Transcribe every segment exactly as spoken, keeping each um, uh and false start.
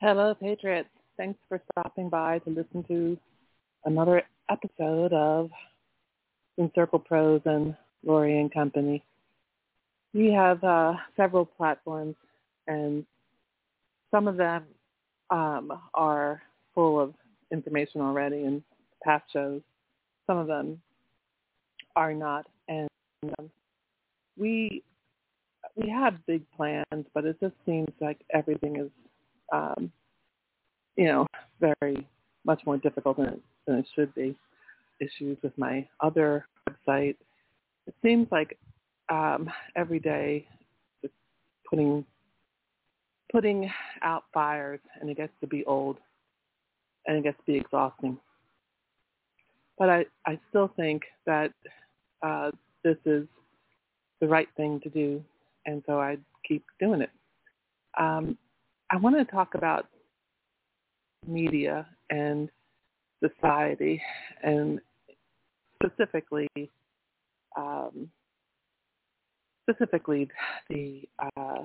Hello, Patriots. Thanks for stopping by to listen to another episode of Encircle Pros and Lori and Company. We have uh, several platforms, and some of them um, are full of information already in past shows. Some of them are not, and um, we we have big plans, but it just seems like everything is Um, you know, very much more difficult than it, than it should be. Issues with my other website. It seems like um, every day just putting putting out fires, and it gets to be old, and it gets to be exhausting. But I, I still think that uh, this is the right thing to do, and so I keep doing it. Um, I want to talk about media and society, and specifically, um, specifically the uh,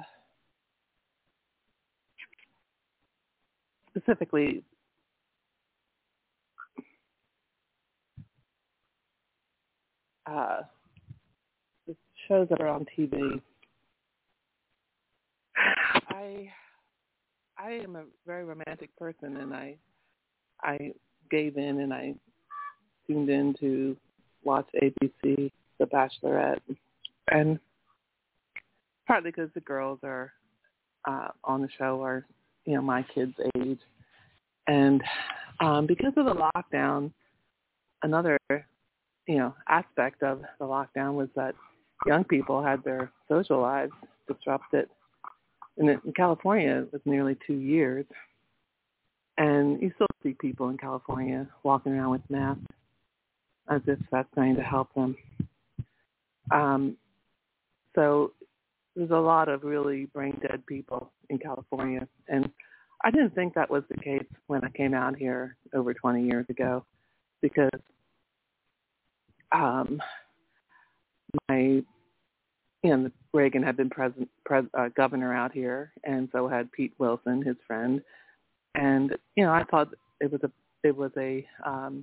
specifically uh, the shows that are on T V. I I am a very romantic person, and I I gave in and I tuned in to watch A B C, The Bachelorette, and partly because the girls are uh, on the show are, you know, my kids' age, and um, because of the lockdown, another, you know, aspect of the lockdown was that young people had their social lives disrupted. And in California, it was nearly two years, and you still see people in California walking around with masks as if that's going to help them. Um, so there's a lot of really brain-dead people in California, and I didn't think that was the case when I came out here over twenty years ago, because um, my, you know, Reagan had been president, pres, uh, governor out here, and so had Pete Wilson, his friend, and you know, I thought it was a it was a um,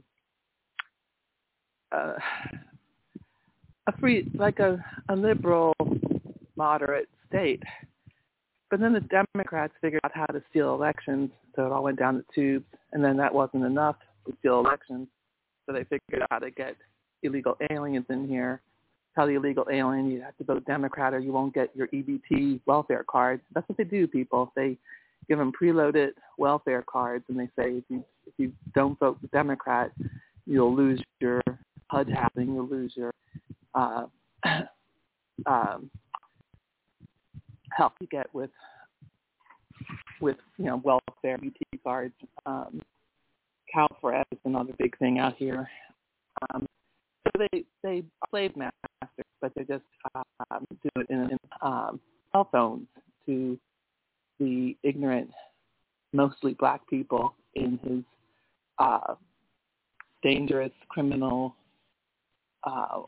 uh, a free, like a, a liberal, moderate state. But then the Democrats figured out how to steal elections, so it all went down the tubes, and then that wasn't enough to steal elections, so they figured out how to get illegal aliens in here. Tell the illegal alien you have to vote Democrat or you won't get your E B T welfare card. That's what they do, people. They give them preloaded welfare cards, and they say if you if you don't vote the Democrat, you'll lose your H U D housing, you'll lose your uh, um, help you get with with you know welfare E B T cards. Um, CalFred is another big thing out here. Um, so they they are slave masters, but they just um, do it in, in um, cell phones to the ignorant, mostly black people in his uh, dangerous criminal uh,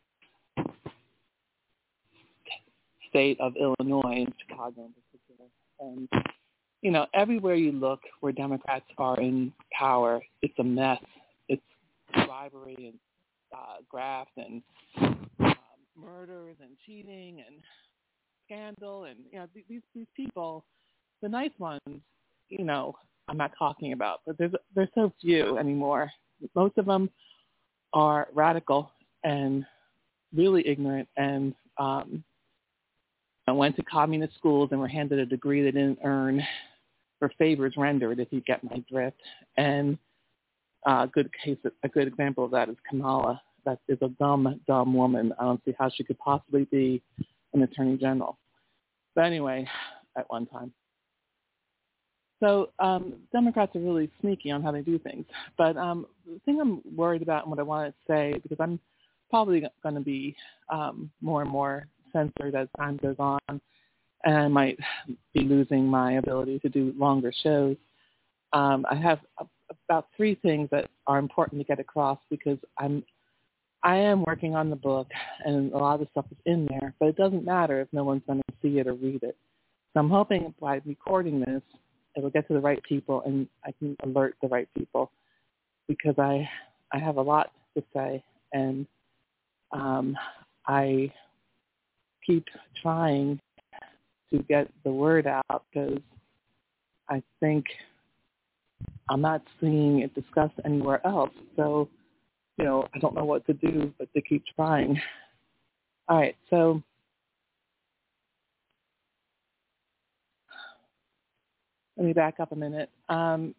state of Illinois and Chicago in particular. And, you know, everywhere you look where Democrats are in power, it's a mess. It's bribery and uh, graft and um, murders and cheating and scandal. And, you know, these, these people, the nice ones, you know, I'm not talking about, but there's, there's so few anymore. Most of them are radical and really ignorant and um, went to communist schools and were handed a degree they didn't earn for favors rendered, if you get my drift. And uh, a good case, a good example of that is Kamala. That is a dumb, dumb woman. I don't see how she could possibly be an attorney general. But anyway, at one time. So um, Democrats are really sneaky on how they do things. But um, the thing I'm worried about and what I want to say, because I'm probably going to be um, more and more censored as time goes on, and I might be losing my ability to do longer shows. Um, I have a, about three things that are important to get across, because I'm I am working on the book, and a lot of the stuff is in there, but it doesn't matter if no one's going to see it or read it. So I'm hoping by recording this it'll get to the right people, and I can alert the right people because I I have a lot to say, and um, I keep trying to get the word out because I think I'm not seeing it discussed anywhere else. So, you know, I don't know what to do but to keep trying. All right, so let me back up a minute. Um,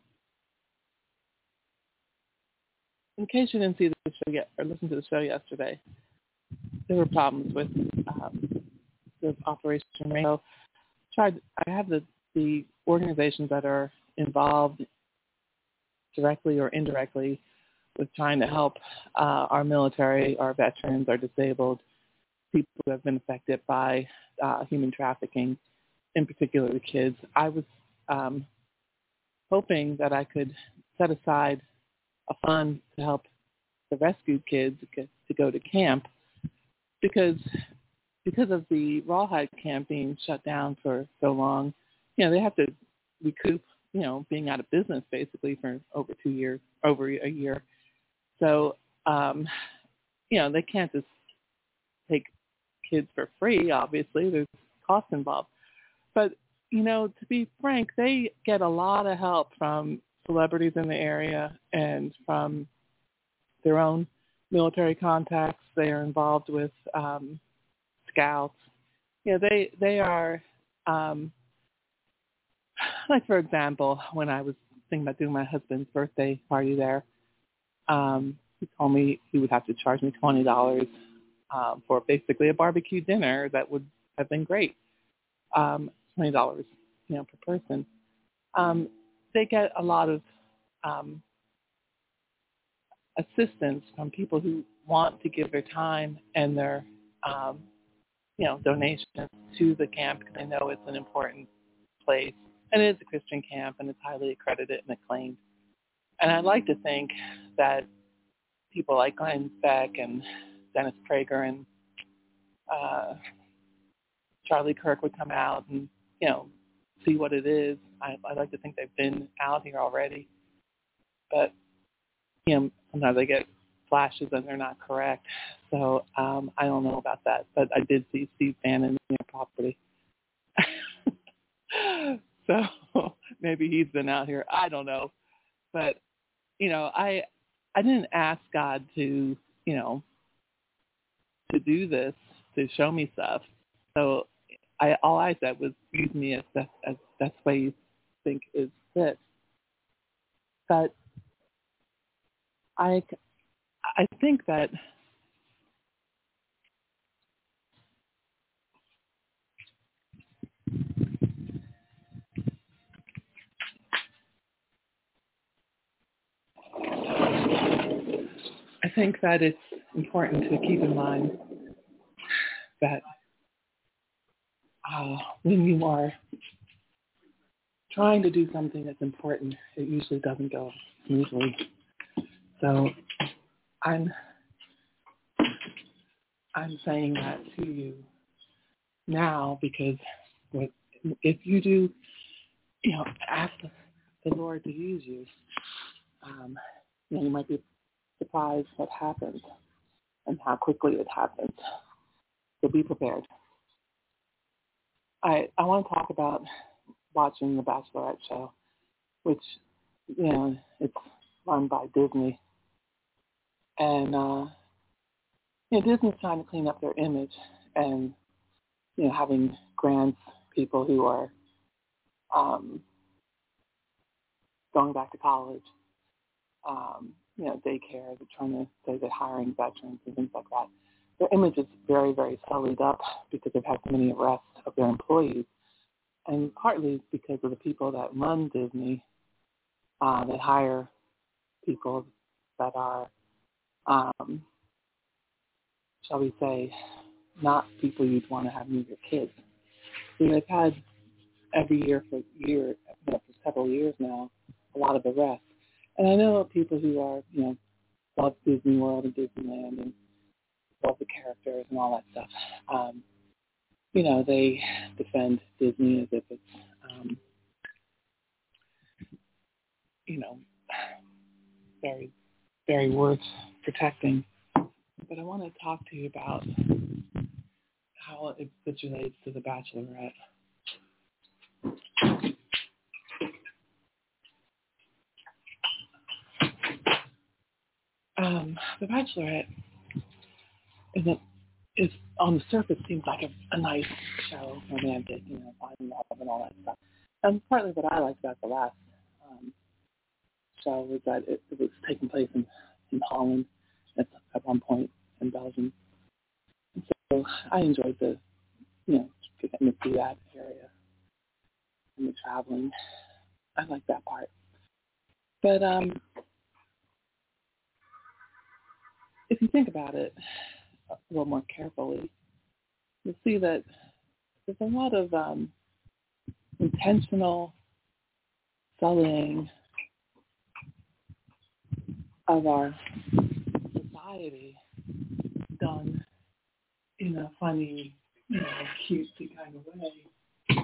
in case you didn't see the show yet or listen to the show yesterday, there were problems with um, with Operation Rainbow. Tried. I have the the organizations that are involved directly or indirectly with trying to help uh, our military, our veterans, our disabled people who have been affected by uh, human trafficking, in particular the kids. I was um, hoping that I could set aside a fund to help the rescued kids get, to go to camp because because of the Rawhide camp being shut down for so long, you know, they have to recoup, you know, being out of business basically for over two years, over a year. So, um, you know, they can't just take kids for free, obviously. There's costs involved. But, you know, to be frank, they get a lot of help from celebrities in the area and from their own military contacts. They are involved with um, scouts. You know, they, they are, um, like, for example, when I was thinking about doing my husband's birthday party there, um, he told me he would have to charge me twenty dollars um, for basically a barbecue dinner that would have been great. Um, twenty dollars, you know, per person. Um, they get a lot of um, assistance from people who want to give their time and their, um, you know, donations to the camp because they know it's an important place. And it is a Christian camp, and it's highly accredited and acclaimed. And I'd like to think that people like Glenn Beck and Dennis Prager and uh, Charlie Kirk would come out and, you know, see what it is. I, I'd like to think they've been out here already. But, you know, sometimes I get flashes and they're not correct. So um, I don't know about that. But I did see Steve Bannon in their property. So maybe he's been out here. I don't know. But, you know, I I didn't ask God to, you know, to do this, to show me stuff. So I all I said was use me as best as best way you think is fit. But I I think that I think that it's important to keep in mind that uh, when you are trying to do something that's important, it usually doesn't go smoothly. So I'm I'm saying that to you now because what, if you do, you know, ask the Lord to use you, um, you know, you might be surprised what happens and how quickly it happens. So be prepared. I I want to talk about watching the Bachelorette show, which, you know, it's run by Disney. And, uh, you know, Disney's trying to clean up their image and, you know, having grants people who are um, going back to college, um, you know, daycare, they're trying to say they're hiring veterans and things like that. Their image is very, very sullied up because they've had so many arrests of their employees. And partly because of the people that run Disney, uh, that hire people that are, um, shall we say, not people you'd want to have near your kids. So they've had every year for years, you know, for several years now, a lot of arrests. And I know people who are, you know, love Disney World and Disneyland and love the characters and all that stuff. Um, you know, they defend Disney as if it's, um, you know, very, very worth protecting. But I want to talk to you about how it, it relates to The Bachelorette. Um, The Bachelorette isn't, is on the surface seems like a, a nice show, romantic, you know, finding love and all that stuff. And partly what I liked about the last um, show was that it, it was taking place in, in Holland at, at one point in Belgium. And so I enjoyed the, you know, getting to see that area and the traveling. I like that part. But um, if you think about it a little more carefully, you'll see that there's a lot of um, intentional sullying of our society done in a funny, you know, cutesy kind of way.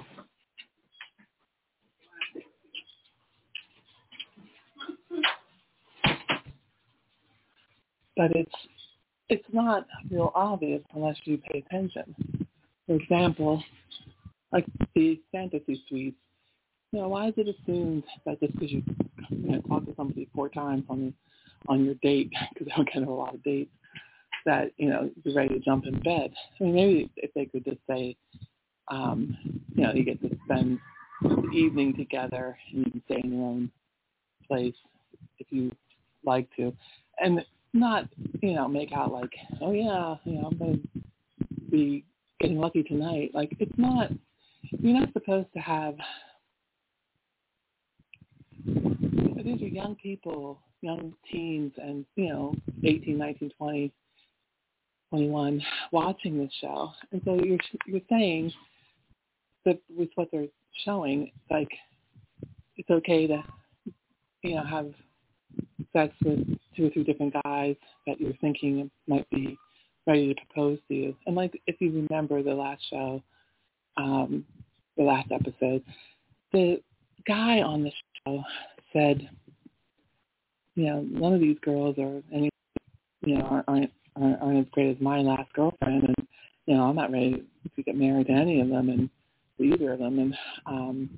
But it's it's not real obvious unless you pay attention. For example, like the fantasy suites. You know, why is it assumed that just because you, you know, talk to somebody four times on on your date, because they don't get a lot of dates, that, you know, you're ready to jump in bed? I mean, maybe if they could just say, um, you know, you get to spend the evening together and you can stay in your own place if you like to, and not, you know, make out like, oh yeah, you know, I'm going to be getting lucky tonight. Like, it's not, you're not supposed to have, these are young people, young teens, and, you know, eighteen, nineteen, twenty, twenty-one, watching this show. And so you're you're saying that with what they're showing, like, it's okay to, you know, have sex with two or three different guys that you're thinking might be ready to propose to you. And like, if you remember the last show, um, the last episode, the guy on the show said, you know, none of these girls are any, you know, aren't aren't, aren't as great as my last girlfriend, and, you know, I'm not ready to get married to any of them, and to either of them, and um,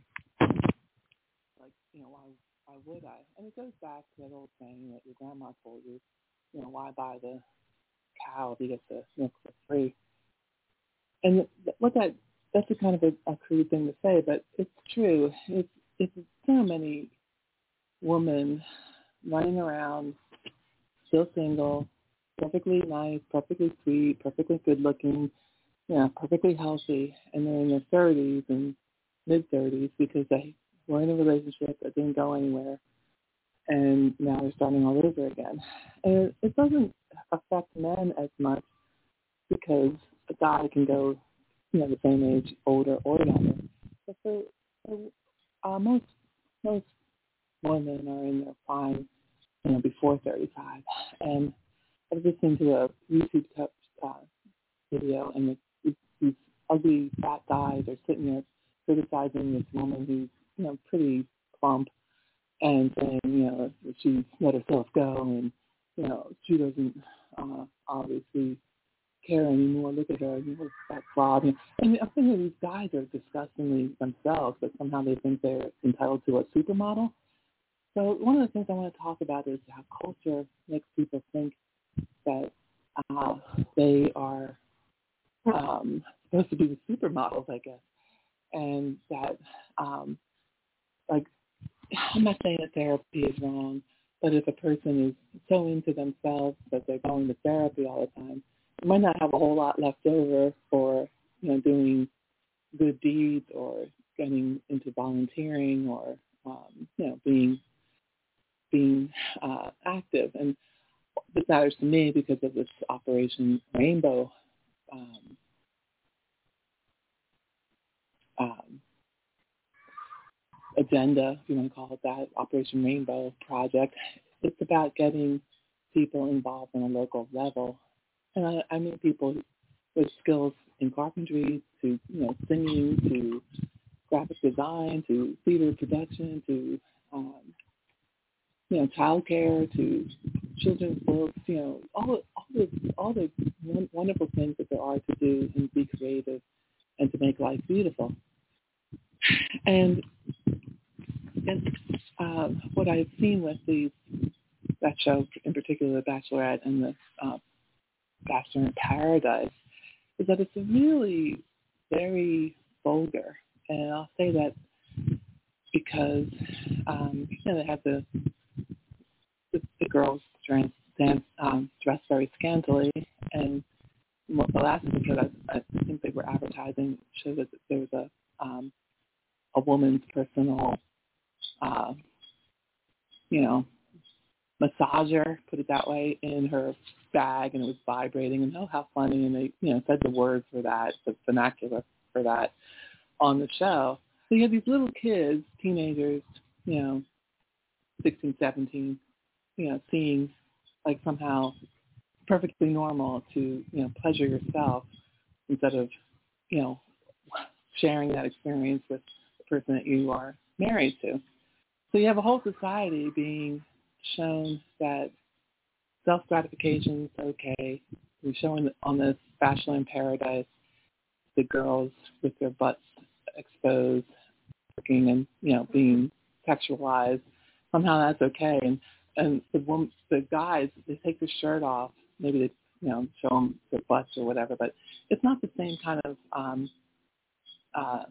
like, you know, why why would I? And it goes back to that old saying that your grandma told you, you know, why buy the cow if you get the milk for free? And what that that's a kind of a, a crude thing to say, but it's true. It's it's so many women running around, still single, perfectly nice, perfectly sweet, perfectly good looking, you know, perfectly healthy, and they're in their thirties and mid thirties because they were in a relationship that didn't go anywhere, and now they're starting all over again. And it doesn't affect men as much because a guy can go, you know, the same age, older or younger. But for, for uh, most most women are in their prime, you know, before thirty-five. And I was listening to a YouTube uh, video, and these, these ugly fat guys are sitting there criticizing this woman who's, you know, pretty plump, and saying, you know, she let herself go, and, you know, she doesn't uh, obviously care anymore. Look at her, you know, that fraud. And, and I'm thinking these guys are disgustingly themselves, but somehow they think they're entitled to a supermodel. So one of the things I want to talk about is how culture makes people think that uh, they are um, supposed to be the supermodels, I guess, and that, um, like, I'm not saying that therapy is wrong, but if a person is so into themselves that they're going to therapy all the time, they might not have a whole lot left over for, you know, doing good deeds or getting into volunteering or, um, you know, being being uh, active. And this matters to me because of this Operation Rainbow um, um, agenda, if you want to call it that, Operation Rainbow project. It's about getting people involved on a local level. And I, I mean people with skills in carpentry, to, you know, singing, to graphic design, to theater production, to um, you know, childcare to children's books, you know, all all the all the wonderful things that there are to do and be creative and to make life beautiful. And and uh, what I've seen with these that show in particular, The Bachelorette and the uh, Bachelor in Paradise, is that it's really very vulgar, and I'll say that because um, you know they have the the, the girls dress, dance, um, dress very scantily, and well, the last episode I, I think they were advertising showed that there was a um, a woman's personal, uh, you know, massager, put it that way, in her bag, and it was vibrating, and oh, how funny, and they, you know, said the word for that, the vernacular for that on the show. So you have these little kids, teenagers, you know, sixteen, seventeen, you know, seeing like somehow perfectly normal to, you know, pleasure yourself instead of, you know, sharing that experience with the person that you are married to. So you have a whole society being shown that self-gratification is okay. We're showing on this Bachelor in Paradise the girls with their butts exposed, working and, you know, being sexualized. Somehow that's okay. And and the woman, the guys, they take their shirt off. Maybe they, you know, show them their butts or whatever. But it's not the same kind of um, uh,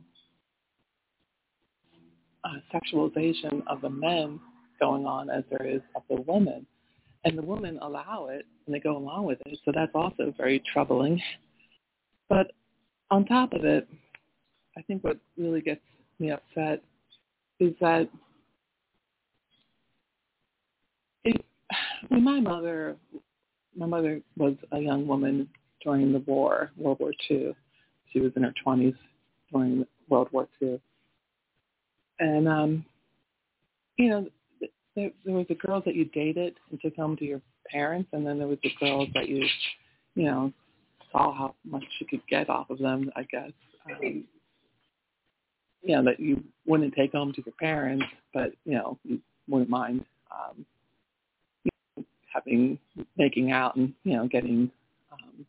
uh, sexualization of the men going on as there is of the women. And the women allow it, and they go along with it. So that's also very troubling. But on top of it, I think what really gets me upset is that it, when my mother, my mother was a young woman during the war, World War Two. She was in her twenties during World War Two. And, um, you know, there, there was the girls that you dated and took home to your parents, and then there was the girls that you, you know, saw how much you could get off of them, I guess. Um, you know, that you wouldn't take home to your parents, but, you know, you wouldn't mind um, you know, having, making out and, you know, getting, um,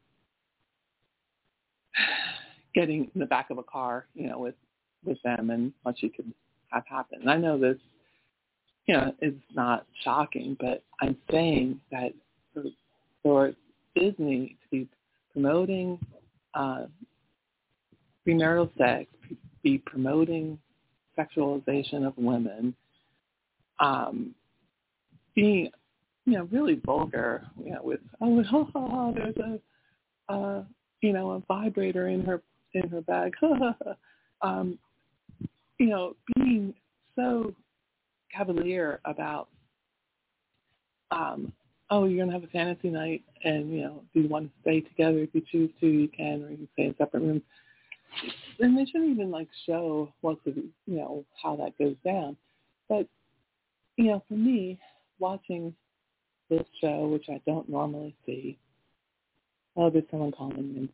getting in the back of a car, you know, with, with them and what you could have happen. And I know this, you know, is not shocking, but I'm saying that for, for Disney to be promoting uh, premarital sex, be promoting sexualization of women, um, being, you know, really vulgar, you know, with, oh, ha, ha, ha, there's a, uh, you know, a vibrator in her in her bag, um, you know, being so cavalier about, um, oh, you're going to have a fantasy night, and, you know, if you want to stay together, if you choose to, you can, or you can stay in separate rooms. And they shouldn't even, like, show what's the, you know, how that goes down. But, you know, for me, watching this show, which I don't normally see, oh, there's someone calling me.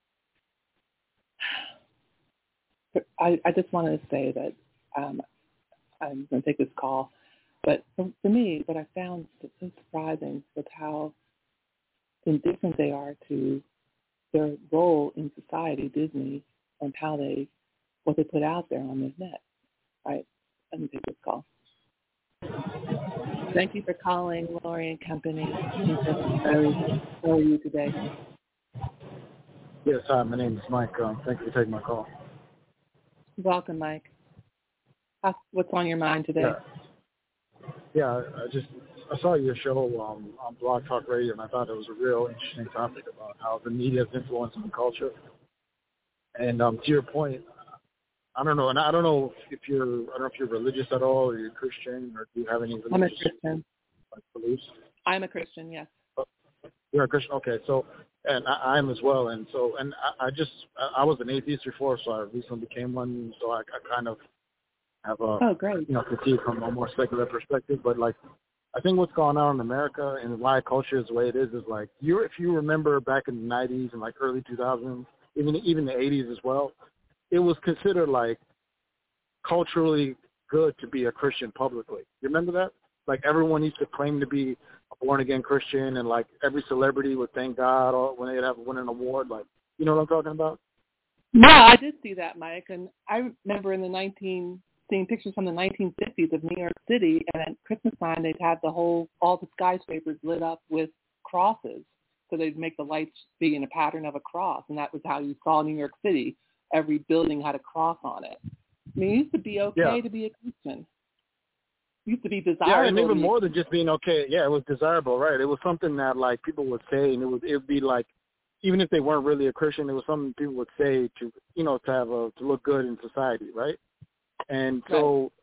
But I, I just wanted to say that um, I'm going to take this call. But for, for me, what I found so surprising was how indifferent they are to their role in society, Disney, and how they, what they put out there on the net. All right, let me take this call. Thank you for calling Lori and Company. How are you today? Yes, hi, my name is Mike. Um, thank you for taking my call. Welcome, Mike. How, what's on your mind today? Yeah, yeah I just I saw your show um, on Blog Talk Radio, and I thought it was a real interesting topic about how the media is influencing culture. And um, to your point, I don't know, and I don't know if you're I don't know if you're religious at all, or you're Christian, or do you have any religious I'm a Christian. like, beliefs? I'm a Christian, yes. Oh, you're a Christian, okay. So, and I, I'm as well, and so, and I, I just I, I was an atheist before, so I recently became one. So I, I kind of have a oh, great. you know critique from a more secular perspective, but like. I think what's going on in America and why culture is the way it is is like you. If you remember back in the nineties and like early two thousands, even even the eighties as well, it was considered like culturally good to be a Christian publicly. You remember that? Like everyone used to claim to be a born-again Christian, and like every celebrity would thank God or when they'd have win an award. Like, you know what I'm talking about? Yeah, I did see that, Mike. And I remember in the nineteen seeing pictures from the nineteen fifties of New York City, and at Christmas time they'd have the whole all the skyscrapers lit up with crosses. So they'd make the lights be in a pattern of a cross, and that was how you saw New York City. Every building had a cross on it. I mean, it used to be okay Yeah. to be a Christian. It used to be desirable. Yeah, and even more than just being okay. Yeah, it was desirable, right? It was something that like people would say, and it would it would be like, even if they weren't really a Christian, it was something people would say to you know to have a to look good in society, right? And so,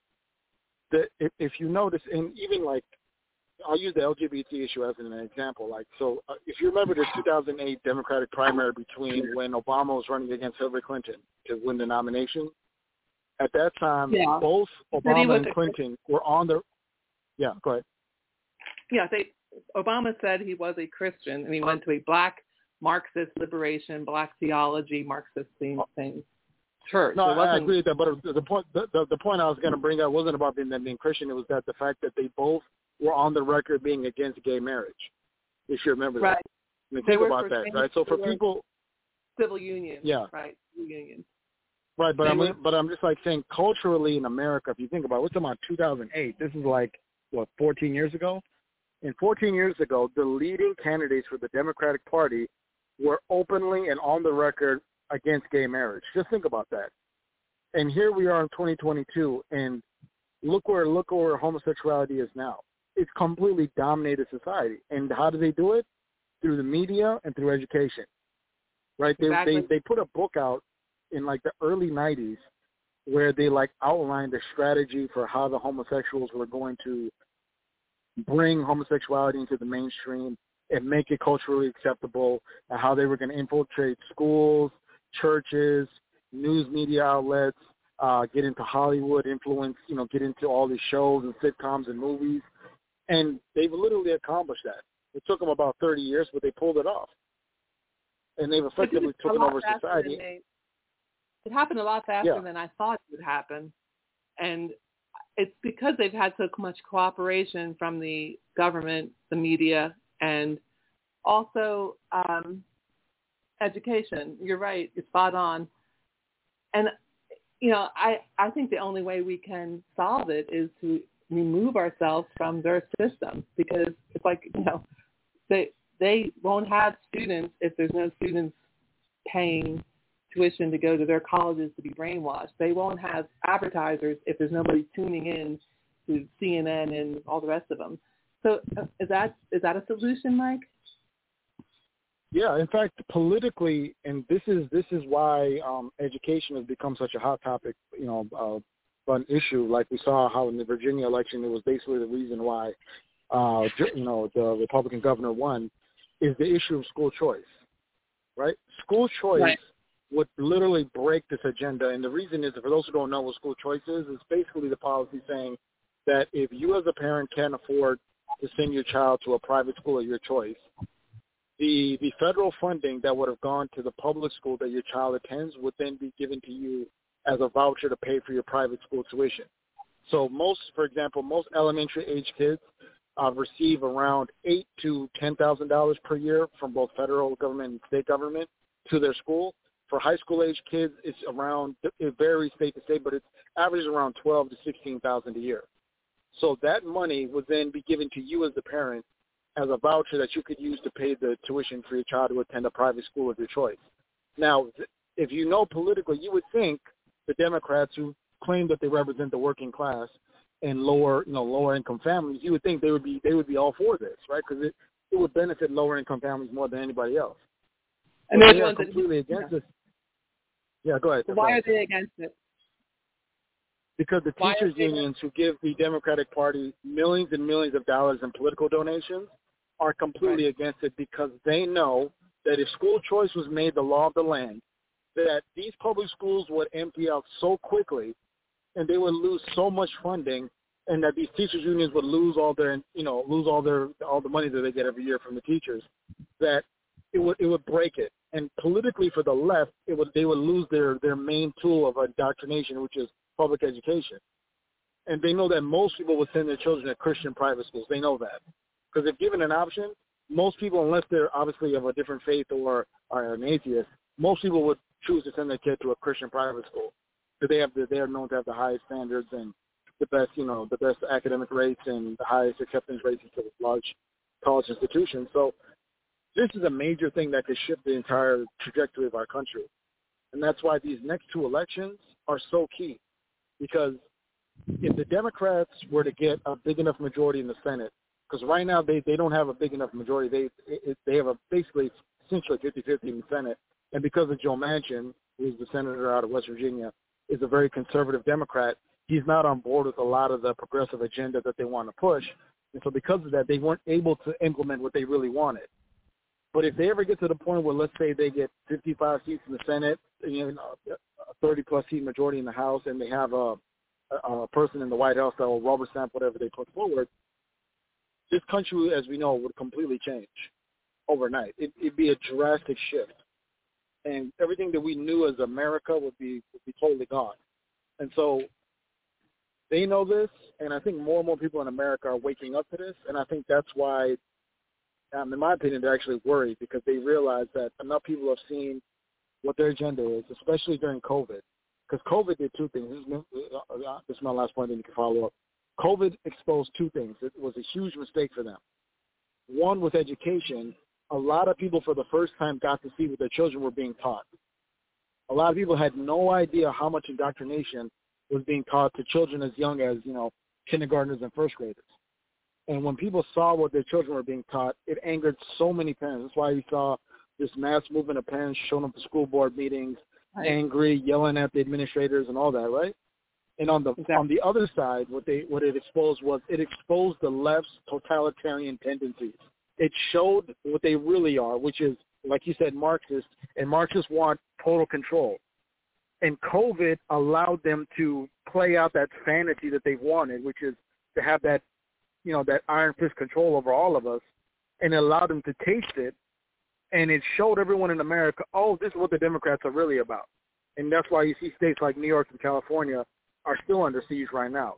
right. the if, if you notice, and even like, I'll use the L G B T issue as an example. Like, so uh, if you remember the two thousand eight Democratic primary between when Obama was running against Hillary Clinton to win the nomination, at that time, yeah. both Obama and Clinton were on the. Yeah, go ahead. Yeah, they, Obama said he was a Christian, and he went to a black Marxist liberation, black theology, Marxist thing, thing church. No, it wasn't, I agree with that. But the point, the, the, the point I was going to bring up wasn't about being them being Christian. It was that the fact that they both were on the record being against gay marriage. You should remember right. that. I mean, think about that, right? So for people, civil unions, yeah, right, civil unions. Right, but they I'm were, but I'm just like saying culturally in America, if you think about it, we're talking about two thousand eight. This is like what fourteen years ago. And fourteen years ago, the leading candidates for the Democratic Party were openly and on the record against gay marriage. Just think about that. And here we are in twenty twenty-two, and look where look where homosexuality is now. It's completely dominated society. And how do they do it? Through the media and through education. Right? They exactly. they they put a book out in like the early nineties where they like outlined a strategy for how the homosexuals were going to bring homosexuality into the mainstream and make it culturally acceptable, and how they were going to infiltrate schools, churches, news media outlets, uh, get into Hollywood, influence, you know, get into all these shows and sitcoms and movies. And they've literally accomplished that. It took them about thirty years, but they pulled it off. And they've effectively taken over society. They, it happened a lot faster yeah. than I thought it would happen. And it's because they've had so much cooperation from the government, the media, and also um, education. You're right. You're spot on. And, you know, I, I think the only way we can solve it is to remove ourselves from their system, because it's like, you know, they they won't have students if there's no students paying tuition to go to their colleges to be brainwashed. They won't have advertisers if there's nobody tuning in to C N N and all the rest of them. So uh, is that is that a solution, Mike? Yeah, in fact, politically, and this is this is why um, education has become such a hot topic, you know, uh, an issue. Like we saw how in the Virginia election, it was basically the reason why, uh, you know, the Republican governor won, is the issue of school choice, right? School choice right. would literally break this agenda, and the reason is, for those who don't know what school choice is, it's basically the policy saying that if you as a parent can't afford to send your child to a private school of your choice, The the federal funding that would have gone to the public school that your child attends would then be given to you as a voucher to pay for your private school tuition. So most, for example, most elementary age kids uh, receive around eight to ten thousand dollars per year from both federal government and state government to their school. For high school age kids, it's around, it varies state to state, but it's averages around twelve to sixteen thousand a year. So that money would then be given to you as the parent as a voucher that you could use to pay the tuition for your child to attend a private school of your choice. Now, if you know politically, you would think the Democrats, who claim that they represent the working class and lower, you know, lower income families, you would think they would be they would be all for this, right? Because it, it would benefit lower income families more than anybody else. And they are are completely that, against yeah. this. Yeah, go ahead. So why are they against it? Because the why teachers unions who give the Democratic Party millions and millions of dollars in political donations are completely right. against it, because they know that if school choice was made the law of the land, that these public schools would empty out so quickly and they would lose so much funding, and that these teachers unions would lose all their, you know, lose all their, all the money that they get every year from the teachers, that it would, it would break it. And politically for the left, it would, they would lose their, their main tool of indoctrination, which is public education. And they know that most people would send their children to Christian private schools. They know that. Because if given an option, most people, unless they're obviously of a different faith or are an atheist, most people would choose to send their kid to a Christian private school. Because they have the, they are known to have the highest standards and the best, you know, the best academic rates and the highest acceptance rates into large college institutions. So this is a major thing that could shift the entire trajectory of our country. And that's why these next two elections are so key. Because if the Democrats were to get a big enough majority in the Senate, because right now they, they don't have a big enough majority. They it, they have a basically essentially fifty-fifty in the Senate. And because of Joe Manchin, who's the senator out of West Virginia, is a very conservative Democrat, he's not on board with a lot of the progressive agenda that they want to push. And so because of that, they weren't able to implement what they really wanted. But if they ever get to the point where, let's say, they get fifty-five seats in the Senate, you know, a thirty-plus seat majority in the House, and they have a, a, a person in the White House that will rubber stamp whatever they put forward, this country, as we know, would completely change overnight. It, it'd be a drastic shift. And everything that we knew as America would be would be totally gone. And so they know this, and I think more and more people in America are waking up to this, and I think that's why, um, in my opinion, they're actually worried because they realize that enough people have seen what their agenda is, especially during COVID. Because COVID did two things. This is, uh, this is my last point, then you can follow up. COVID exposed two things. It was a huge mistake for them. One, with education, a lot of people for the first time got to see what their children were being taught. A lot of people had no idea how much indoctrination was being taught to children as young as, you know, kindergartners and first graders. And when people saw what their children were being taught, it angered so many parents. That's why you saw this mass movement of parents showing up to school board meetings, right, angry, yelling at the administrators and all that, right? And on the exactly. on the other side, what they what it exposed was it exposed the left's totalitarian tendencies. It showed what they really are, which is, like you said, Marxist, and Marxists want total control. And COVID allowed them to play out that fantasy that they wanted, which is to have that, you know, that iron fist control over all of us, and it allowed them to taste it, and it showed everyone in America, oh, this is what the Democrats are really about. And that's why you see states like New York and California are still under siege right now.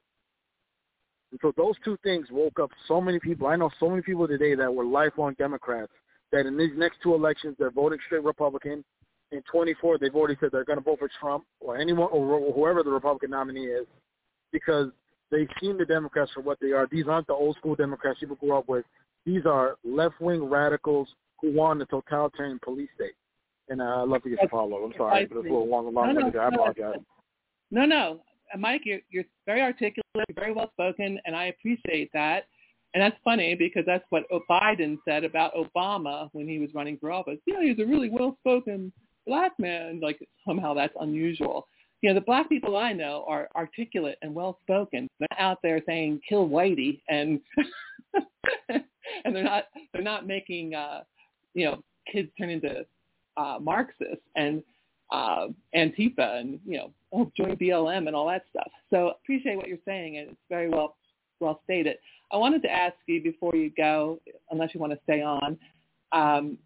And so those two things woke up so many people. I know so many people today that were lifelong Democrats that in these next two elections they're voting straight Republican. In twenty-four, they've already said they're going to vote for Trump or anyone or whoever the Republican nominee is because they've seen the Democrats for what they are. These aren't the old school Democrats people grew up with. These are left-wing radicals who want a totalitarian police state. And uh, I'd love to get your follow. I'm sorry, but it's a little long, long no, no, I apologize. No, no. Mike, you're, you're very articulate, very well-spoken, and I appreciate that. And that's funny because that's what Biden said about Obama when he was running for office. You know, he's a really well-spoken black man. Like, somehow that's unusual. You know, the black people I know are articulate and well-spoken. They're not out there saying, kill Whitey, and and they're not they're not making, uh, you know, kids turn into uh, Marxists and uh, Antifa and, you know, oh, join B L M and all that stuff. So appreciate what you're saying, and it's very well well stated. I wanted to ask you before you go, unless you want to stay on, um,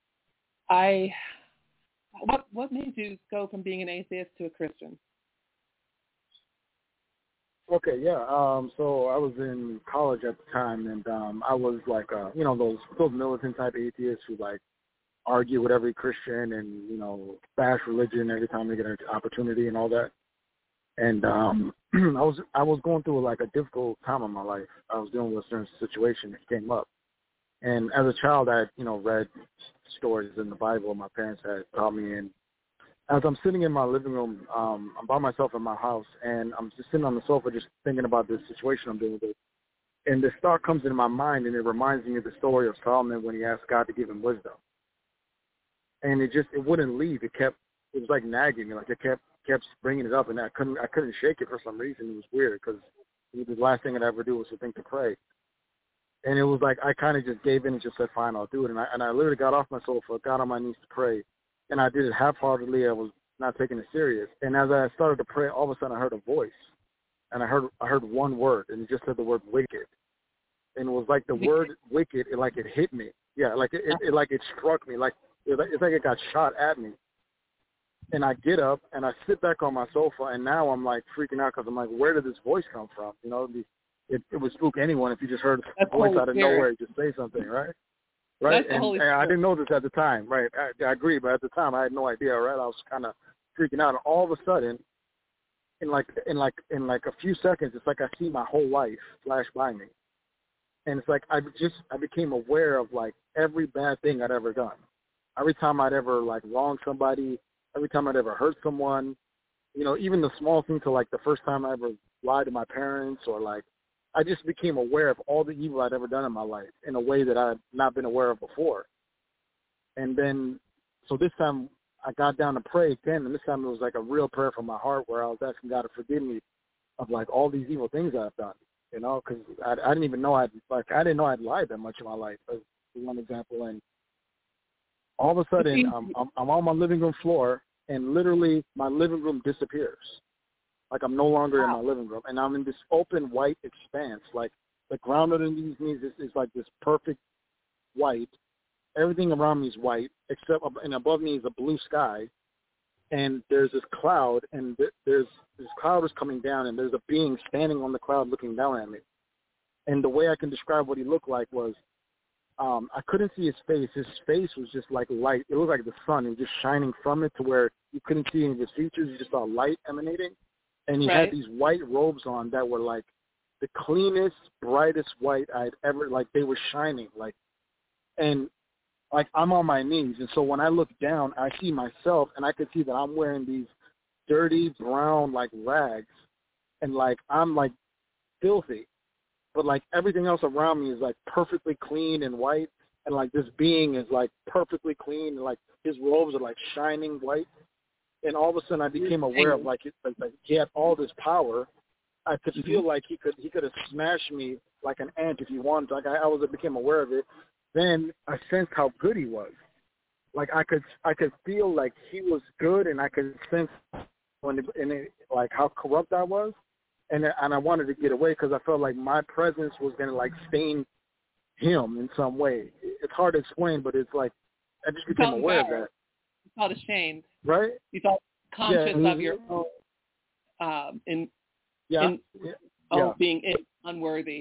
I what what made you go from being an atheist to a Christian? Okay, yeah. Um, so I was in college at the time, and um, I was like, uh, you know, those those militant type atheists who like argue with every Christian and, you know, bash religion every time they get an opportunity and all that. And um, I was I was going through like a difficult time in my life. I was dealing with a certain situation that came up. And as a child, I had, you know, read stories in the Bible my parents had taught me. And as I'm sitting in my living room, um, I'm by myself in my house, and I'm just sitting on the sofa just thinking about this situation I'm dealing with. And this thought comes into my mind, and it reminds me of the story of Solomon when he asked God to give him wisdom. And it just, it wouldn't leave. It kept, it was like nagging me. Like it kept, kept bringing it up, and I couldn't, I couldn't shake it for some reason. It was weird because the last thing I'd ever do was to think to pray. And it was like I kind of just gave in and just said, fine, I'll do it. And I, and I literally got off my sofa, got on my knees to pray. And I did it half-heartedly. I was not taking it serious. And as I started to pray, all of a sudden I heard a voice. And I heard I heard one word, and it just said the word wicked. And it was like the word wicked, it, like it hit me. Yeah, like it, it, it like it struck me. Like it, it's like it got shot at me. And I get up and I sit back on my sofa, and now I'm like freaking out because I'm like, where did this voice come from? You know, the, it, it would spook anyone if you just heard a voice out of nowhere just say something, right? Right? That's the And, Holy and I Spirit. didn't know this at the time, right? I, I agree, but at the time I had no idea, right? I was kind of freaking out. And all of a sudden, in like in like in like a few seconds, it's like I see my whole life flash by me, and it's like I just I became aware of like every bad thing I'd ever done. Every time I'd ever like wronged somebody, every time I'd ever hurt someone, you know, even the small thing to like the first time I ever lied to my parents, or like I just became aware of all the evil I'd ever done in my life in a way that I had not been aware of before. And then, so this time I got down to pray again, and this time it was like a real prayer from my heart where I was asking God to forgive me of like all these evil things I've done, you know, because I, I didn't even know I'd like I didn't know I'd lied that much in my life. As one example, and all of a sudden I'm, I'm I'm on my living room floor, and literally my living room disappears. Like I'm no longer wow. in my living room, and I'm in this open white expanse. Like the ground underneath me is, is like this perfect white. Everything around me is white, except and above me is a blue sky, and there's this cloud, and th- there's this cloud is coming down, and there's a being standing on the cloud looking down at me. And the way I can describe what he looked like was, um, I couldn't see his face. His face was just like light. It looked like the sun, and just shining from it to where you couldn't see any of his features. You just saw light emanating. And he right. had these white robes on that were like the cleanest, brightest white I'd ever, like they were shining. Like, and like I'm on my knees. And so when I look down, I see myself, and I could see that I'm wearing these dirty brown like rags, and like I'm like filthy. But like everything else around me is like perfectly clean and white. And like this being is like perfectly clean. And like his robes are like shining white. And all of a sudden, I became aware of like, it, like he had all this power. I could mm-hmm. feel like he could he could have smashed me like an ant if he wanted. Like I, I was became aware of it. Then I sensed how good he was. Like I could I could feel like he was good, and I could sense when it, and it, like how corrupt I was, and and I wanted to get away because I felt like my presence was gonna like stain him in some way. It's hard to explain, but it's like I just became aware of that. You felt ashamed. Right? You felt conscious yeah, of your own um, in, yeah, in yeah, own yeah. being unworthy.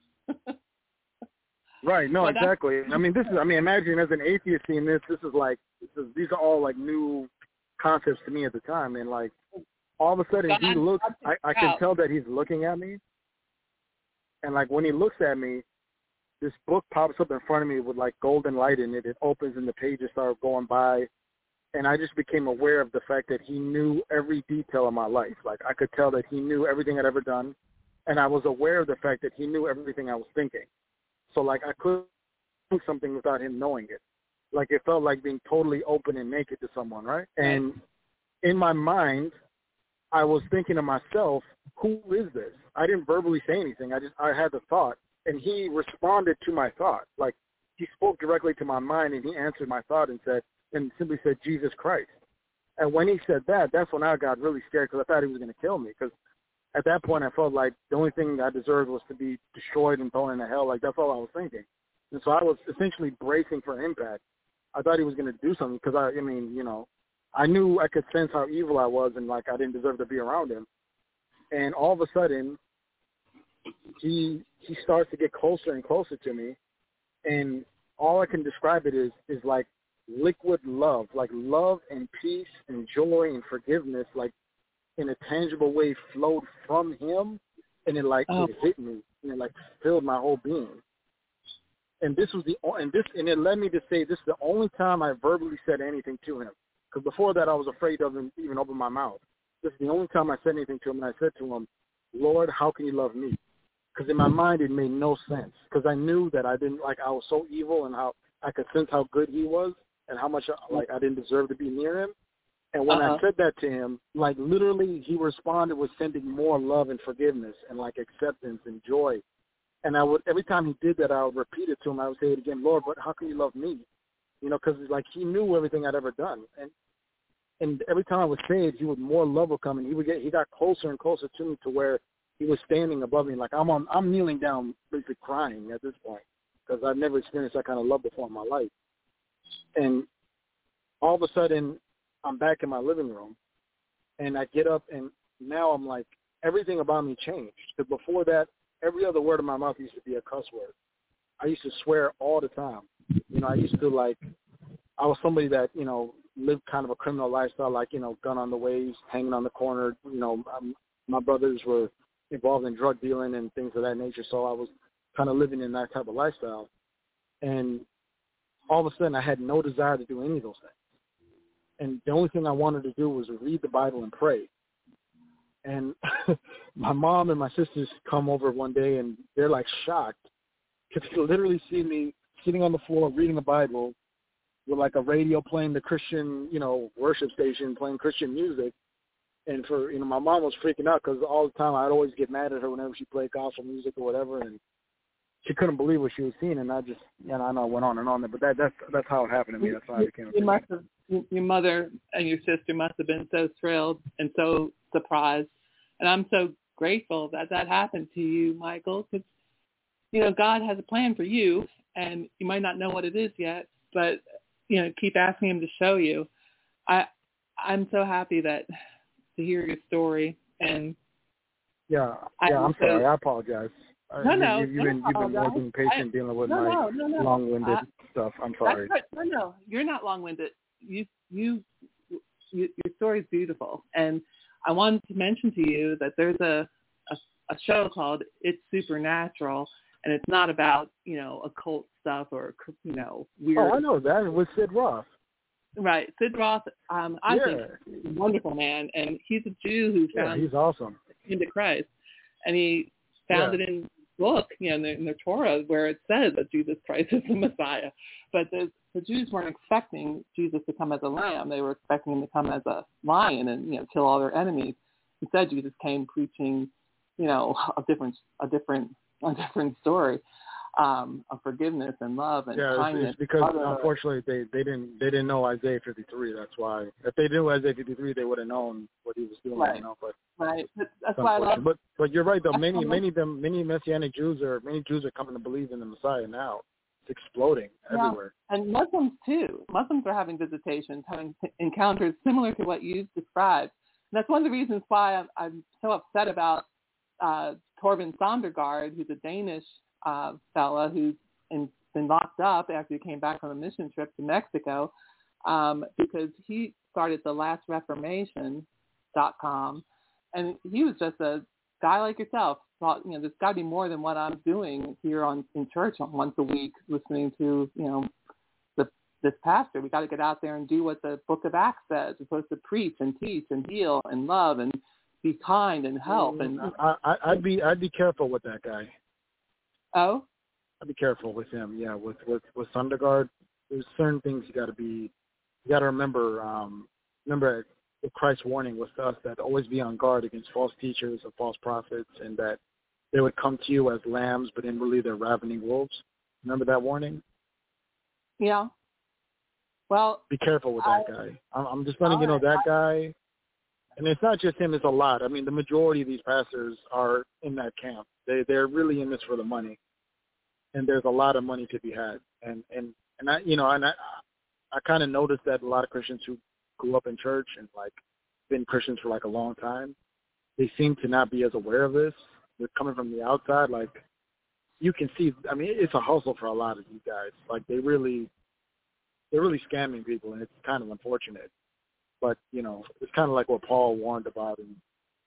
Right. No, well, exactly. I mean, this is. I mean, imagine as an atheist seeing this. This is like. This is, these are all like new concepts to me at the time, and like all of a sudden God, he looks. I, I can tell that he's looking at me, and like when he looks at me, this book pops up in front of me with like golden light in it. It opens and the pages start going by. And I just became aware of the fact that he knew every detail of my life. Like I could tell that he knew everything I'd ever done. And I was aware of the fact that he knew everything I was thinking. So like I couldn't do something without him knowing it. Like it felt like being totally open and naked to someone, right? And in my mind, I was thinking to myself, who is this? I didn't verbally say anything. I just, I had the thought. And he responded to my thought. Like he spoke directly to my mind, and he answered my thought and said, and simply said, Jesus Christ. And when he said that, that's when I got really scared because I thought he was going to kill me. Because at that point, I felt like the only thing I deserved was to be destroyed and thrown into hell. Like, that's all I was thinking. And so I was essentially bracing for impact. I thought he was going to do something because, I, I mean, you know, I knew I could sense how evil I was and, like, I didn't deserve to be around him. And all of a sudden, he he starts to get closer and closer to me. And all I can describe it is is like, liquid love, like love and peace and joy and forgiveness, like in a tangible way flowed from him, and it like oh. it hit me, and it like filled my whole being. And this was the and this and it led me to say this is the only time I verbally said anything to him, because before that I was afraid of him even open my mouth. This is the only time I said anything to him, and I said to him, Lord, how can you love me? Because in my mind it made no sense, because I knew that I didn't, like I was so evil, and how I could sense how good he was, and how much like I didn't deserve to be near him. And when uh-huh. I said that to him, like literally he responded with sending more love and forgiveness and like acceptance and joy. And I would, every time he did that, I would repeat it to him. I would say it again, Lord, but how can you love me? You know, because like he knew everything I'd ever done. And and every time I would say it, he would, more love would come, and he would get, he got closer and closer to me to where he was standing above me. Like I'm on, I'm kneeling down, basically crying at this point, because I've never experienced that kind of love before in my life. And all of a sudden, I'm back in my living room, and I get up, and now I'm like, everything about me changed. Because before that, every other word of my mouth used to be a cuss word. I used to swear all the time. You know, I used to, like, I was somebody that, you know, lived kind of a criminal lifestyle, like, you know, gun on the waves, hanging on the corner. You know, um, my brothers were involved in drug dealing and things of that nature, so I was kind of living in that type of lifestyle. And all of a sudden, I had no desire to do any of those things. And the only thing I wanted to do was read the Bible and pray. And my mom and my sisters come over one day, and they're, like, shocked because they literally see me sitting on the floor reading the Bible with, like, a radio playing the Christian, you know, worship station, playing Christian music. And for, you know, my mom was freaking out because all the time I'd always get mad at her whenever she played gospel music or whatever, and she couldn't believe what she was seeing. And I just, you know, I know I went on and on there, but that that's that's how it happened to me. That's how I became a you must have, your mother and your sister must have been so thrilled and so surprised. And I'm so grateful that that happened to you, Michael, because, you know, God has a plan for you, and you might not know what it is yet, but, you know, keep asking him to show you. I, I'm so happy that to hear your story. And yeah, yeah, I'm sorry. I apologize. No, no, you, you've been you've been more than patient I, dealing with no, my no, no, no. long-winded uh, stuff. I'm sorry. That's right. No, no, you're not long-winded. You, you, you, your story is beautiful, and I wanted to mention to you that there's a, a a show called It's Supernatural, and it's not about, you know, occult stuff or, you know, weird. Oh, I know that. It was Sid Roth. Right, Sid Roth. Um, I yeah. think he's a wonderful man, and he's a Jew who found yeah, he's awesome into Christ, and he found yeah. it in book, you know, in the, in the Torah, where it says that Jesus Christ is the Messiah. But the, the Jews weren't expecting Jesus to come as a lamb. They were expecting him to come as a lion and, you know, kill all their enemies. Instead, Jesus came preaching, you know, a different, a different, a different story um, of forgiveness and love and yeah, kindness. Yeah, it's because Other, unfortunately they, they didn't they didn't know Isaiah fifty-three. That's why. If they knew Isaiah fifty-three, they would have known what he was doing. Right. You know, but right. But that's why I love. But but you're right though. Many many of them many Messianic Jews are many Jews are coming to believe in the Messiah now. It's exploding yeah. everywhere. And Muslims too. Muslims are having visitations, having encounters similar to what you've described. And that's one of the reasons why I'm, I'm so upset about uh, Torben Sondergaard, who's a Danish uh, fella who's in, been locked up after he came back on a mission trip to Mexico, um, because he started the last reformation dot com, and he was just a guy like yourself. Thought, you know, there's got to be more than what I'm doing here on in church once a week, listening to, you know, the, this pastor. We got to get out there and do what the Book of Acts says. We're supposed to preach and teach and heal and love and be kind and help. And I, I, I'd be I'd be careful with that guy. Oh, I'd be careful with him. Yeah, with with with Sondergaard, there's certain things you got to be. You got to remember. Um, remember. Christ's warning was to us that always be on guard against false teachers and false prophets, and that they would come to you as lambs, but inwardly they're ravening wolves. Remember that warning? Yeah. Well, be careful with that I, guy. I'm, I'm just letting you know right. that guy, and it's not just him; it's a lot. I mean, the majority of these pastors are in that camp. They they're really in this for the money, and there's a lot of money to be had. And and and I, you know, and I I kind of noticed that a lot of Christians who grew up in church and like been Christians for like a long time, they seem to not be as aware of this. They're coming from the outside, like you can see. I mean, it's a hustle for a lot of these guys. Like they really, they're really scamming people, and it's kind of unfortunate. But you know, it's kind of like what Paul warned about. And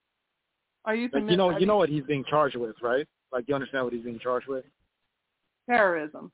are you? Like, you know, you know what he's being charged with, right? Like you understand what he's being charged with? Terrorism.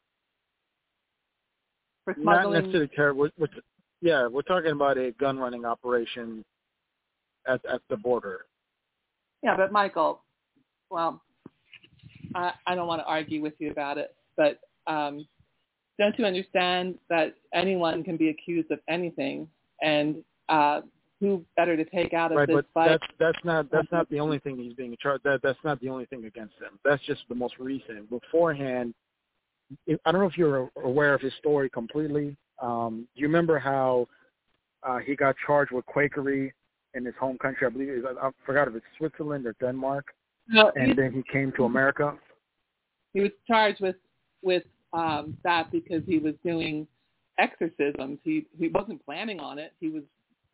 For smuggling. Not necessarily terrorism. Yeah, we're talking about a gun running operation at at the border. Yeah, but Michael, well, I, I don't want to argue with you about it, but um, don't you understand that anyone can be accused of anything, and uh, who better to take out of right, this but fight? That's that's not that's not the only thing he's being charged. That that's not the only thing against him. That's just the most recent. Beforehand, I don't know if you're aware of his story completely. Um, do you remember how uh, he got charged with Quakery in his home country? I believe it was, I forgot if it's Switzerland or Denmark. No, and then he came to America. He was charged with with um, that because he was doing exorcisms. He he wasn't planning on it. He was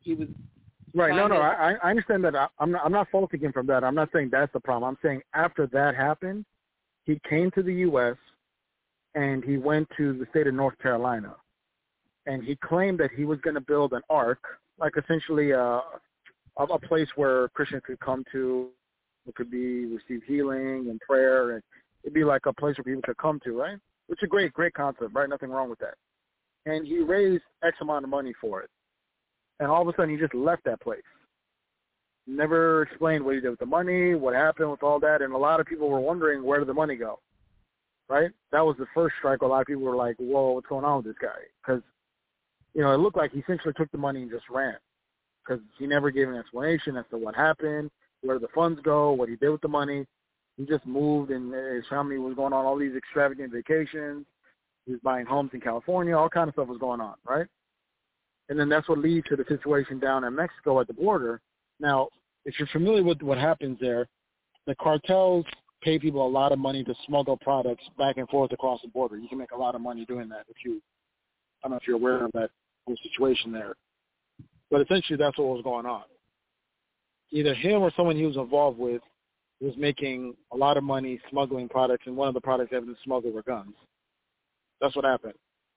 he was right. No, no, to, I, I understand that. I, I'm not, I'm not faulting him from that. I'm not saying that's the problem. I'm saying after that happened, he came to the U S and he went to the state of North Carolina, and he claimed that he was going to build an ark, like essentially a, a, a place where Christians could come to, it could be receive healing and prayer, and it'd be like a place where people could come to, right? Which is a great, great concept, right? Nothing wrong with that. And he raised X amount of money for it, and all of a sudden he just left that place. Never explained what he did with the money, what happened with all that, and a lot of people were wondering, where did the money go? Right? That was the first strike. A lot of people were like, whoa, what's going on with this guy? Because, you know, it looked like he essentially took the money and just ran, because he never gave an explanation as to what happened, where the funds go, what he did with the money. He just moved, and his family was going on all these extravagant vacations. He was buying homes in California. All kind of stuff was going on, right? And then that's what leads to the situation down in Mexico at the border. Now, if you're familiar with what happens there, the cartels pay people a lot of money to smuggle products back and forth across the border. You can make a lot of money doing that if you, I don't know if you're aware of that whole situation there. But essentially that's what was going on. Either him or someone he was involved with was making a lot of money smuggling products, and one of the products that was smuggled were guns. That's what happened.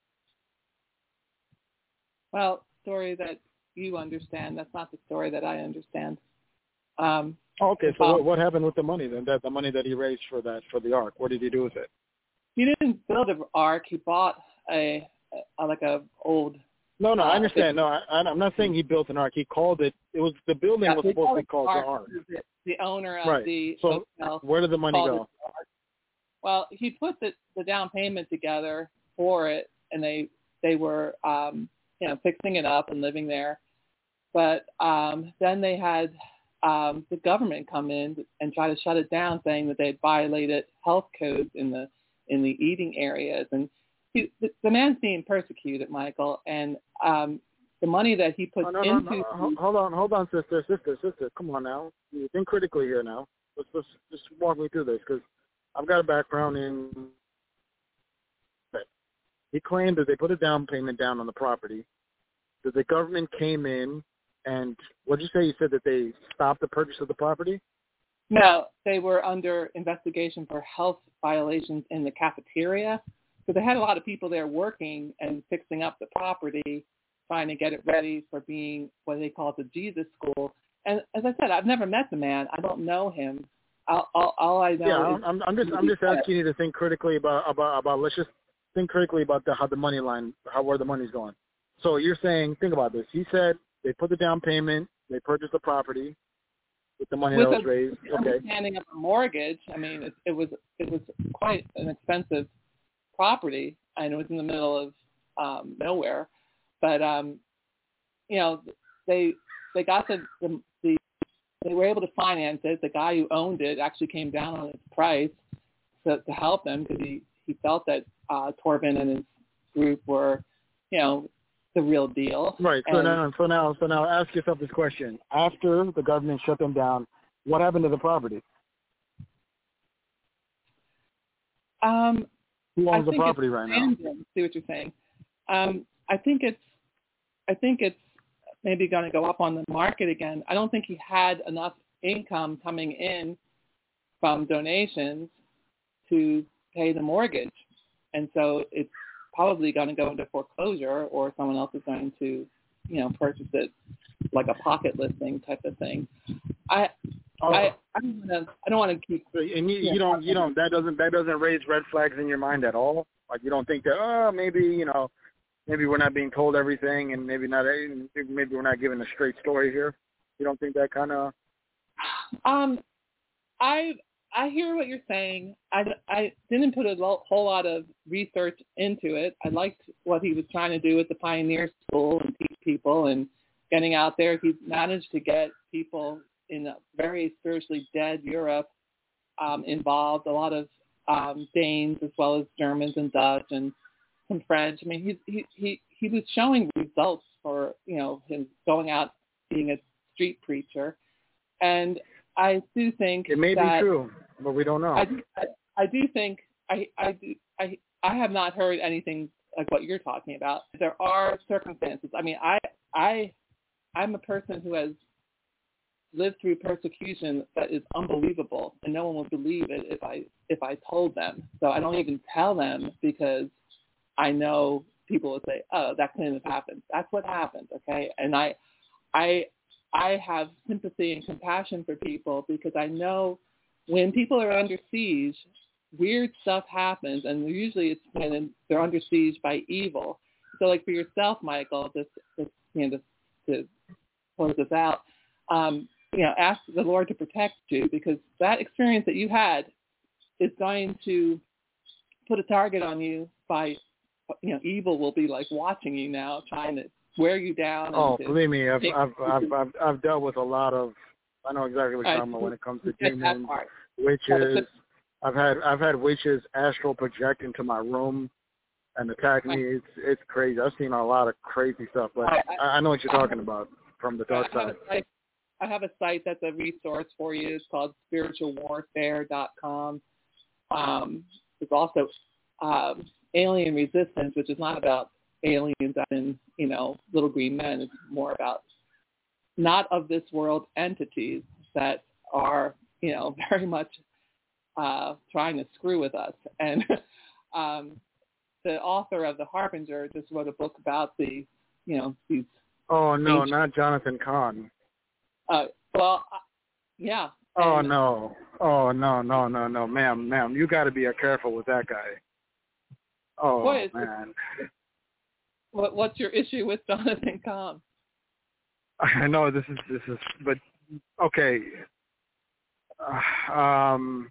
Well, story that you understand, that's not the story that I understand. Um, oh, okay, so what, what happened with the money then? That the money that he raised for that for the ark, what did he do with it? He didn't build an ark. He bought a, a like a old. No, no, uh, I understand. No, I, I'm not saying he built an ark. He called it. It was the building yeah, was supposed to be called the ark. The, the owner of right. the so hotel. Where did the money go? Well, he put the, the down payment together for it, and they they were um, you know fixing it up and living there. But um, then they had um, the government come in and try to shut it down, saying that they had violated health codes in the in the eating areas. And he, the, the man's being persecuted, Michael, and um, the money that he put oh, no, no, into no, no. Hold on, hold on, sister, sister, sister. Come on now. You think critically here now. Let's, let's just walk me through this, because I've got a background in. He claimed that they put a down payment down on the property, that the government came in. And what did you say? You said that they stopped the purchase of the property? No, they were under investigation for health violations in the cafeteria. So they had a lot of people there working and fixing up the property, trying to get it ready for being what they call the Jesus School. And as I said, I've never met the man. I don't know him. All, all, all I know yeah, is I'm, I'm just I'm just asking you to think critically about about about. Let's just think critically about the how the money line, how where the money's going. So you're saying, think about this. He said they put the down payment, they purchased the property with the money with that was a, raised. Okay. Understanding of a mortgage, I mean, it, it was it was quite an expensive property, and it was in the middle of um, nowhere. But um, you know, they they got the, the the they were able to finance it. The guy who owned it actually came down on its price to, to help them, because he, he felt that uh, Torben and his group were, you know, the real deal. Right. So and, now, so now, so now, ask yourself this question: after the government shut them down, what happened to the property? Um, Who owns I the property right now? See what you're saying. Um, I think it's, I think it's maybe going to go up on the market again. I don't think he had enough income coming in from donations to pay the mortgage, and so it's probably going to go into foreclosure, or someone else is going to, you know, purchase it like a pocket listing type of thing. I, oh. I, I don't want to. I don't want to keep. And you, you don't, you don't. That doesn't, that doesn't raise red flags in your mind at all. Like you don't think that, oh, maybe you know, maybe we're not being told everything, and maybe not, maybe we're not given a straight story here. You don't think that kind of? Um, I. I hear what you're saying. I, I didn't put a lo- whole lot of research into it. I liked what he was trying to do with the Pioneer School and teach people and getting out there. He managed to get people in a very spiritually dead Europe um, involved, a lot of um, Danes as well as Germans and Dutch and some French. I mean, he, he, he, he was showing results for, you know, him going out being a street preacher. And I do think it may that, be true, but we don't know. I do, I, I do think I I do I I have not heard anything like what you're talking about. There are circumstances. I mean, I I I'm a person who has lived through persecution that is unbelievable, and no one would believe it if I if I told them. So I don't even tell them because I know people would say, "Oh, that couldn't have happened." That's what happened, okay? And I, I, I have sympathy and compassion for people because I know when people are under siege, weird stuff happens, and usually it's when they're under siege by evil. So, like for yourself, Michael, just, just you know, to, to close this out. Um, you know, ask the Lord to protect you because that experience that you had is going to put a target on you by, you know, evil will be like watching you now, trying to wear you down. And oh, to believe me, I've, take, I've, I've, I've, I've dealt with a lot of, I know exactly what you're talking about when it comes to demons, witches. I've had, I've had witches astral project into my room and attack me. It's, it's crazy. I've seen a lot of crazy stuff, but I, I, I know what you're talking about from the dark side. I have a site that's a resource for you. It's called spiritual warfare dot com. Um, there's also um, Alien Resistance, which is not about aliens and, you know, little green men. It's more about not of this world entities that are, you know, very much uh, trying to screw with us. And um, the author of The Harbinger just wrote a book about the, you know, these. Oh, no, ancient, not Jonathan Cahn. Uh, well, uh, yeah. Oh, no. Oh, no, no, no, no. Ma'am, ma'am, you got to be careful with that guy. Oh, what is man. What, what's your issue with Jonathan Cahn? I know this is, this is, but, okay. Uh, um,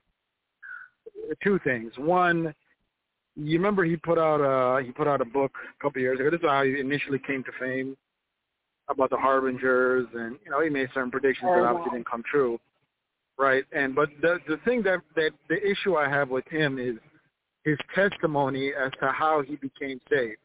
two things. One, you remember he put out a, he put out a book a couple of years ago. This is how he initially came to fame, about the harbingers, and you know he made certain predictions that obviously didn't come true, right? And but the the thing that that the issue I have with him is his testimony as to how he became saved.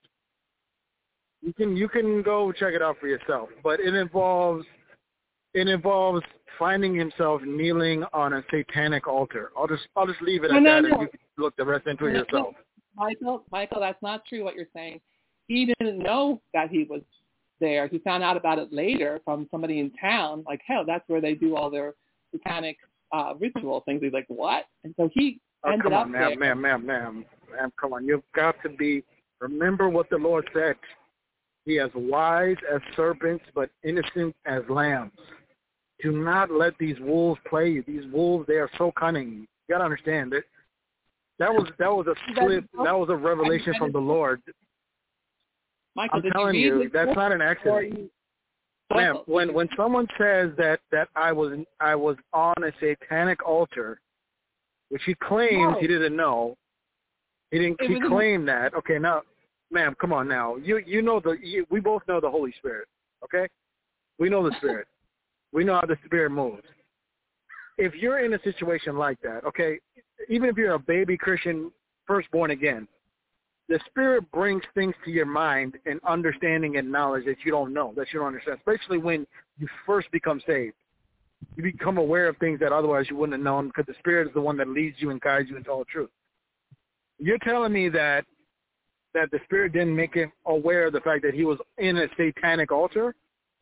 You can you can go check it out for yourself, but it involves it involves finding himself kneeling on a satanic altar. I'll just I'll just leave it at no, that, no, no. and you can look the rest into it no, yourself. Michael, Michael, that's not true. What you're saying, he didn't know that he was there. He found out about it later from somebody in town, like, hell, that's where they do all their satanic uh, ritual things. He's like, what? And so he oh, ended come up on, ma'am, there. ma'am, ma'am, ma'am, ma'am, come on. You've got to be, remember what the Lord said. He is wise as serpents, but innocent as lambs. Do not let these wolves play you. These wolves, they are so cunning. You got to understand that. That was, that was a slip. That was a revelation from the Lord. Michael, I'm did telling you, read you, that's not an accident. Ma'am, when when someone says that, that I was I was on a satanic altar, which he claims no. he didn't know, he didn't he claimed that. Okay, now, ma'am, come on now. You you know the you, we both know the Holy Spirit. Okay, we know the Spirit. We know how the Spirit moves. If you're in a situation like that, okay, even if you're a baby Christian, first born again, the Spirit brings things to your mind and understanding and knowledge that you don't know, that you don't understand, especially when you first become saved. You become aware of things that otherwise you wouldn't have known because the Spirit is the one that leads you and guides you into all truth. You're telling me that that the Spirit didn't make him aware of the fact that he was in a satanic altar?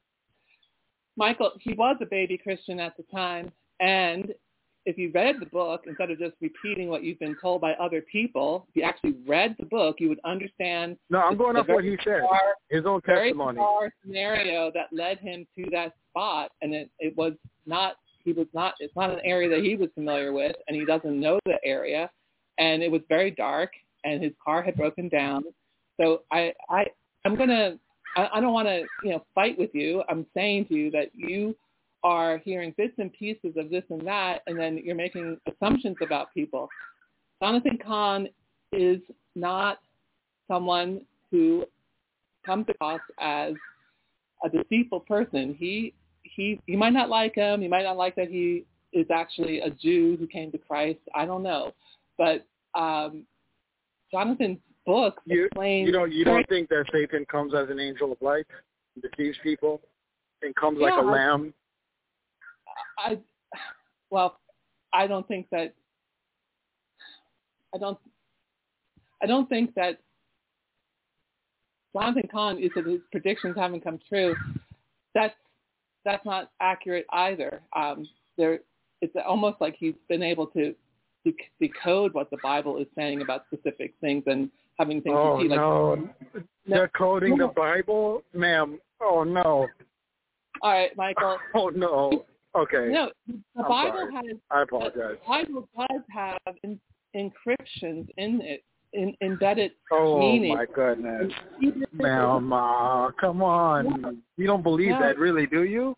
Michael, he was a baby Christian at the time, and if you read the book, instead of just repeating what you've been told by other people, if you actually read the book, you would understand. No, I'm going off what he said, his own testimony. Very bizarre scenario that led him to that spot, and it, it was not, he was not, it's not an area that he was familiar with, and he doesn't know the area, and it was very dark, and his car had broken down. So I, I, I'm going to, I, I don't want to, you know, fight with you. I'm saying to you that you are hearing bits and pieces of this and that, and then you're making assumptions about people. Jonathan Cahn is not someone who comes across as a deceitful person. He, he, you might not like him. You might not like that he is actually a Jew who came to Christ. I don't know. But um, Jonathan's book you, explains... You don't, you don't think that Satan comes as an angel of light and deceives people and comes yeah, like a I, lamb? I, well, I don't think that, I don't, I don't think that Jonathan Cahn is that his predictions haven't come true. That's that's not accurate either. Um, there, it's almost like he's been able to dec- decode what the Bible is saying about specific things and having things oh, to see. Like, no. no, Decoding no. the Bible? Ma'am, oh, no. All right, Michael. Oh, no. Okay. No, the I'm Bible sorry. has. I apologize. The Bible does have in, encryptions in it, in, embedded Oh, meaning. my goodness. Ma'am, uh, come on. You don't believe no. that, really, do you?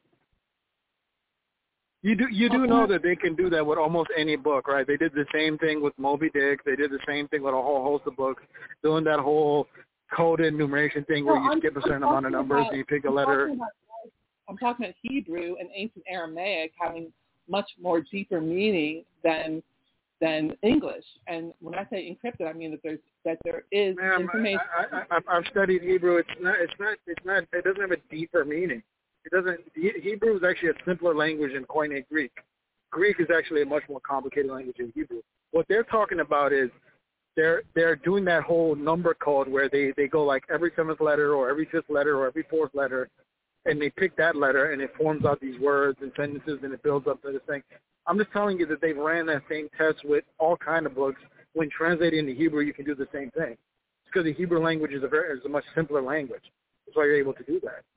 You do you do know that they can do that with almost any book, right? They did the same thing with Moby Dick. They did the same thing with a whole host of books, doing that whole coded numeration thing where no, you I'm, skip a certain I'm amount of numbers about, and you pick a I'm letter. Talking about, I'm talking about Hebrew and ancient Aramaic having much more deeper meaning than than English. And when I say encrypted, I mean that there's that there is Ma'am, information. I, I, I, I've studied Hebrew. It's not. It's not. It's not. It doesn't have a deeper meaning. It doesn't. Hebrew is actually a simpler language than Koine Greek. Greek is actually a much more complicated language than Hebrew. What they're talking about is they're they're doing that whole number code where they, they go like every seventh letter or every fifth letter or every fourth letter, and they pick that letter and it forms out these words and sentences and it builds up to this thing. I'm just telling you that they've ran that same test with all kind of books. When translated into Hebrew, you can do the same thing. It's because the Hebrew language is a very is a much simpler language. That's why you're able to do that.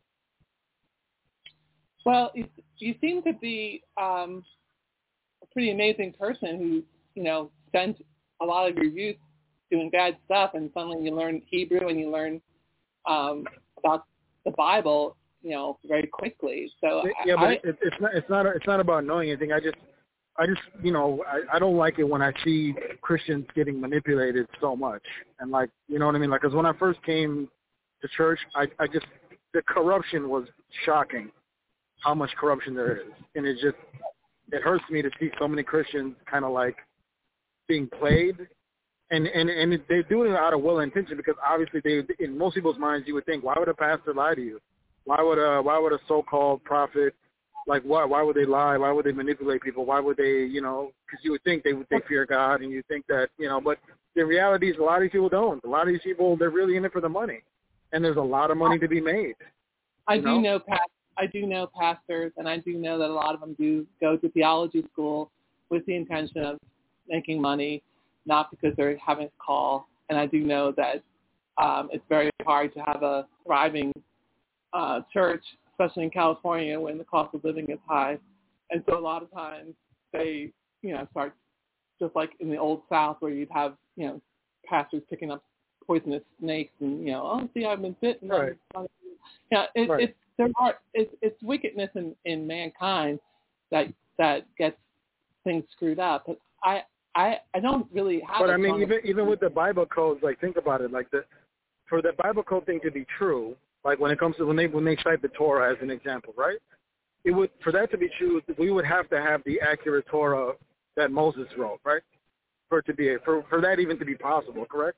Well, you, you seem to be um, a pretty amazing person who, you know, spent a lot of your youth doing bad stuff, and suddenly you learn Hebrew and you learn um, about the Bible, you know, very quickly. So yeah, I, but it, it's not it's not it's not about knowing anything. I just I just you know I, I don't like it when I see Christians getting manipulated so much, and like you know what I mean. Like, because when I first came to church, I I just the corruption was shocking. How much corruption there is, and it just it hurts me to see so many Christians kind of like being played, and and and they do it out of well intention, because obviously they in most people's minds you would think, why would a pastor lie to you? Why would a why would a so-called prophet, like why why would they lie? Why would they manipulate people? Why would they you know? Because you would think they would they fear God, and you think that you know, but the reality is a lot of these people don't. A lot of these people, they're really in it for the money, and there's a lot of money to be made. I you do know, know pastors. I do know pastors, and I do know that a lot of them do go to theology school with the intention of making money, not because they're having a call. And I do know that um, it's very hard to have a thriving uh, church, especially in California when the cost of living is high. And so a lot of times they, you know, start just like in the old South where you'd have, you know, pastors picking up poisonous snakes and, you know, oh, see, I've been bitten. right? Yeah, it, right. it's there are it's, it's wickedness in, in mankind that that gets things screwed up. But I I, I don't really have. But a I mean, even of, even with the Bible codes, like think about it, like the for the Bible code thing to be true, like when it comes to when they when they cite the Torah as an example, right? It would for that to be true, we would have to have the accurate Torah that Moses wrote, right? For it to be for for that even to be possible, correct?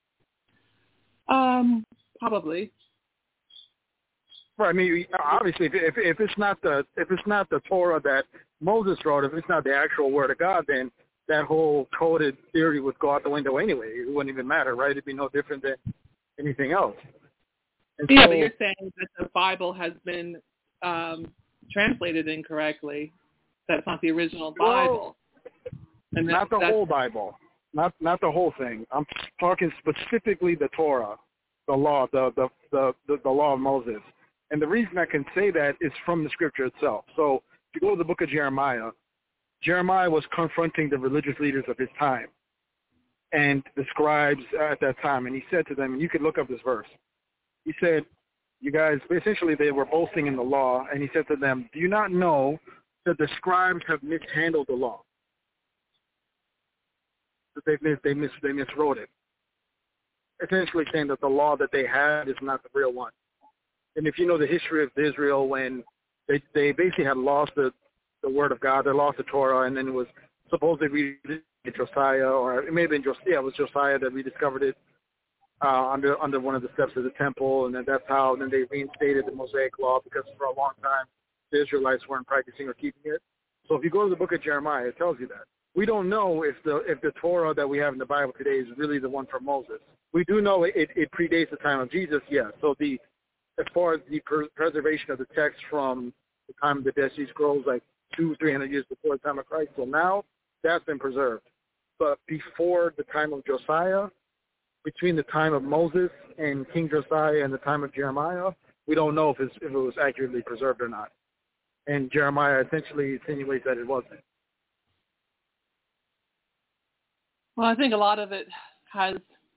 Um, probably. Right. I mean, obviously, if, if if it's not the if it's not the Torah that Moses wrote, if it's not the actual Word of God, then that whole coded theory would go out the window anyway. It wouldn't even matter, right? It'd be no different than anything else. And yeah, so, but you're saying that the Bible has been um, translated incorrectly. That's not the original Bible. Well, and that, not the that's, whole Bible, not not the whole thing. I'm talking specifically the Torah, the law, the the the, the, the law of Moses. And the reason I can say that is from the scripture itself. So if you go to the book of Jeremiah, Jeremiah was confronting the religious leaders of his time and the scribes at that time. And he said to them, and you could look up this verse. He said, you guys, essentially they were boasting in the law. And he said to them, do you not know that the scribes have mishandled the law? That they, mis- they, mis- they miswrote it. Essentially saying that the law that they had is not the real one. And if you know the history of Israel, when they they basically had lost the, the word of God, they lost the Torah, and then it was supposedly Josiah, or it may have been Josiah, yeah, it was Josiah that rediscovered it uh, under under one of the steps of the temple, and then that's how then they reinstated the Mosaic law, because for a long time the Israelites weren't practicing or keeping it. So if you go to the book of Jeremiah, it tells you that. We don't know if the if the Torah that we have in the Bible today is really the one from Moses. We do know it, it, it predates the time of Jesus, yes. So the as far as the per- preservation of the text from the time of the Dead Sea Scrolls, like two, three hundred years before the time of Christ. So now that's been preserved. But before the time of Josiah, between the time of Moses and King Josiah and the time of Jeremiah, we don't know if, it's, if it was accurately preserved or not. And Jeremiah essentially insinuates that it wasn't. Well, I think a lot of it has,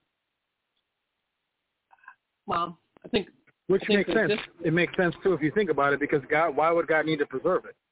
well, I think... Which I think makes sense. Just, it makes sense, too, if you think about it, because God, why would God need to preserve it?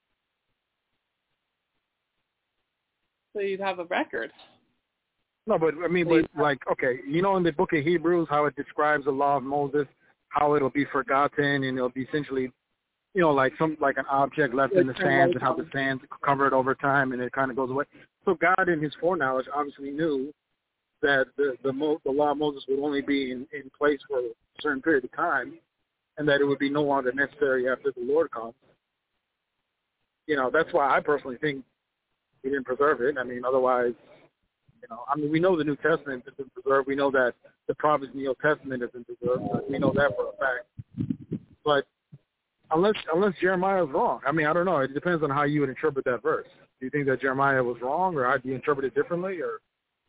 So you'd have a record. No, but, I mean, but like, okay, you know in the book of Hebrews how it describes the law of Moses, how it'll be forgotten and it'll be essentially, you know, like some like an object left in the sands and how the sands cover it over time and it kind of goes away. So God, in his foreknowledge, obviously knew that the the, Mo, the law of Moses would only be in, in place for a certain period of time and that it would be no longer necessary after the Lord comes. You know, that's why I personally think he didn't preserve it. I mean, otherwise, you know, I mean, we know the New Testament has been preserved. We know that the prophets in the Old Testament have been preserved. We know that for a fact. But unless unless Jeremiah is wrong, I mean, I don't know. It depends on how you would interpret that verse. Do you think that Jeremiah was wrong, or how do you interpret it differently, or?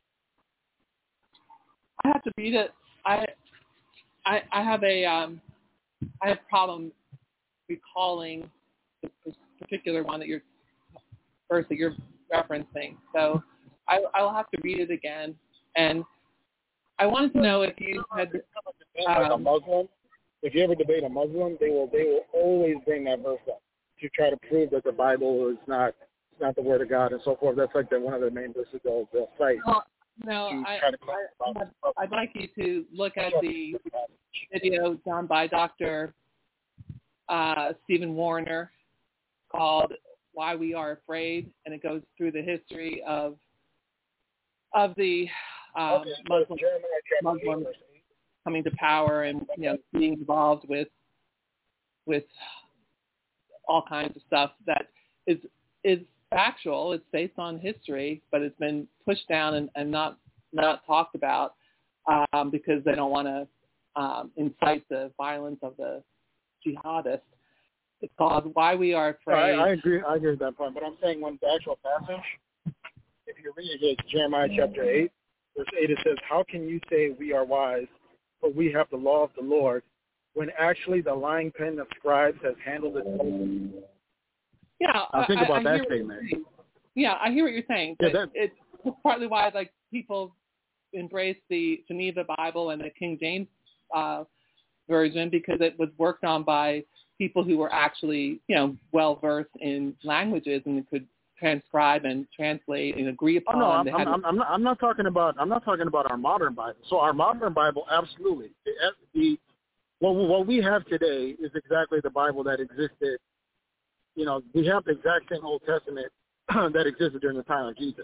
I have to read it. I I, I have a um, I have a problem recalling the particular one that you're verse that you're referencing. So I, I will have to read it again. And I wanted to know if you had um, like a Muslim. If you ever debate a Muslim, they will they will always bring that verse up to try to prove that the Bible is not it's not the Word of God and so forth. That's like the, one of the main verses they'll, they'll cite. Well, no, I, I, I'd like you to look at the video done by Doctor Uh, Stephen Warner called "Why We Are Afraid," and it goes through the history of of the um, okay, Muslim, Muslims coming to power and you know being involved with with all kinds of stuff that is is factual. It's based on history, but it's been pushed down and, and not not talked about um, because they don't want to um, incite the violence of the jihadists. It's called "Why We Are Afraid." I, I agree. I agree with that point. But I'm saying when the actual passage, if you read it, it's Jeremiah chapter eight, verse eight. It says, "How can you say we are wise, but we have the law of the Lord, when actually the lying pen of scribes has handled it closely?" Yeah, I think about I, I that statement. Yeah, I hear what you're saying. Yeah, But that, it's partly why like people embrace the Geneva Bible and the King James uh, version because it was worked on by people who were actually, you know, well versed in languages and could transcribe and translate and agree upon. Oh no, I'm, they I'm, had I'm, I'm, not, I'm not talking about. I'm not talking about our modern Bible. So our modern Bible, absolutely. The, the what, what we have today is exactly the Bible that existed. You know, we have the exact same Old Testament that existed during the time of Jesus.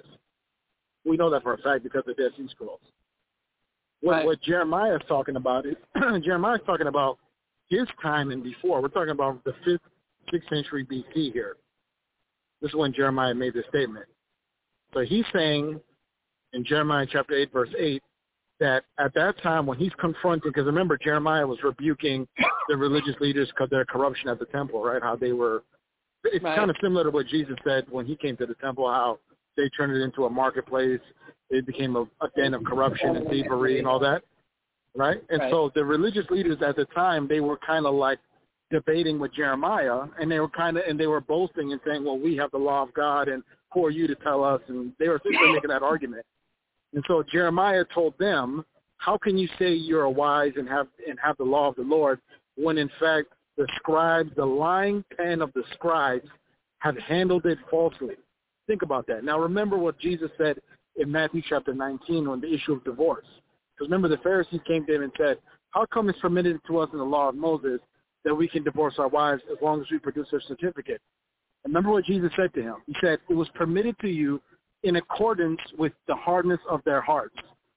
We know that for a fact because of the Dead Sea Scrolls. What, right. what Jeremiah is talking about is Jeremiah is talking about his time and before. We're talking about the fifth, sixth century B C here. This is when Jeremiah made this statement. So he's saying in Jeremiah chapter eight, verse eight, that at that time when he's confronting, because remember Jeremiah was rebuking the religious leaders because their corruption at the temple, right? How they were. It's right. kind of similar to what Jesus said when he came to the temple, how they turned it into a marketplace. It became a, a den of corruption and thievery and all that, right? And right. so the religious leaders at the time, they were kind of like debating with Jeremiah, and they were kind of, and they were boasting and saying, well, we have the law of God, and who are you to tell us? And they were essentially making that argument. And so Jeremiah told them, how can you say you're wise and have and have the law of the Lord when in fact the scribes, the lying pen of the scribes have handled it falsely? Think about that. Now remember what Jesus said in Matthew chapter nineteen on the issue of divorce. Because remember the Pharisees came to him and said, how come it's permitted to us in the law of Moses that we can divorce our wives as long as we produce a certificate? And remember what Jesus said to him. He said, it was permitted to you in accordance with the hardness of their hearts.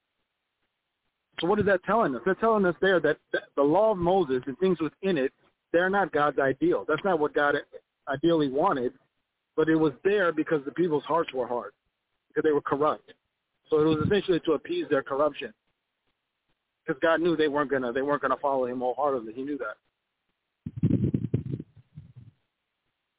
So what is that telling us? They're telling us there that the law of Moses and things within it, they're not God's ideal. That's not what God ideally wanted, but it was there because the people's hearts were hard, because they were corrupt. So it was essentially to appease their corruption, because God knew they weren't gonna they weren't gonna follow Him wholeheartedly. He knew that.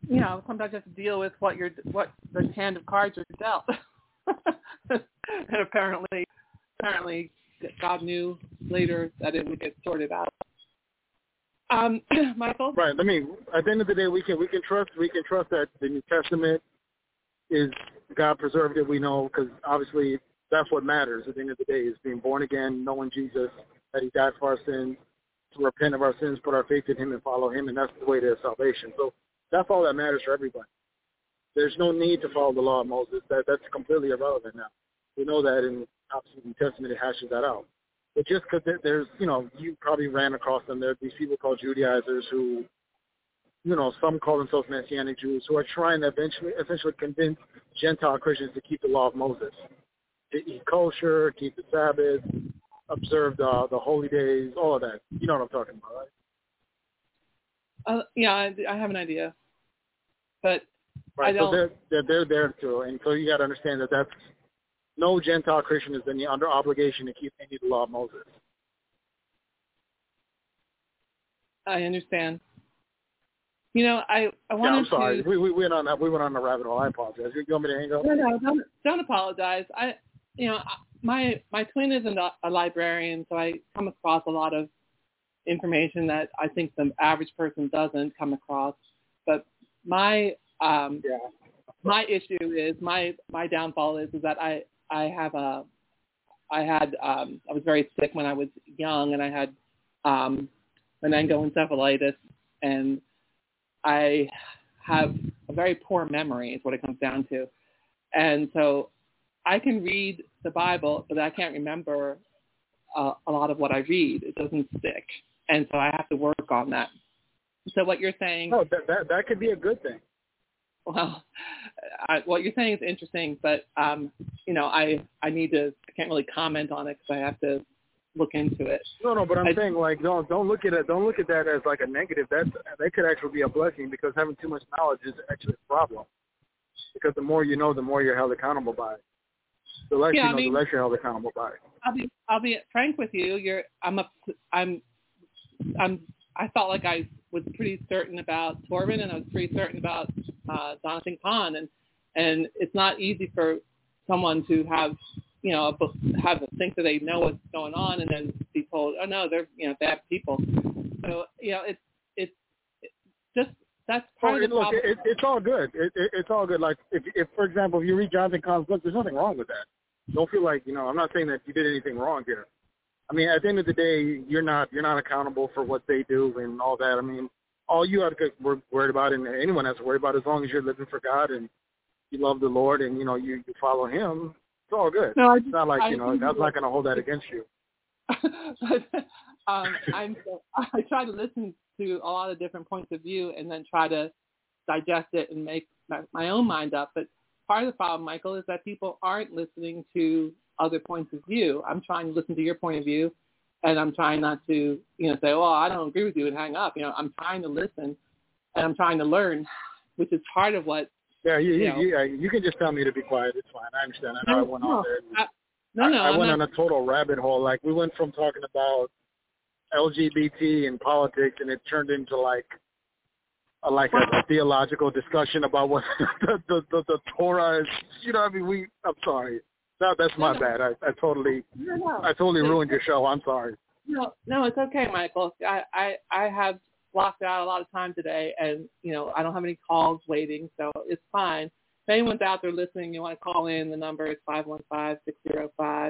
you know, sometimes you have to deal with what you're, what the hand of cards are dealt. And apparently, apparently, God knew later that it would get sorted out. Um, Michael? Right. I mean, at the end of the day, we can we can trust we can trust that the New Testament is God preserved it. We know because obviously that's what matters. At the end of the day, is being born again, knowing Jesus, that He died for our sins, to repent of our sins, put our faith in Him, and follow Him, and that's the way to salvation. So that's all that matters for everybody. There's no need to follow the law of Moses. That that's completely irrelevant now. We know that in obviously the New Testament it hashes that out. But just because there's, you know, you probably ran across them. There are these people called Judaizers who, you know, some call themselves Messianic Jews who are trying to eventually, essentially convince Gentile Christians to keep the law of Moses, to eat kosher, keep the Sabbath, observe the, the holy days, all of that. You know what I'm talking about, right? Uh, yeah, I, I have an idea, but right, I don't. So they're, they're, they're there too, and so you got to understand that that's, no Gentile Christian is in the under obligation to keep any of the law of Moses. I understand. You know, I, I wanted yeah, I'm sorry. to. We, we went on that. We went on the rabbit hole. I apologize. You want me to hang up? No, no, don't, don't apologize. I, you know, my my twin isn't a, a librarian, so I come across a lot of information that I think the average person doesn't come across. But my um, yeah. my issue is my my downfall is is that I I have a I had um, I was very sick when I was young, and I had um, meningoencephalitis, and I have a very poor memory is what it comes down to. And so I can read the Bible, but I can't remember uh, a lot of what I read. It doesn't stick. And so I have to work on that. So what you're saying... Oh, that, that, that could be a good thing. Well, I, what you're saying is interesting, but, um, you know, I, I need to... I can't really comment on it because I have to look into it. No, no, but I'm I, saying, like, don't don't look at it. Don't look at that as like a negative. That that could actually be a blessing because having too much knowledge is actually a problem. Because the more you know, the more you're held accountable by. The less yeah, you know, I mean, the less you're held accountable by. I'll be I'll be frank with you. You're I'm a I'm I'm I felt like I was pretty certain about Torben, and I was pretty certain about uh, Jonathan Cahn, and and it's not easy for someone to have. You know, have think that they know what's going on, and then be told, "Oh no, they're you know bad people." So you know, it's it's it just that's part well, of the look, problem. it, it's all good. It, it, it's all good. Like if, if, for example, if you read Jonathan Cahn's book, there's nothing wrong with that. Don't feel like you know. I'm not saying that you did anything wrong here. I mean, at the end of the day, you're not you're not accountable for what they do and all that. I mean, all you have to get worried about, and anyone has to worry about, as long as you're living for God and you love the Lord and you know you, you follow Him. It's all good. No, I, it's not like, I, you know, God's not going to hold that against you. but, um, I'm, I try to listen to a lot of different points of view and then try to digest it and make my, my own mind up. But part of the problem, Michael, is that people aren't listening to other points of view. I'm trying to listen to your point of view, and I'm trying not to, you know, say, well, I don't agree with you and hang up. You know, I'm trying to listen, and I'm trying to learn, which is part of what Yeah, you, you, you, know, you, you can just tell me to be quiet. It's fine. I understand. I know no, I went no, on there. I, no, no, I, I I'm went not, on a total rabbit hole. Like, we went from talking about L G B T and politics, and it turned into, like, a, like a, a theological discussion about what the, the, the, the Torah is. You know what I mean? We, I'm sorry. No, that's my no, bad. I, I totally no, no. I totally ruined your show. I'm sorry. No, no, it's okay, Michael. I, I, I have blocked out a lot of time today, and, you know, I don't have any calls waiting, so it's fine. If anyone's out there listening, you want to call in, the number is five one five, six zero five,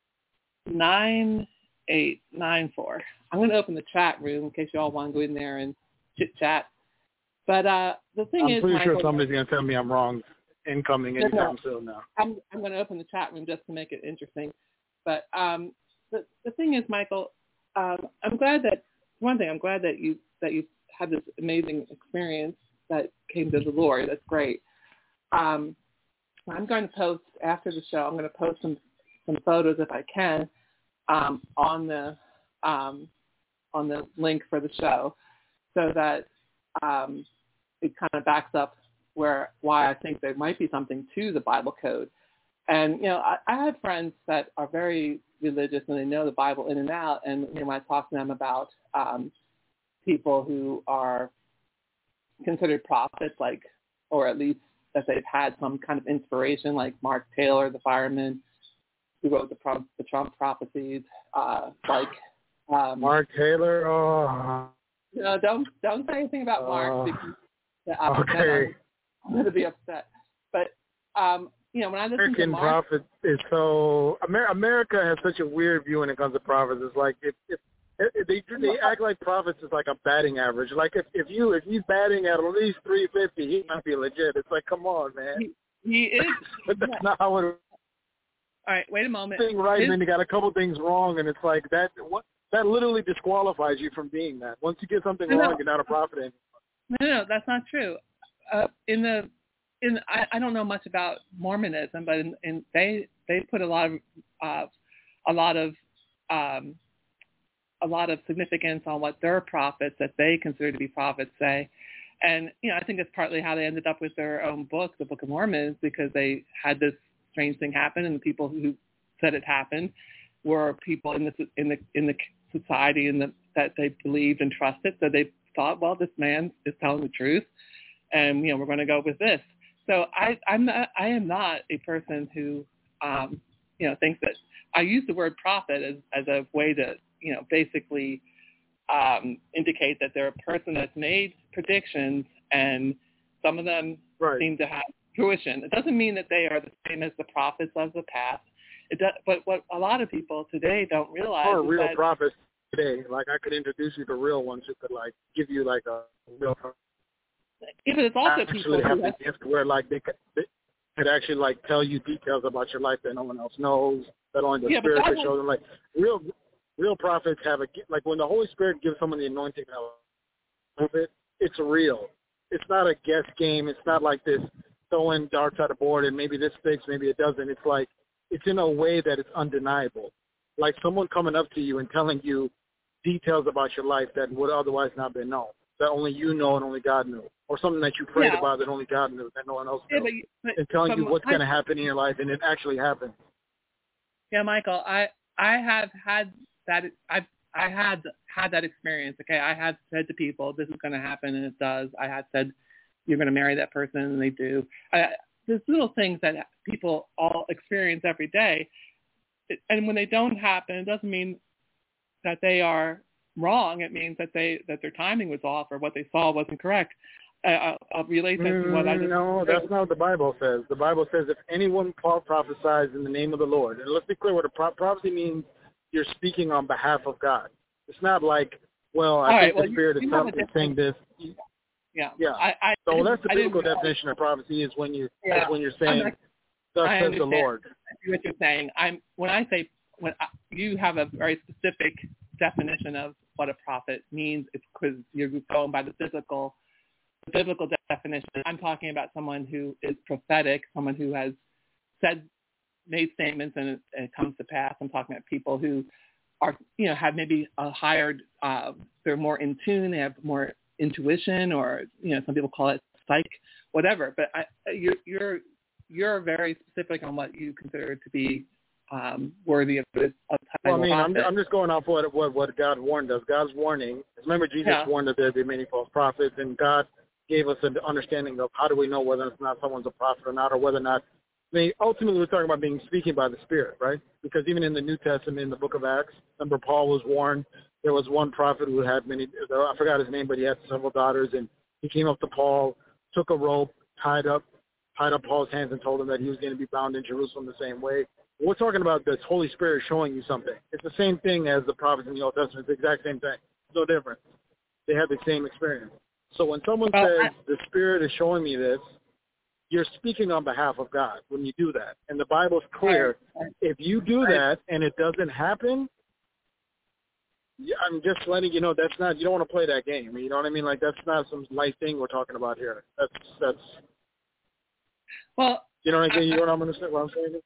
nine eight nine four. I'm going to open the chat room in case you all want to go in there and chit-chat. But uh, the thing I'm is, pretty Michael, sure somebody's going to tell me I'm wrong incoming anytime no, no. soon now. I'm, I'm going to open the chat room just to make it interesting. But um, the, the thing is, Michael, um, I'm glad that, one thing, I'm glad that you that you had this amazing experience that came to the Lord. That's great. Um, I'm going to post, after the show, I'm going to post some, some photos, if I can, um, on the um, on the link for the show, so that um, it kind of backs up where why I think there might be something to the Bible code. And, you know, I, I have friends that are very religious and they know the Bible in and out. And, you know, when I talk to them about um, people who are considered prophets, like, or at least that they've had some kind of inspiration, like Mark Taylor, the fireman, who wrote the, Trump, the Trump prophecies, uh, like um, Mark Taylor. Oh, no, don't don't say anything about Mark uh, because uh, okay. I'm, I'm going to be upset. But um, you know, when I listen American to Mark, prophet is so Amer- America has such a weird view when it comes to prophets. It's like if, if, if they they act like prophets is like a batting average. Like if, if you if he's batting at at least three fifty, he might be legit. It's like, come on, man. he, he is. But that's Yeah. not how it. All right, wait a moment. Thing right, His, and then you got a couple things wrong, and it's like that. What that literally disqualifies you from being that. Once you get something no, wrong, no, you're not a prophet anymore. no, no, that's not true. Uh, in the in I, I don't know much about Mormonism, but in, in they they put a lot of uh, a lot of um, a lot of significance on what their prophets that they consider to be prophets say. And, you know, I think it's partly how they ended up with their own book, the Book of Mormon, because they had this strange thing happen, and the people who said it happened were people in the in the in the society in the, that they believed and trusted. So they thought, well, this man is telling the truth, and you know, we're going to go with this. So I I'm not, I am not a person who um, you know thinks that I use the word prophet as as a way to you know basically um, indicate that they're a person that's made predictions, and some of them Right. seem to have fruition. It doesn't mean that they are the same as the prophets of the past. It does, but what a lot of people today don't realize Or is real that, prophets today. Like I could introduce you to real ones who could like give you like a real prophet. yeah, but it's also Actually people have who the have, gift where like they could, they could actually like tell you details about your life that no one else knows, that only the yeah, but Spirit that could show them. Like real real prophets have a gi- like when the Holy Spirit gives someone the anointing of it, it's real. It's not a guess game. It's not like this throwing darts at a board and maybe this sticks, maybe it doesn't. It's like it's in a way that it's undeniable. Like someone coming up to you and telling you details about your life that would otherwise not be known, that only you know and only God knew, or something that you prayed yeah, about that only God knew, that no one else yeah, knew, but, but and telling but you what's I, going to happen in your life, and it actually happens. yeah, Michael, I I have had that I've I had had that experience. Okay, I had said to people, "This is going to happen," and it does. I had said, "You're going to marry that person," and they do. I, there's little things that people all experience every day, and when they don't happen, it doesn't mean that they are wrong. It means that they that their timing was off or what they saw wasn't correct. Uh, I'll, I'll relate that to what I just No, that's not what the Bible says. The Bible says if anyone prophesies in the name of the Lord, and let's be clear, what a pro- prophecy means, you're speaking on behalf of God. It's not like, well, I all think right, well, the Spirit you, is you have a something saying this. Yeah, Yeah. I, I, So I that's the I biblical didn't definition of prophecy is when you yeah, is when you're I'm saying, not, "Thus I says understand the Lord." what you're saying. I'm when I say when I, you have a very specific definition of what a prophet means, it's because you're going by the physical, the biblical definition. I'm talking about someone who is prophetic, someone who has said, made statements, and it, and it comes to pass. I'm talking about people who are, you know, have maybe a higher, uh, they're more in tune, they have more intuition, or, you know, some people call it psych, whatever. But I, you're, you're, you're very specific on what you consider to be um, worthy of this of Well, I title mean, I'm, prophet. I'm just going off what, what what God warned us. God's warning. Remember, Jesus Yeah. warned that there'd be many false prophets, and God gave us an understanding of how do we know whether or not someone's a prophet or not, or whether or not. I mean, ultimately, we're talking about being speaking by the Spirit, right? Because even in the New Testament, in the Book of Acts, remember Paul was warned. There was one prophet who had many. I forgot his name, but he had several daughters, and he came up to Paul, took a rope, tied up, tied up Paul's hands, and told him that he was going to be bound in Jerusalem the same way. We're talking about the Holy Spirit showing you something. It's the same thing as the prophets in the Old Testament. It's the exact same thing. No difference. They have the same experience. So when someone Well, says, I, the Spirit is showing me this, you're speaking on behalf of God when you do that. And the Bible's clear. Right. If you do that and it doesn't happen, yeah, I'm just letting you know that's not, you don't want to play that game. You know what I mean? Like, that's not some light thing we're talking about here. That's, that's, well, you know what I mean? I, You know what I'm going to say? What I'm saying?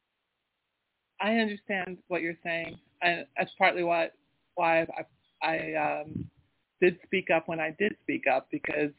I understand what you're saying, and that's partly why why I, I um, did speak up when I did speak up, because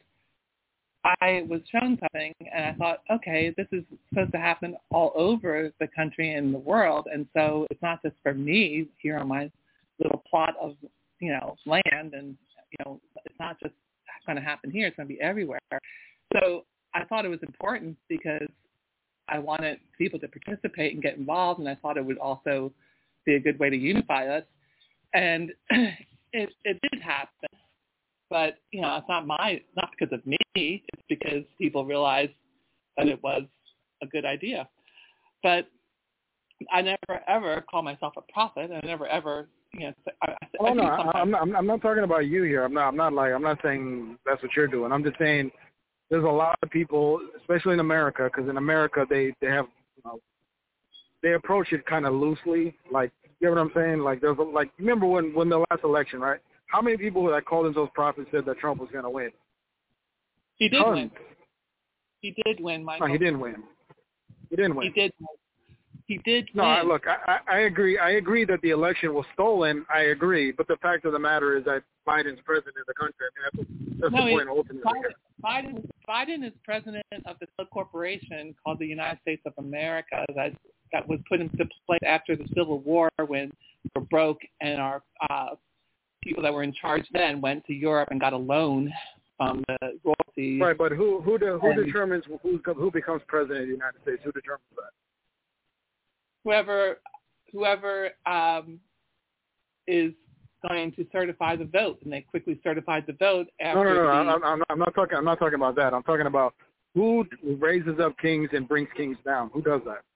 I was shown something, and I thought, okay, this is supposed to happen all over the country and the world, and so it's not just for me here on my little plot of, you know, land, and, you know, it's not just going to happen here. It's going to be everywhere. So I thought it was important because I wanted people to participate and get involved, and I thought it would also be a good way to unify us. And it, it did happen. But, you know, it's not my, not because of me. It's because people realized that it was a good idea. But I never, ever call myself a prophet. I never, ever, you know, I, I, oh, I no, sometimes, I'm not, I'm not talking about you here. I'm not, I'm not like, I'm not saying that's what you're doing. I'm just saying there's a lot of people, especially in America, because in America they, they have, you know, they approach it kind of loosely. Like, you know what I'm saying? Like, there's a, like, remember when, when the last election, right? How many people that called themselves prophets said that Trump was going to win? He did Tons. win. He did win, Michael. No, he didn't win. He didn't win. He did. He did no, win. I, look, I, I agree. I agree that the election was stolen. I agree, but the fact of the matter is that Biden's president of the country. I mean, that's, that's no, the point ultimately. Biden, Biden, Biden is president of the corporation called the United States of America that that was put into place after the Civil War when we were broke and our uh, people that were in charge then went to Europe and got a loan from the royalties. Right, but who who do, who and determines who who becomes president of the United States? Who determines that? Whoever whoever um, is going to certify the vote, and they quickly certified the vote after. No, no, no. The, I'm, I'm, I'm not talking. I'm not talking about that. I'm talking about who raises up kings and brings kings down. Who does that?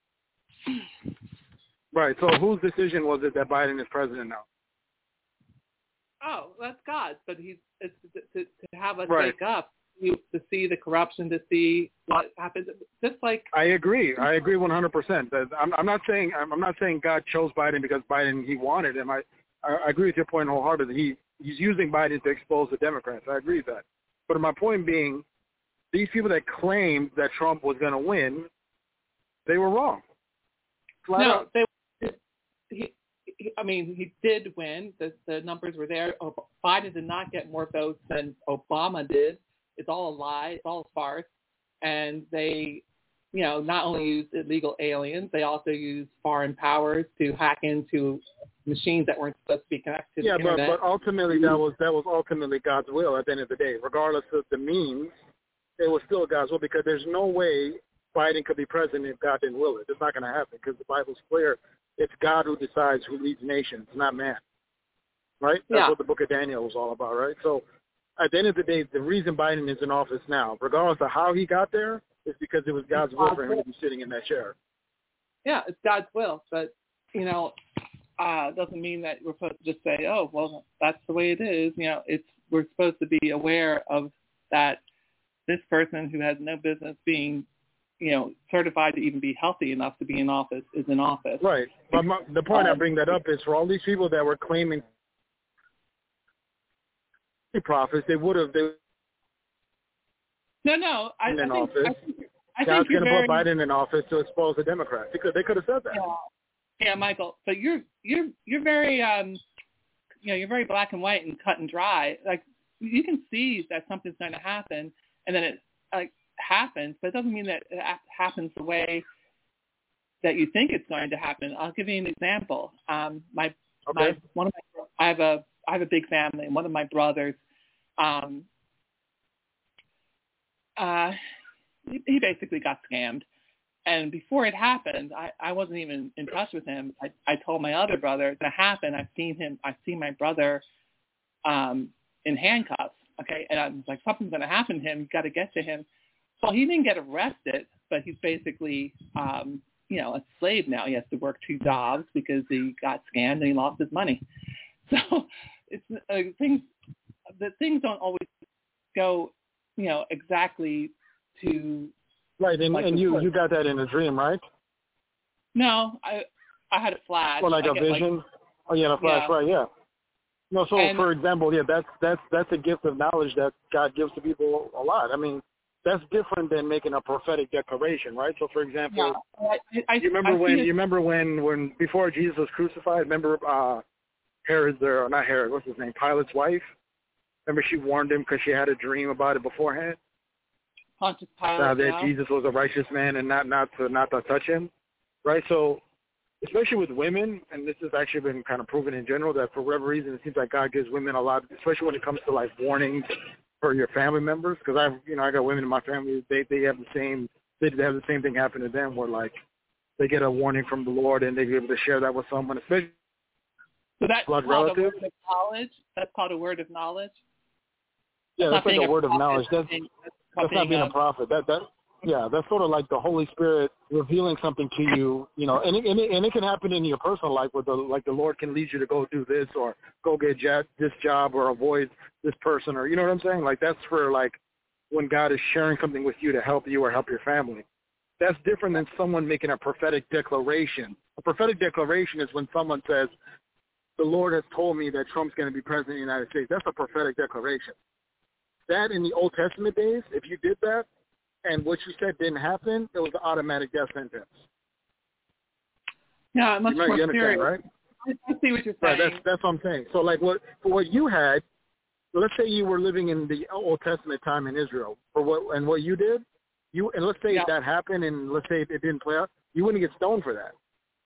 Right. So whose decision was it that Biden is president now? Oh, that's God. But he's it's, to, to have us right. wake up, to see the corruption, to see what happens. Just like I agree. I agree one hundred percent. I'm, I'm not saying I'm not saying God chose Biden because Biden he wanted him. I I agree with your point wholeheartedly. He he's using Biden to expose the Democrats. I agree with that. But my point being, these people that claimed that Trump was going to win, they were wrong. Flat no, out. they. He, he, I mean, he did win. The, the numbers were there. Biden did not get more votes than Obama did. It's all a lie. It's all a farce. And they, you know, not only used illegal aliens, they also used foreign powers to hack into machines that weren't supposed to be connected to yeah, the but, internet. but ultimately that was that was ultimately God's will at the end of the day. Regardless of the means, it was still God's will because there's no way Biden could be president if God didn't will it. It's not going to happen because the Bible's clear. It's God who decides who leads nations, not man. Right? That's yeah. what the book of Daniel was all about, right? So at the end of the day, the reason Biden is in office now, regardless of how he got there, is because it was God's will for him to be sitting in that chair. Yeah, it's God's will. But, you know, uh, doesn't mean that we're supposed to just say, oh, well, that's the way it is. You know, it's we're supposed to be aware of that this person who has no business being you know, certified to even be healthy enough to be in office is in office. Right. But my, the point um, I bring that up is for all these people that were claiming prophets, they would have they no, no. I, in I think, office. I think, I God's think you're going to very, put Biden in office to expose the Democrats. They could, they could have said that. Yeah, yeah, Michael. But you're you're you're very um, you know, you're very black and white and cut and dry. Like you can see that something's going to happen, and then it like happens, but it doesn't mean that it happens the way that you think it's going to happen. I'll give you an example. Um, my okay. my one of my I have a I have a big family, and one of my brothers, um, uh, he, he basically got scammed. And before it happened, I, I wasn't even in touch with him. I, I told my other brother it's going to happen. I've seen him. I've seen my brother um, in handcuffs. Okay, and I was like, something's going to happen to him. You got to get to him. Well, he didn't get arrested, but he's basically, um, you know, a slave now. He has to work two jobs because he got scammed and he lost his money. So it's uh, things. The things don't always go, you know, exactly to. Right, and, like and you, you got that in a dream, right? No, I I had a flash. Well, like I a get, vision? Like, oh, yeah, a flash, yeah. right, yeah. No, so and, for example, yeah, that's that's that's a gift of knowledge that God gives to people a lot. I mean, that's different than making a prophetic declaration, right? So, for example, yeah, I, I, you remember I when it, you remember when when before Jesus was crucified? Remember uh, Herod's or not Herod? What's his name? Pilate's wife. Remember she warned him because she had a dream about it beforehand. Pontius Pilate, Uh, that yeah. Jesus was a righteous man and not not to not to touch him, right? So, especially with women, and this has actually been kind of proven in general that for whatever reason it seems like God gives women a lot, especially when it comes to like warnings for your family members? Because I, you know, I got women in my family. They they have the same. They have the same thing happen to them, where like they get a warning from the Lord and they be able to share that with someone, especially so that's blood called relatives. a word of knowledge. That's called a word of knowledge. Yeah, that's, that's like a word of knowledge. That's being, that's not being a, a prophet. That that yeah, that's sort of like the Holy Spirit revealing something to you, you know, and it, and it, and it can happen in your personal life where the like the Lord can lead you to go do this or go get j- this job or avoid this person, or you know what I'm saying? Like that's for like when God is sharing something with you to help you or help your family. That's different than someone making a prophetic declaration. A prophetic declaration is when someone says, the Lord has told me that Trump's going to be president of the United States. That's a prophetic declaration. That in the Old Testament days, if you did that and what you said didn't happen, it was an automatic death sentence. Yeah, much you more you understand, serious. right? I see what you're saying. Right, that's, that's what I'm saying. So like what, for what you had, let's say you were living in the Old Testament time in Israel, for what and what you did, you and let's say yeah. that happened and let's say it didn't play out, you wouldn't get stoned for that.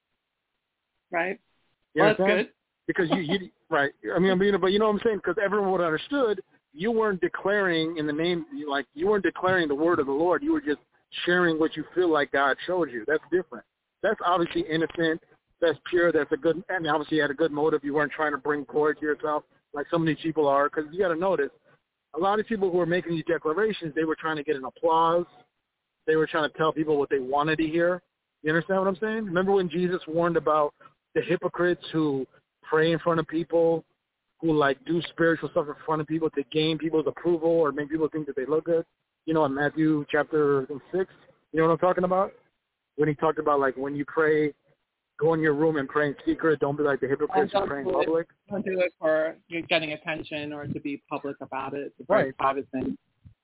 Right. You Well, understand? that's good. Because you, you right. I mean, you know, but you know what I'm saying? Because everyone would have understood you weren't declaring in the name, like you weren't declaring the word of the Lord. You were just sharing what you feel like God showed you. That's different. That's obviously innocent. That's pure. That's a good, and obviously you had a good motive. You weren't trying to bring glory to yourself like some of these people are. Because you got to notice, a lot of people who were making these declarations, they were trying to get an applause. They were trying to tell people what they wanted to hear. You understand what I'm saying? Remember when Jesus warned about the hypocrites who pray in front of people, who like do spiritual stuff in front of people to gain people's approval or make people think that they look good? You know, in Matthew chapter six, you know what I'm talking about? When he talked about like when you pray, go in your room and pray in secret. Don't be like the hypocrites who pray in public. Don't do it for getting attention or to be public about it. It's a very right. private thing.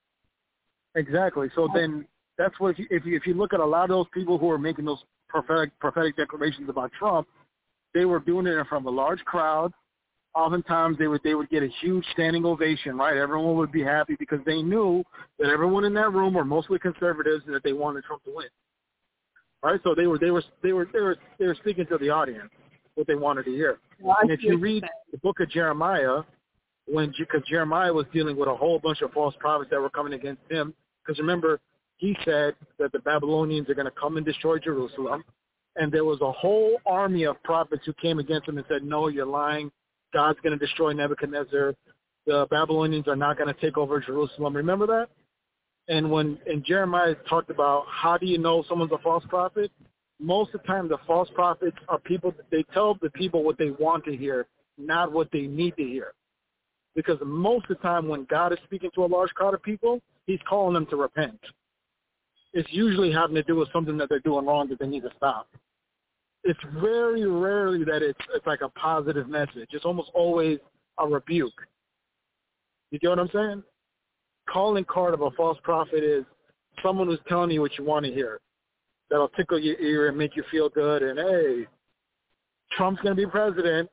Exactly. So then that's what if you, if you if you look at a lot of those people who are making those prophetic prophetic declarations about Trump, they were doing it in front of a large crowd. Oftentimes they would they would get a huge standing ovation, right? Everyone would be happy because they knew that everyone in that room were mostly conservatives and that they wanted Trump to win. Right? So they were they were they were they were they were speaking to the audience what they wanted to hear. Well, and if you read the book of Jeremiah, when because Jeremiah was dealing with a whole bunch of false prophets that were coming against him, because remember he said that the Babylonians are going to come and destroy Jerusalem, and there was a whole army of prophets who came against him and said, no, you're lying. God's going to destroy Nebuchadnezzar. The Babylonians are not going to take over Jerusalem. Remember that? And when and Jeremiah talked about how do you know someone's a false prophet, most of the time the false prophets are people, they tell the people what they want to hear, not what they need to hear. Because most of the time when God is speaking to a large crowd of people, he's calling them to repent. It's usually having to do with something that they're doing wrong that they need to stop. It's very rarely that it's it's like a positive message. It's almost always a rebuke. You get what I'm saying? Calling card of a false prophet is someone who's telling you what you want to hear. That'll tickle your ear and make you feel good. And, hey, Trump's going to be president.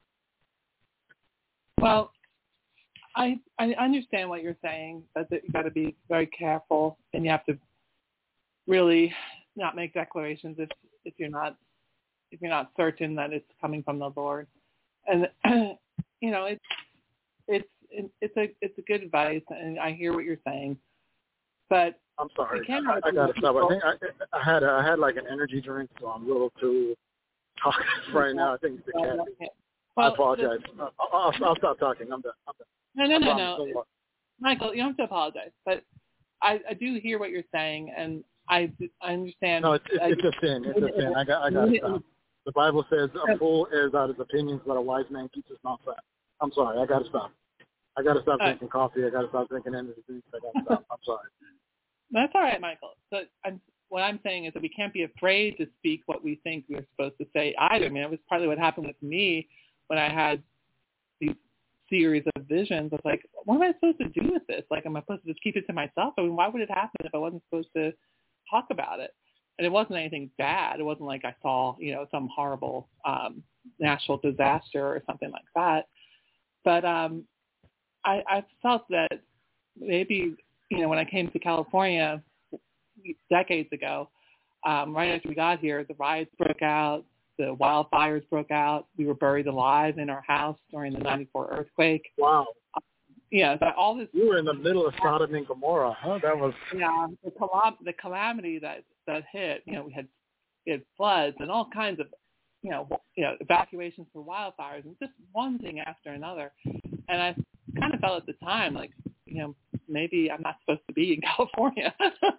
Well, I I understand what you're saying, but you got to be very careful, and you have to really not make declarations if if you're not if you're not certain that it's coming from the Lord. And you know, it's it's it's a it's a good advice, and I hear what you're saying. But I'm sorry, I, I got to stop. I think I, I had a, I had like an energy drink, so I'm a little too talkative right now. I think it's the caffeine. Well, I apologize. I'll, I'll, I'll stop talking. I'm done. I'm done. No, no, no, no. Michael, you don't have to apologize. But I, I do hear what you're saying, and I, I understand. No, it's, it's, it's a sin. It's a sin. I got I got to stop. The Bible says a fool airs out his opinions, but a wise man keeps his mouth shut. I'm sorry. I got to stop. I got to stop all drinking right. coffee. I got to stop drinking energy drinks. I got to stop. I'm sorry. That's all right, Michael. So I'm, what I'm saying is that we can't be afraid to speak what we think we're supposed to say either. I mean, it was partly what happened with me when I had these series of visions. I was like, what am I supposed to do with this? Like, am I supposed to just keep it to myself? I mean, why would it happen if I wasn't supposed to talk about it? And it wasn't anything bad. It wasn't like I saw, you know, some horrible um, natural disaster or something like that. But um, I, I felt that maybe, you know, when I came to California decades ago, um, right after we got here, the riots broke out, the wildfires broke out. We were buried alive in our house during the ninety-four earthquake. Wow. yeah, that all this. You were in the middle of Sodom and Gomorrah, huh? That was. Yeah, the calam- the calamity that that hit. You know, we had we had floods and all kinds of, you know, you know, evacuations for wildfires and just one thing after another. And I kind of felt at the time like, you know, maybe I'm not supposed to be in California.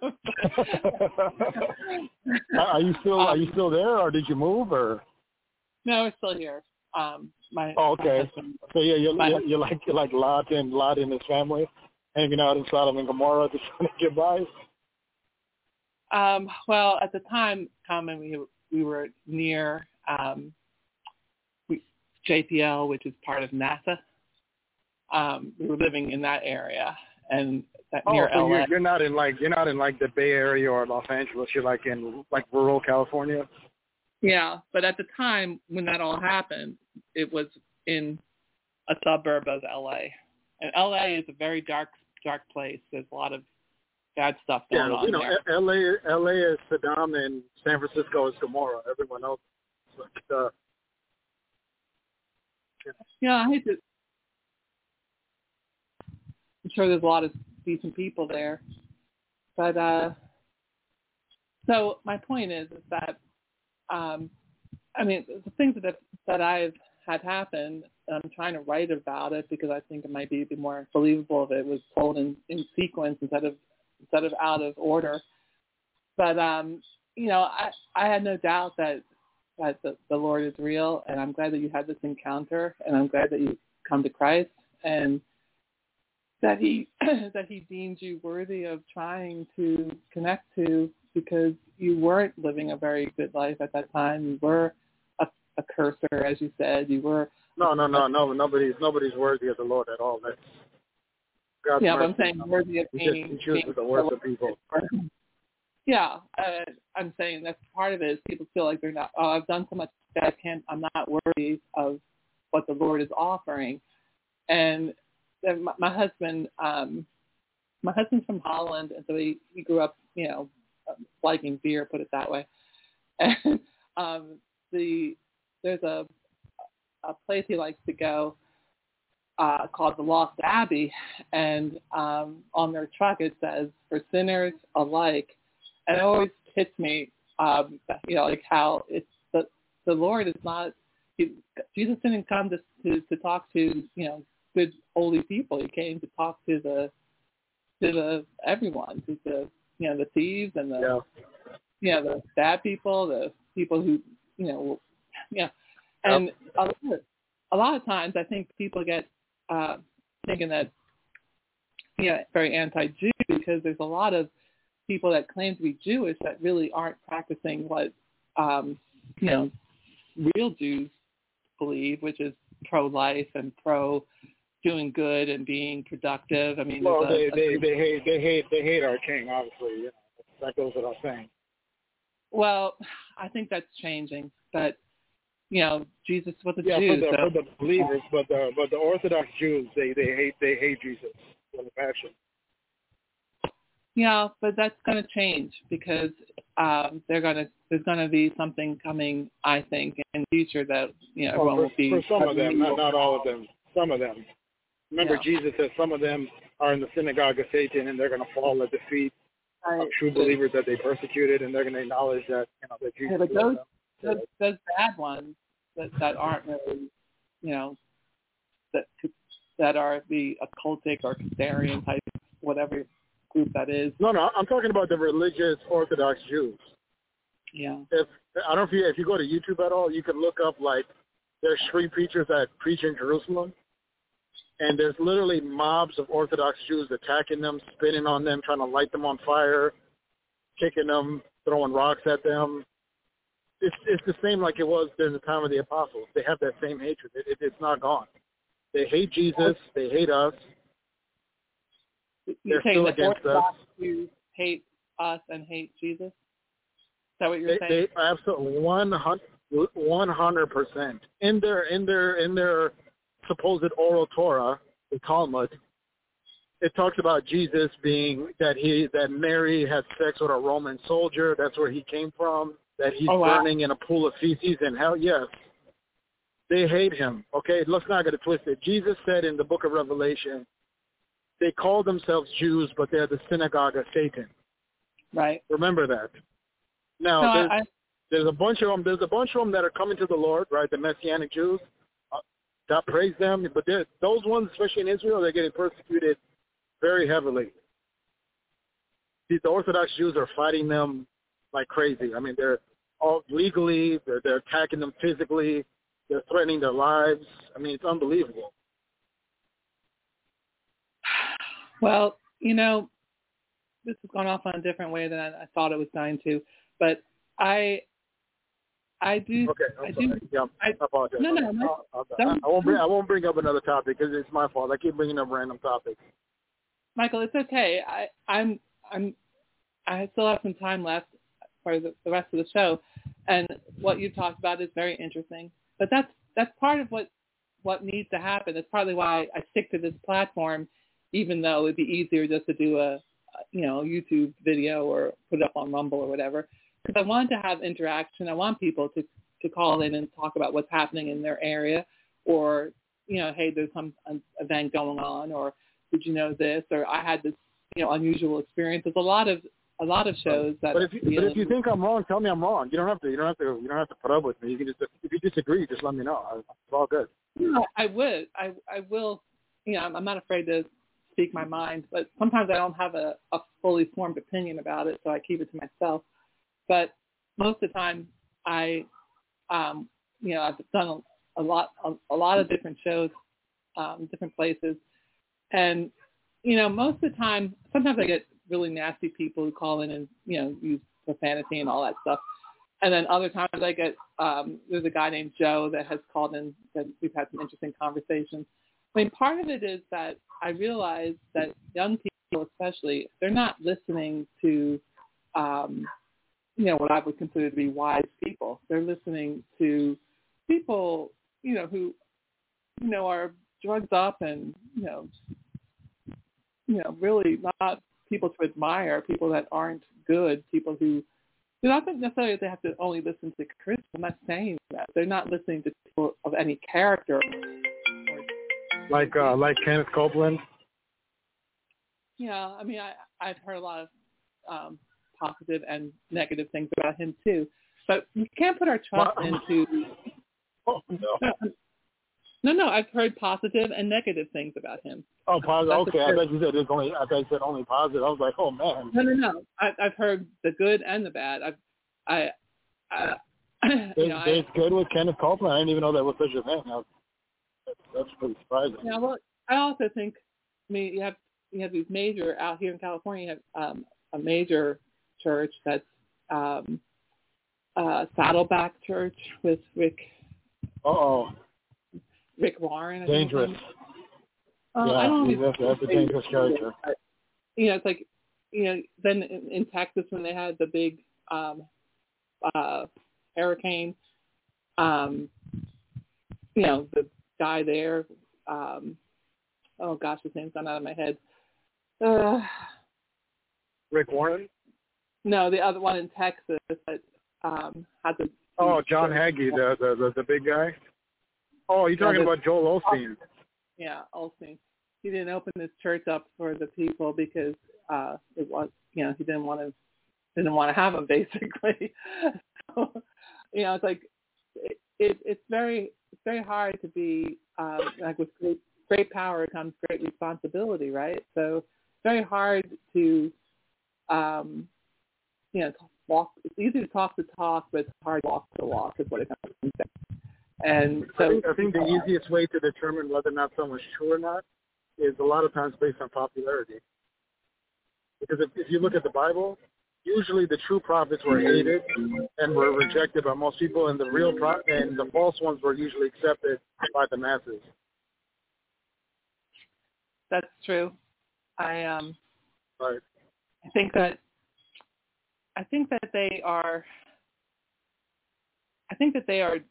Are you still um, Are you still there, or did you move, or? No, we're still here. Um, my oh, okay. My husband, so yeah, you're, my you're, you're like you're like Lot and Lot and his family, hanging out in Sodom and Gomorrah, just trying to get by. Um, well, at the time, Common, we we were near um, we, J P L, which is part of NASA. Um, we were living in that area, and that oh, near so L A. You're, you're not in like you're not in like the Bay Area or Los Angeles. You're like in like rural California. Yeah, but at the time when that all happened, it was in a suburb of L A. And L A is a very dark, dark place. There's a lot of bad stuff going yeah, on you know, there. L A, L A is Saddam, and San Francisco is Gomorrah. Everyone else, is like, uh, Yeah, I hate to. I'm sure there's a lot of decent people there, but uh, so my point is, is that um, I mean, the things that that I've had happen, I'm trying to write about it because I think it might be a bit more believable if it was told in, in sequence instead of instead of out of order. But um, you know, I I had no doubt that that the, the Lord is real, and I'm glad that you had this encounter, and I'm glad that you come to Christ, and that he that he deemed you worthy of trying to connect to, because you weren't living a very good life at that time. You were a, a cursor, as you said. You were no, no, no, no. Nobody's nobody's worthy of the Lord at all. That's God's yeah, mercy. but I'm saying worthy of He being. just he chooses being the worst of people. Yeah, uh, I'm saying that's part of it. Is people feel like they're not. Oh, I've done so much that I can't. I'm not worthy of what the Lord is offering. And then my, my husband, um, my husband's from Holland, and so he, he grew up, you know, liking beer, put it that way. And um, the there's a a place he likes to go uh, called the Lost Abbey, and um, on their truck it says "for sinners alike," and it always hits me, um, you know, like how it's the the Lord is not. He, Jesus didn't come to, to to talk to, you know, good holy people. He came to talk to the to the everyone, to the, you know, the thieves and the Yeah. you know, the bad people, the people who, you know, yeah. And Yep. a, lot of, a lot of times I think people get uh, thinking that, you know, very anti-Jew, because there's a lot of people that claim to be Jewish that really aren't practicing what, um, you know, real Jews believe, which is pro-life and pro doing good and being productive. I mean, Well, a, they, a, they they hate they hate they hate our king. Obviously, you know, that goes without saying. well, I think that's changing, but you know, Jesus was a Yeah, Jew. for the So. for the believers, but the but the Orthodox Jews, they they hate they hate Jesus with a passion. Yeah, but that's going to change because um, they're going to there's going to be something coming, I think, in the future that, you know, everyone Well, will for, be. for some of them, not not all of them. Some of them. Remember, Yeah. Jesus said some of them are in the synagogue of Satan, and they're going to fall at the feet Right. of true believers that they persecuted, and they're going to acknowledge that, you know, that Jesus. Yeah, but those, them. those those bad ones that that aren't really, you know, that that are the occultic or Caesarian type, whatever group that is. No, no, I'm talking about the religious Orthodox Jews. Yeah. If I don't know if you if you go to YouTube at all, you can look up like there's street preachers that preach in Jerusalem, and there's literally mobs of Orthodox Jews attacking them, spitting on them, trying to light them on fire, kicking them, throwing rocks at them. It's it's the same like it was during the time of the apostles. They have that same hatred. It, it, it's not gone. They hate Jesus. They hate us. You're They're saying still that against Orthodox us. Jews hate us and hate Jesus? Is that what you're They, saying? they absolutely one hundred one hundred percent in their in their in their supposed oral Torah, the Talmud. It talks about Jesus being that he that Mary had sex with a Roman soldier. That's where he came from. That he's Oh, wow. burning in a pool of feces in hell. Yes, they hate him. Okay, let's not get it twisted. Jesus said in the book of Revelation they call themselves Jews, but they're the synagogue of Satan. Right. Remember that. Now, no, there's, I, I, there's a bunch of them. There's a bunch of them that are coming to the Lord, right? The Messianic Jews. Uh, God praise them, but those ones, especially in Israel, they're getting persecuted very heavily. The Orthodox Jews are fighting them like crazy. I mean, they're all legally, they're, they're attacking them physically, they're threatening their lives. I mean, it's unbelievable. Well, you know, this has gone off on a different way than I, I thought it was going to, but I, I do, okay, I'm I sorry. do, yeah, I, I apologize. no, no, no I, I, I won't bring, I won't bring up another topic because it's my fault. I keep bringing up random topics. Michael, it's okay. I, I'm, I'm, I still have some time left for the, the rest of the show, and what you talked about is very interesting. But that's that's part of what what needs to happen. It's partly why I stick to this platform, even though it'd be easier just to do a, you know, YouTube video or put it up on Rumble or whatever. Because I want to have interaction. I want people to to call in and talk about what's happening in their area, or, you know, hey, there's some event going on, or did you know this, or I had this, you know, unusual experience. There's a lot of a lot of shows that. But if you, but if you think I'm wrong, tell me I'm wrong. You don't have to. You don't have to. You don't have to put up with me. You can just. If you disagree, just let me know. It's all good. No, I would. I I will. You know, I'm, I'm not afraid to speak my mind, but sometimes I don't have a, a fully formed opinion about it, so I keep it to myself. But most of the time, I, um, you know, I've done a, a lot, a, a lot of different shows, um, different places, and you know, most of the time, sometimes I get really nasty people who call in and, you know, use profanity and all that stuff. And then other times I get, um, there's a guy named Joe that has called in, that we've had some interesting conversations. I mean, part of it is that I realize that young people especially, they're not listening to, um, you know, what I would consider to be wise people. They're listening to people, you know, who, you know, are drugged up and, you know, you know, really not people to admire, people that aren't good, people who, they're not necessarily they have to only listen to Christians. I'm not saying that. They're not listening to people of any character. Like uh, like Kenneth Copeland? Yeah, I mean, I, I've heard a lot of um, positive and negative things about him, too. But we can't put our trust well, into... Oh, no. No, no, I've heard positive and negative things about him. Oh, positive. That's okay, I thought you said it's only. I thought you said only positive. I was like, oh man. No, no, no. I, I've heard the good and the bad. I've, I, I, you know, There's I, good with Kenneth Copeland. I didn't even know that was such a thing. That's, that's pretty surprising. Yeah, well, I also think. I mean, you have you have these major out here in California. You have um, a major church that's um, uh, Saddleback Church with Rick. Uh oh. Rick Warren. I dangerous. Uh, yeah, I don't that's, that's a dangerous character. But, you know, it's like, you know, then in, in Texas when they had the big um, uh, hurricane, um, you know, the guy there, um, oh gosh, his name's gone out of my head. Uh, Rick Warren? No, the other one in Texas that um, had the. Oh, John Hagee, the, the the the big guy. Oh, you're talking yeah, the, about Joel Osteen. Yeah, Osteen. He didn't open his church up for the people because uh, it was, you know, he didn't want to didn't want to have them basically. So, you know, it's like it, it it's very it's very hard to be um, like with great, great power comes great responsibility, right? So it's very hard to um, you know walk. It's easy to talk the talk, but it's hard to walk the walk. Is what it comes to. And so I think, I think the easiest way to determine whether or not someone's true or not is a lot of times based on popularity. Because if, if you look at the Bible, usually the true prophets were hated and were rejected by most people, and the real pro- and the false ones were usually accepted by the masses. That's true. I um. Right. I think that. I think that they are. I think that they are.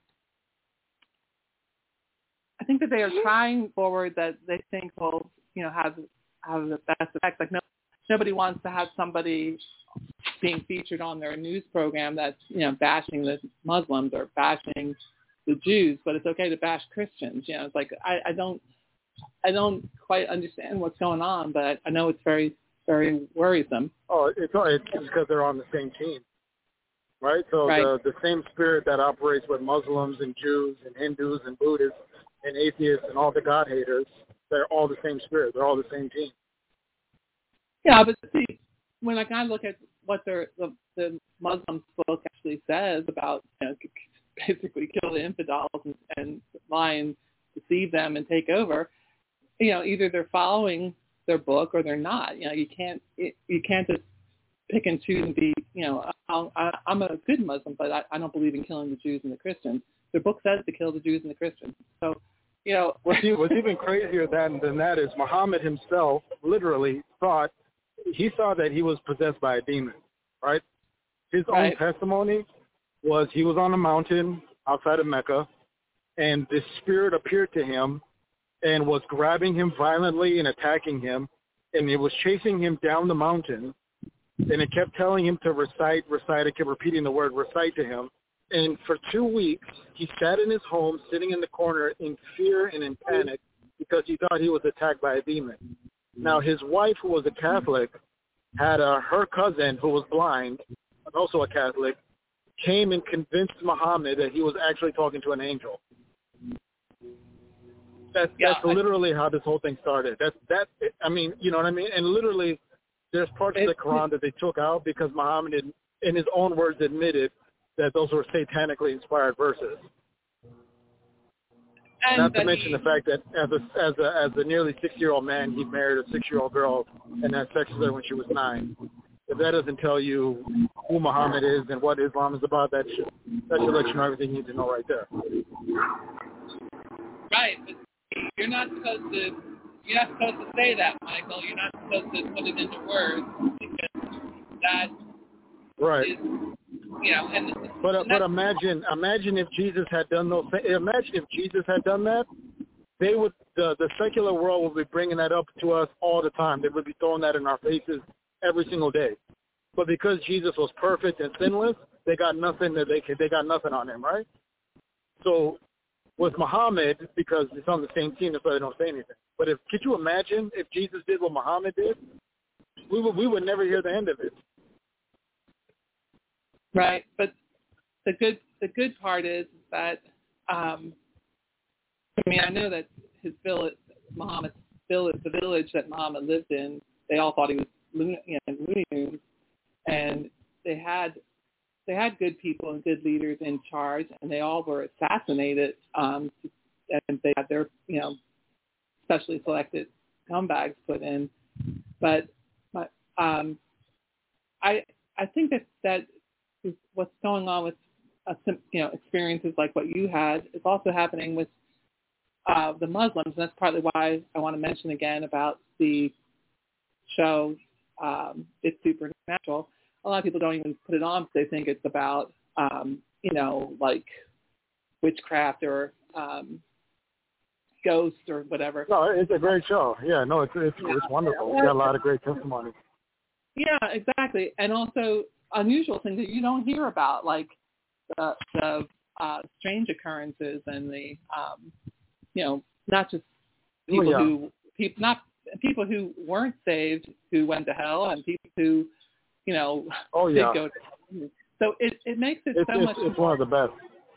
I think that they are trying forward that they think will, you know, have have the best effect. Like no, nobody wants to have somebody being featured on their news program that's, you know, bashing the Muslims or bashing the Jews, but it's okay to bash Christians. You know, it's like I, I don't I don't quite understand what's going on, but I know it's very, very worrisome. Oh, it's it's because they're on the same team, right? So right. the the same spirit that operates with Muslims and Jews and Hindus and Buddhists and atheists and all the God haters, they're all the same spirit. They're all the same team. Yeah, but see, when I kind of look at what their, the the Muslim book actually says about, you know, basically kill the infidels and, and lie and deceive them and take over, you know, either they're following their book or they're not. You know, you can't you can't just pick and choose and be, you know, I, I'm a good Muslim, but I, I don't believe in killing the Jews and the Christians. Their book says to kill the Jews and the Christians. So, you know, what's, what's even crazier than than that is Muhammad himself literally thought he saw that he was possessed by a demon, right? His right. own testimony was he was on a mountain outside of Mecca, and this spirit appeared to him and was grabbing him violently and attacking him, and it was chasing him down the mountain, and it kept telling him to recite, recite. It kept repeating the word recite to him. And for two weeks, he sat in his home, sitting in the corner in fear and in panic because he thought he was attacked by a demon. Now, his wife, who was a Catholic, had uh, her cousin, who was blind, also a Catholic, came and convinced Muhammad that he was actually talking to an angel. That's, yeah, that's literally how this whole thing started. That's that. I mean, you know what I mean? And literally, there's parts of the Quran that they took out because Muhammad, in, in his own words, admitted that those were satanically inspired verses. And Not to mention he, the fact that as a as a as a nearly six-year-old man, he married a six-year-old girl and had sex with her when she was nine. If that doesn't tell you who Muhammad is and what Islam is about, that should that should let you know everything you need to know right there. Right, but you're not supposed to you're not supposed to say that, Michael. You're not supposed to put it into words because that right. is, you know, and but uh, and but imagine imagine if Jesus had done those. Imagine if Jesus had done that. They would the the secular world would be bringing that up to us all the time. They would be throwing that in our faces every single day. But because Jesus was perfect and sinless, they got nothing that they could, they got nothing on him, right? So with Muhammad, because it's on the same team, that's why they don't say anything. But if could you imagine if Jesus did what Muhammad did, we would we would never hear the end of it. Right, but the good the good part is that um, I mean I know that his village, Muhammad's village, the village that Muhammad lived in, they all thought he was you know, Looney Tunes, and they had they had good people and good leaders in charge, and they all were assassinated, um, and they had their you know specially selected scumbags put in. But but um, I I think that that is what's going on with uh, you know experiences like what you had is also happening with uh, the Muslims, and that's partly why I want to mention again about the show. Um, It's Supernatural. A lot of people don't even put it on because they think it's about, um, you know, like witchcraft or um, ghosts or whatever. No, it's a great show. Yeah, no, it's it's, yeah. it's wonderful. It's got a lot of great testimony. Yeah, exactly. And also unusual things that you don't hear about, like the, the uh, strange occurrences and the, um, you know, not just people oh, yeah. who, people, not people who weren't saved who went to hell, and people who, you know, oh, yeah. did go to hell. So it, it makes it it's, so it's, much It's more, one of the best.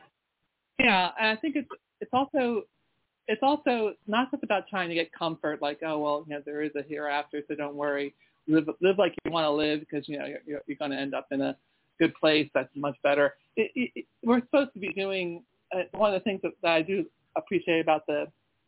Yeah, and I think it's it's also it's also not just about trying to get comfort, like, oh well, you know, there is a hereafter, so don't worry, live live like you want to live, because you know you're you're, you're going to end up in a good place that's much better. It, it, it, we're supposed to be doing uh, one of the things that, that I do appreciate about the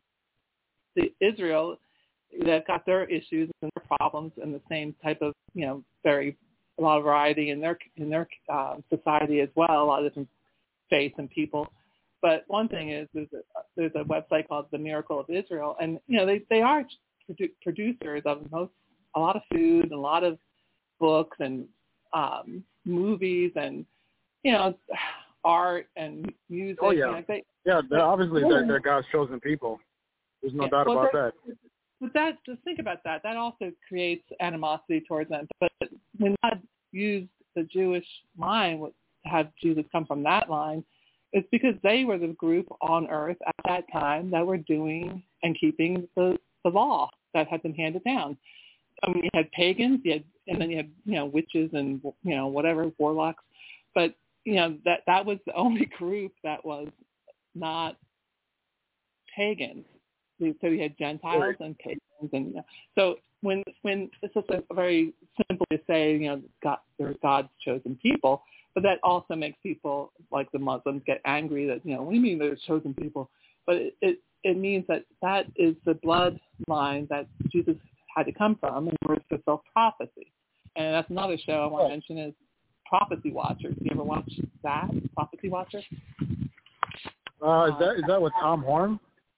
the Israel, that got their issues and their problems and the same type of, you know, very a lot of variety in their in their uh, society as well, a lot of different faiths and people. But one thing is, there's a, there's a website called The Miracle of Israel, and you know they they are produ- producers of most a lot of food and a lot of books and um, movies and you know art and music. Oh yeah, you know, they, yeah. They're, obviously, they're, they're God's chosen people. There's no yeah, doubt well, about that. But that, just think about that. That also creates animosity towards them. But when God used the Jewish line to have Jesus come from that line, It's because they were the group on Earth at that time that were doing and keeping the, the law that had been handed down. I mean, you had pagans, you had, and then you had, you know, witches and, you know, whatever, warlocks. But, you know, that, that was the only group that was not pagans. So you had Gentiles right. and pagans. And you know, so when, when it's just a very simple to say, you know, God, they're God's chosen people, but that also makes people like the Muslims get angry that, you know, what do you mean they're chosen people? But it, it, it means that that is the bloodline that Jesus had to come from in order to fulfill prophecy. And that's another show I want to mention is Prophecy Watcher. Do you ever watch that, Prophecy Watcher? Uh, is that is that with Tom Horn?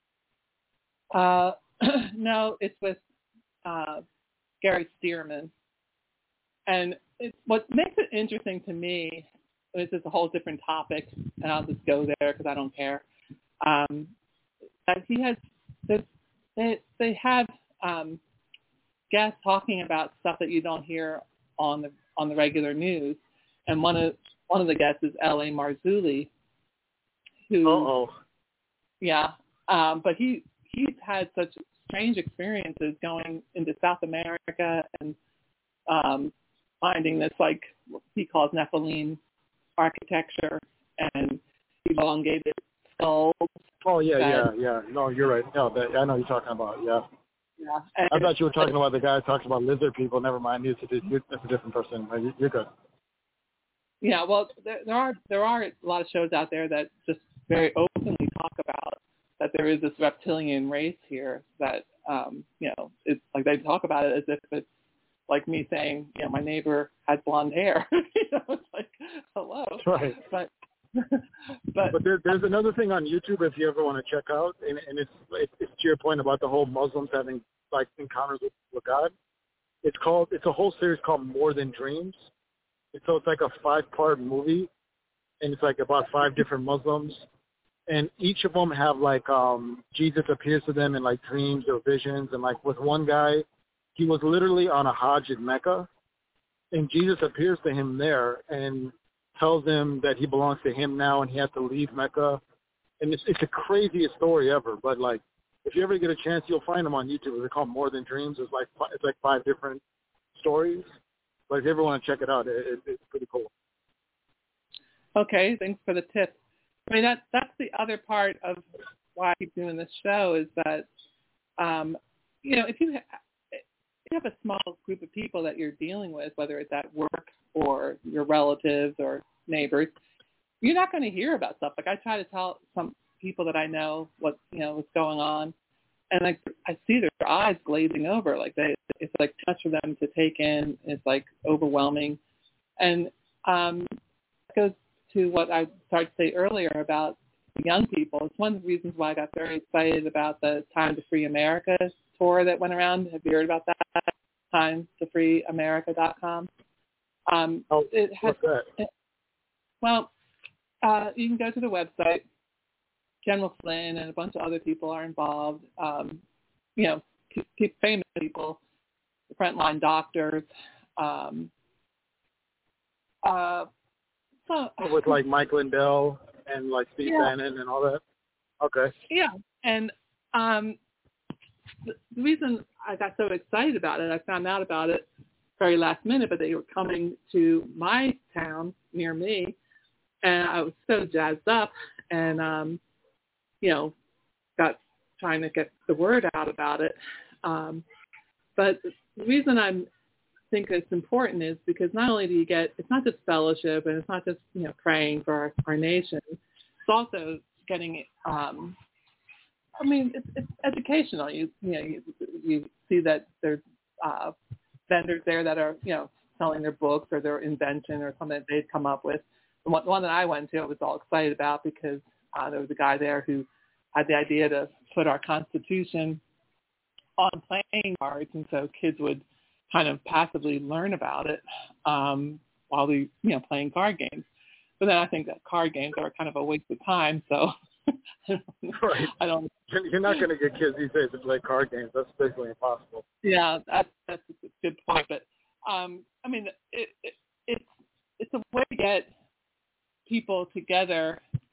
Uh, no, it's with uh, Gary Stearman. And it, what makes it interesting to me, this is a whole different topic, and I'll just go there because I don't care, um, that he has, this, they, they have um, guests talking about stuff that you don't hear on the on the regular news. And one of one of the guests is L A Marzulli, who, Uh-oh. yeah, um, but he he's had such strange experiences going into South America and um, finding this, like, what he calls Nephilim architecture and elongated skulls. Oh, yeah, that, yeah, yeah. No, you're right. No, that, I know what you're talking about, yeah. Yeah. And, I thought you were talking about the guy who talks about lizard people. Never mind. It's a, it's a different person. You're good. Yeah, well, there, there are there are a lot of shows out there that just very openly talk about that there is this reptilian race here that, um, you know, it's like they talk about it as if it's like me saying, you know, my neighbor has blonde hair. You know, it's like, hello. Right. But but, but there, there's another thing on YouTube if you ever want to check out, and, and it's, it's it's to your point about the whole Muslims having like encounters with, with God. It's called it's a whole series called More Than Dreams. And so it's like a five-part movie, and it's like about five different Muslims, and each of them have like um Jesus appears to them in like dreams or visions, and like with one guy, he was literally on a Hajj in Mecca, and Jesus appears to him there and tells him that he belongs to him now and he has to leave Mecca. And it's it's the craziest story ever. But like, if you ever get a chance, you'll find them on YouTube. They're called More Than Dreams. It's like it's like five different stories. But if you ever want to check it out, it, it, it's pretty cool. Okay, thanks for the tip. I mean, that that's the other part of why I keep doing this show is that, um, you know, if you ha- if you have a small group of people that you're dealing with, whether it's at work or your relatives or neighbors, you're not going to hear about stuff. Like I try to tell some people that I know what, you know, what's going on, and like I see their eyes glazing over, like they, it's like too much for them to take in. It's like overwhelming, and um, it goes to what I started to say earlier about young people. It's one of the reasons why I got very excited about the Time to Free America tour that went around. Have you heard about that? time to free america dot com. Um, oh, it has, what's that? It, well, uh, you can go to the website. General Flynn and a bunch of other people are involved. Um, you know, keep famous people, the frontline doctors. Um, uh, so, With like Mike Lindell and like Steve yeah. Bannon and all that. Okay. Yeah, and um, the, the reason I got so excited about it, I found out about it very last minute, but they were coming to my town near me, and I was so jazzed up, and um, you know, got trying to get the word out about it. Um, but the reason I'm think it's important is because not only do you get, it's not just fellowship and it's not just, you know, praying for our, our nation. It's also getting, um, I mean, it's, it's educational. You, you know, you, you see that there's uh, vendors there that are, you know, selling their books or their invention or something that they've come up with. The one, the one that I went to, I was all excited about because uh, there was a guy there who had the idea to put our Constitution on playing cards, and so kids would kind of passively learn about it um, while we, you know, playing card games. But then I think that card games are kind of a waste of time, so right. I don't. You're not going to get kids these days to play card games. That's basically impossible. Yeah, that's that's a good point. But um, I mean, it, it, it's it's a way to get people together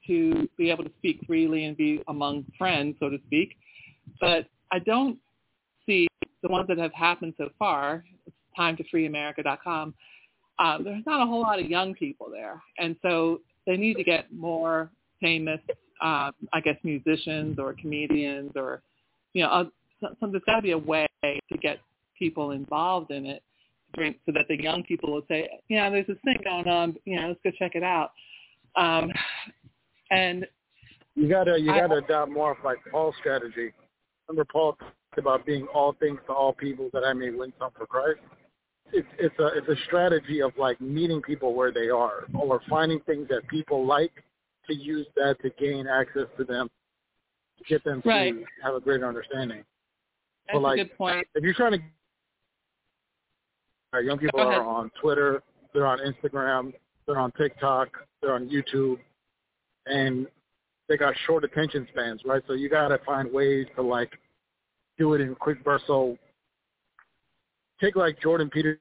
to be able to speak freely and be among friends, so to speak. But I don't see the ones that have happened so far. It's time to free america dot com. Um, there's not a whole lot of young people there. And so they need to get more famous, uh, I guess, musicians or comedians or, you know, uh, so, so there's got to be a way to get people involved in it bring, so that the young people will say, yeah, there's this thing going on, you know, let's go check it out. Um, and you gotta you I, gotta adopt more of like Paul's strategy. Remember Paul talked about being all things to all people that I may win some for Christ. It's it's a it's a strategy of like meeting people where they are, or finding things that people like to use that to gain access to them, to get them right. to have a greater understanding. That's but like, a good point. If you're trying to, uh, young people are on Twitter, they're on Instagram, they're on TikTok, they're on YouTube, and they got short attention spans, right? So you got to find ways to like do it in quick bursts. So take like Jordan Peterson,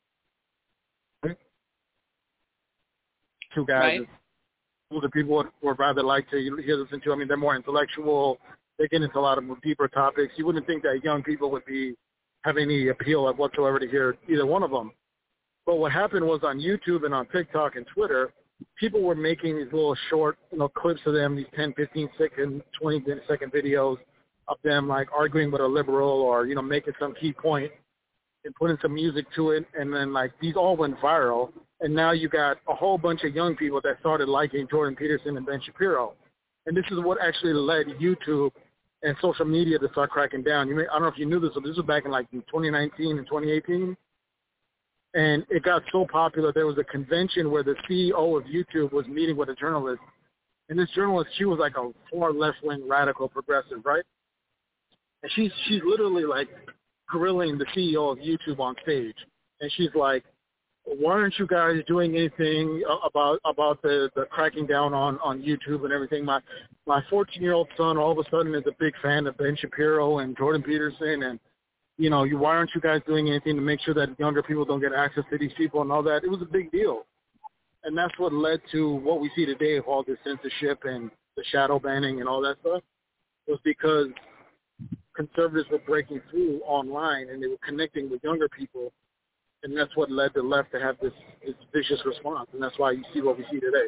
two guys right. who the people would, would rather like to hear listen to. I mean, they're more intellectual. They get into a lot of more deeper topics. You wouldn't think that young people would be have any appeal whatsoever to hear either one of them. But what happened was on YouTube and on TikTok and Twitter, people were making these little short, you know, clips of them, these ten, fifteen second, twenty second videos of them like arguing with a liberal or, you know, making some key point and putting some music to it. And then like these all went viral. And now you got a whole bunch of young people that started liking Jordan Peterson and Ben Shapiro. And this is what actually led YouTube and social media to start cracking down. You may, I don't know if you knew this, but this was back in like in twenty nineteen and twenty eighteen. And it got so popular, there was a convention where the C E O of YouTube was meeting with a journalist. And this journalist, she was like a far left-wing radical progressive, right? And she's, she's literally like grilling the C E O of YouTube on stage. And she's like, why aren't you guys doing anything about about the, the cracking down on, on YouTube and everything? My my fourteen-year-old son all of a sudden is a big fan of Ben Shapiro and Jordan Peterson, and you know, you, why aren't you guys doing anything to make sure that younger people don't get access to these people and all that? It was a big deal, and that's what led to what we see today of all this censorship and the shadow banning and all that stuff. It was because conservatives were breaking through online and they were connecting with younger people. And that's what led the left to have this, this vicious response, and that's why you see what we see today.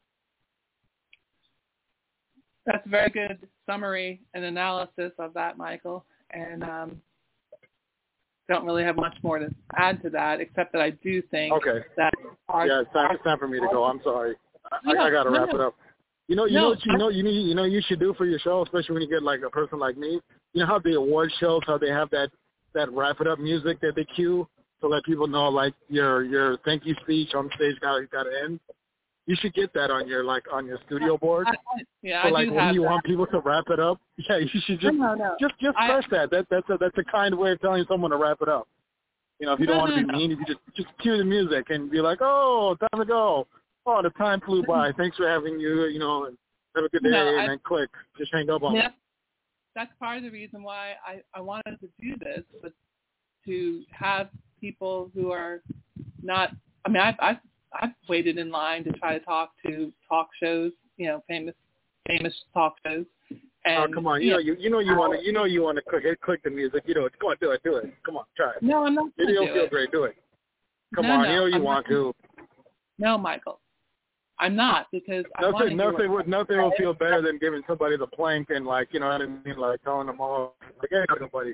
That's a very good summary and analysis of that, Michael. And um, don't really have much more to add to that, except that I do think okay. that our, yeah, it's time, it's time for me to go. I'm sorry. I, no, I got to wrap no. it up. You know, you no, know what you know you need, you know you should do for your show, especially when you get like a person like me. You know how the award shows, how they have that that wrap it up music that they cue. To let people know, like your your thank you speech on stage got got to end. You should get that on your like on your studio board. I, yeah, so I like do when have you that. want people to wrap it up, yeah, you should just no, no, no. just just I, press that. That that's a that's a kind way of telling someone to wrap it up. You know, if you don't no, want to no, be no. mean, if you just just cue the music and be like, oh, time to go. Oh, the time flew by. Thanks for having you. You know, and have a good day. No, and I, then click, just hang up on yeah, it. That's part of the reason why I, I wanted to do this, but to have people who are not, I mean, I've, I've, I've waited in line to try to talk to talk shows, you know, famous, famous talk shows. And, oh, come on. You know, you, you know, you want to, you know, you want to click, click the music. You know, come on, do it, do it. Come on, try it. No, I'm not going to do it. It'll feel it. great. Do it. Come no, on, no, you know you I'm want not, to. No, Michael. I'm not, because I want nothing, to nothing, would, nothing will feel better than giving somebody the plank and, like, you know what I mean, like telling them all, like, hey, somebody.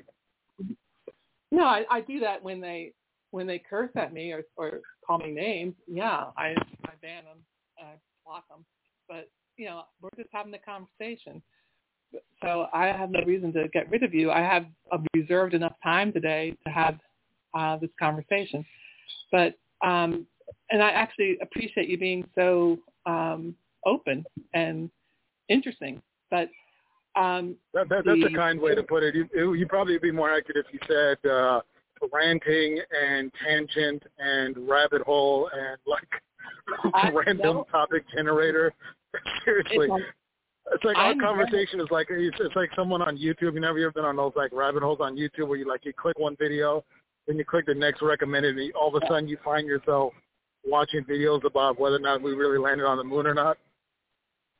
No, I, I do that when they when they curse at me or, or call me names. Yeah, I I ban them, I block them. But you know, we're just having a conversation. So I have no reason to get rid of you. I have reserved enough time today to have uh, this conversation. But um, and I actually appreciate you being so um, open and interesting. But Um, that, that, that's the, a kind way to put it. You, it, you'd probably be more accurate if you said uh, ranting and tangent and rabbit hole and like I, random no, topic generator. Seriously, it's, it's like I'm, our conversation is like it's, it's like someone on YouTube. You never ever been on those like rabbit holes on YouTube where you like you click one video, then you click the next recommended, and all of a sudden you find yourself watching videos about whether or not we really landed on the moon or not.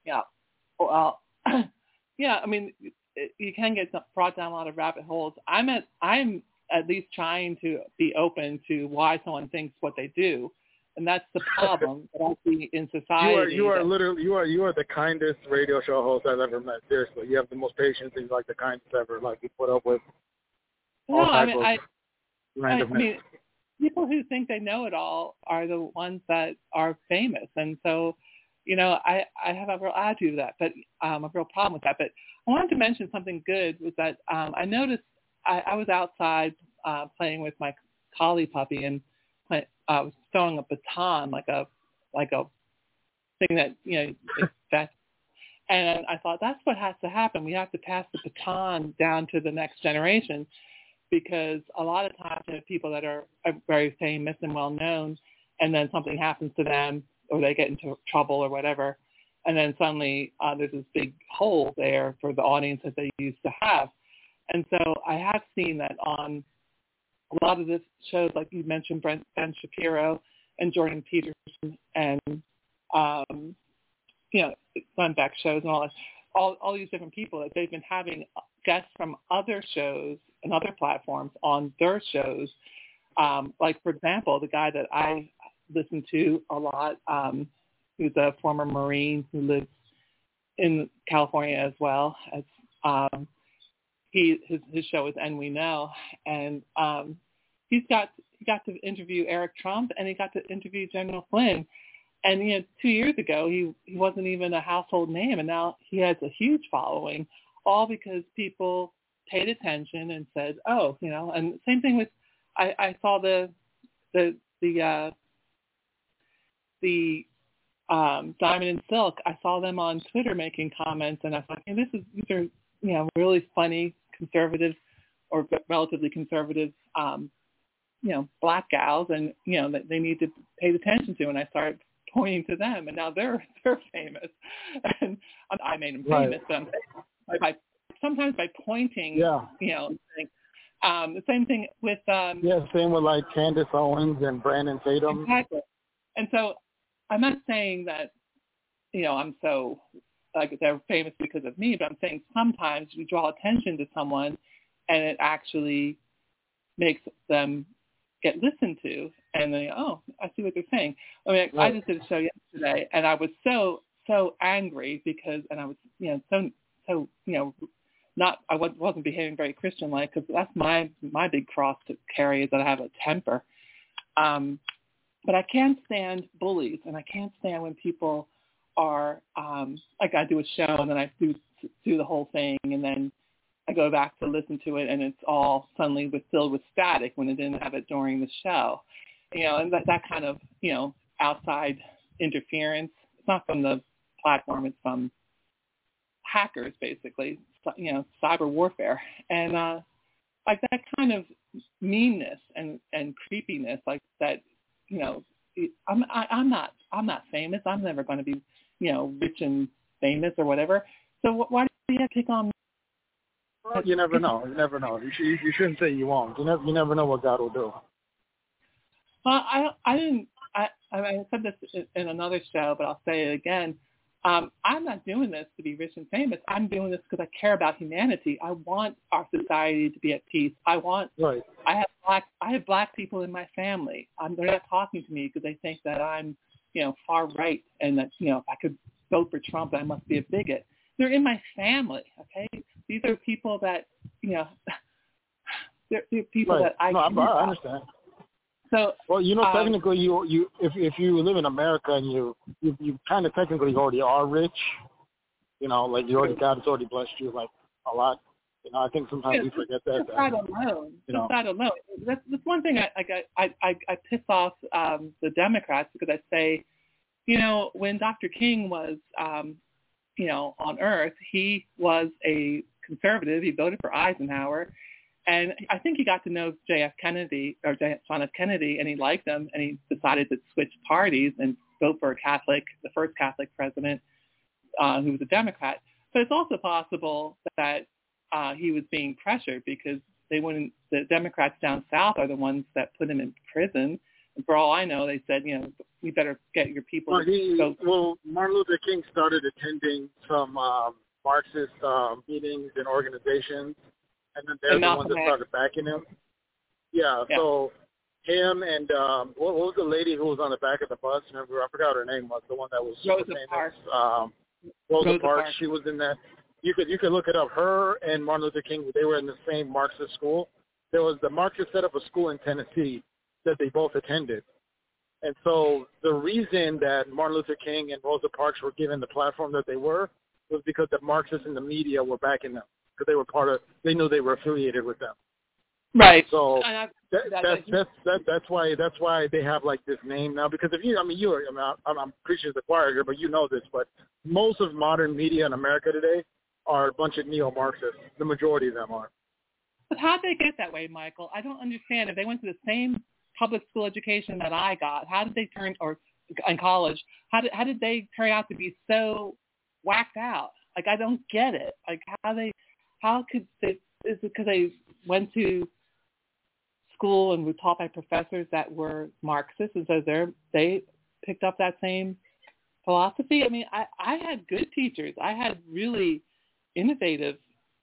Yeah. Well, yeah. I mean, it, you can get brought down a lot of rabbit holes. I'm at I'm at least trying to be open to why someone thinks what they do, and that's the problem that I see in society. You are you are that, literally you are you are the kindest radio show host I've ever met. Seriously, you have the most patience. And you're like the kindest ever. Like you put up with all no, I type mean, of I, randomness. I mean, people who think they know it all are the ones that are famous, and so. You know, I, I have a real attitude to that, but um, a real problem with that. But I wanted to mention something good was that um, I noticed I, I was outside uh, playing with my collie puppy, and I uh, was throwing a baton like a like a thing that you know that. And I thought that's what has to happen. We have to pass the baton down to the next generation, because a lot of times you have people that are, are very famous and well known, and then something happens to them, or they get into trouble or whatever, and then suddenly uh, there's this big hole there for the audience that they used to have. And so I have seen that on a lot of the shows, like you mentioned, Brent, Ben Shapiro and Jordan Peterson and, um, you know, Glenn Beck shows and all that, all, all these different people that they've been having guests from other shows and other platforms on their shows. Um, like, for example, the guy that I listen to a lot, um, who's a former Marine who lives in California as well. As um, he his his show is And We Know, and um, he's got he got to interview Eric Trump, and he got to interview General Flynn. And you know, two years ago he he wasn't even a household name, and now he has a huge following, all because people paid attention and said, oh, you know. And same thing with I, I saw the the the uh, the um, Diamond and Silk. I saw them on Twitter making comments, and I thought, hey, this is these are you know really funny conservative or relatively conservative um, you know black gals, and you know that they need to pay attention to. And I started pointing to them, and now they're they're famous, and I made them famous. Right. But by, sometimes by pointing, Yeah. you know. Saying, um, the same thing with um, yeah, same with like Candace Owens and Brandon Tatum. Exactly. And so I'm not saying that, you know, I'm so, like, they're famous because of me, but I'm saying sometimes we draw attention to someone and it actually makes them get listened to, and they, oh, I see what they're saying. I mean, Right. I just did a show yesterday, and I was so, so angry because, and I was, you know, so, so, you know, not, I wasn't behaving very Christian-like, because that's my, my big cross to carry, is that I have a temper. Um, but I can't stand bullies, and I can't stand when people are, um, like I do a show, and then I do, do the whole thing, and then I go back to listen to it, and it's all suddenly with, filled with static when it didn't have it during the show. You know, and that, that kind of, you know, outside interference. It's not from the platform, it's from hackers, basically, you know, cyber warfare. And uh, like that kind of meanness and, and creepiness, like that, you know, I'm I, I'm not I'm not famous. I'm never going to be, you know, rich and famous or whatever. So wh- why do you have to pick on me? Well, you never know. You never know. You, sh- you shouldn't say you won't. You never you never know what God will do. Well, I I didn't I I said this in another show, but I'll say it again. Um, I'm not doing this to be rich and famous. I'm doing this because I care about humanity. I want our society to be at peace. I want. Right. I have black. I have black people in my family. Um, they're not talking to me because they think that I'm, you know, far right, and that, you know, if I could vote for Trump, I must be a bigot. They're in my family. Okay, these are people that, you know, they're, they're people Right. that I. No, I, care I about. understand. So, well, you know, um, technically, you you if if you live in America and you you, you kind of technically already are rich, you know, like you already God has already blessed you like a lot. You know, I think sometimes yeah, we forget that. Just that that alone. you Just know. that alone. That's, that's one thing I I I I piss off um, the Democrats, because I say, you know, when Doctor King was, um, you know, on Earth, he was a conservative. He voted for Eisenhower. And I think he got to know J F Kennedy, or John F. Kennedy, and he liked him, and he decided to switch parties and vote for a Catholic, the first Catholic president, uh, who was a Democrat. But it's also possible that uh, he was being pressured, because they wouldn't. The Democrats down south are the ones that put him in prison. And for all I know, they said, you know, we better get your people Well, to he, go. well, Martin Luther King started attending some um, Marxist uh, meetings and organizations, and then they're And the ones Malcolm that X. started backing him. Yeah, Yeah. so him and um, what, what was the lady who was on the back of the bus? Remember, I forgot her name was, the one that was super Rosa famous. Parks. Um, Rosa, Rosa Parks. Parks. She was in that. You could you could look it up. Her and Martin Luther King, they were in the same Marxist school. There was the Marxists set up a school in Tennessee that they both attended. And so the reason that Martin Luther King and Rosa Parks were given the platform that they were was because the Marxists in the media were backing them, because they were part of, they knew they were affiliated with them. Right. So I, that, that, that's that, that's that, that's why that's why they have like this name now. Because if you, I mean, you, I mean, I'm, I'm preaching to the choir here, but you know this. But most of modern media in America today are a bunch of neo-Marxists. The majority of them are. But how'd they get that way, Michael? I don't understand. If they went to the same public school education that I got, how did they turn, or in college, how did how did they turn out to be so whacked out? Like, I don't get it. Like, how they, how could they? Is it because they went to school and were taught by professors that were Marxists, and so they they picked up that same philosophy? I mean, I, I had good teachers. I had really innovative,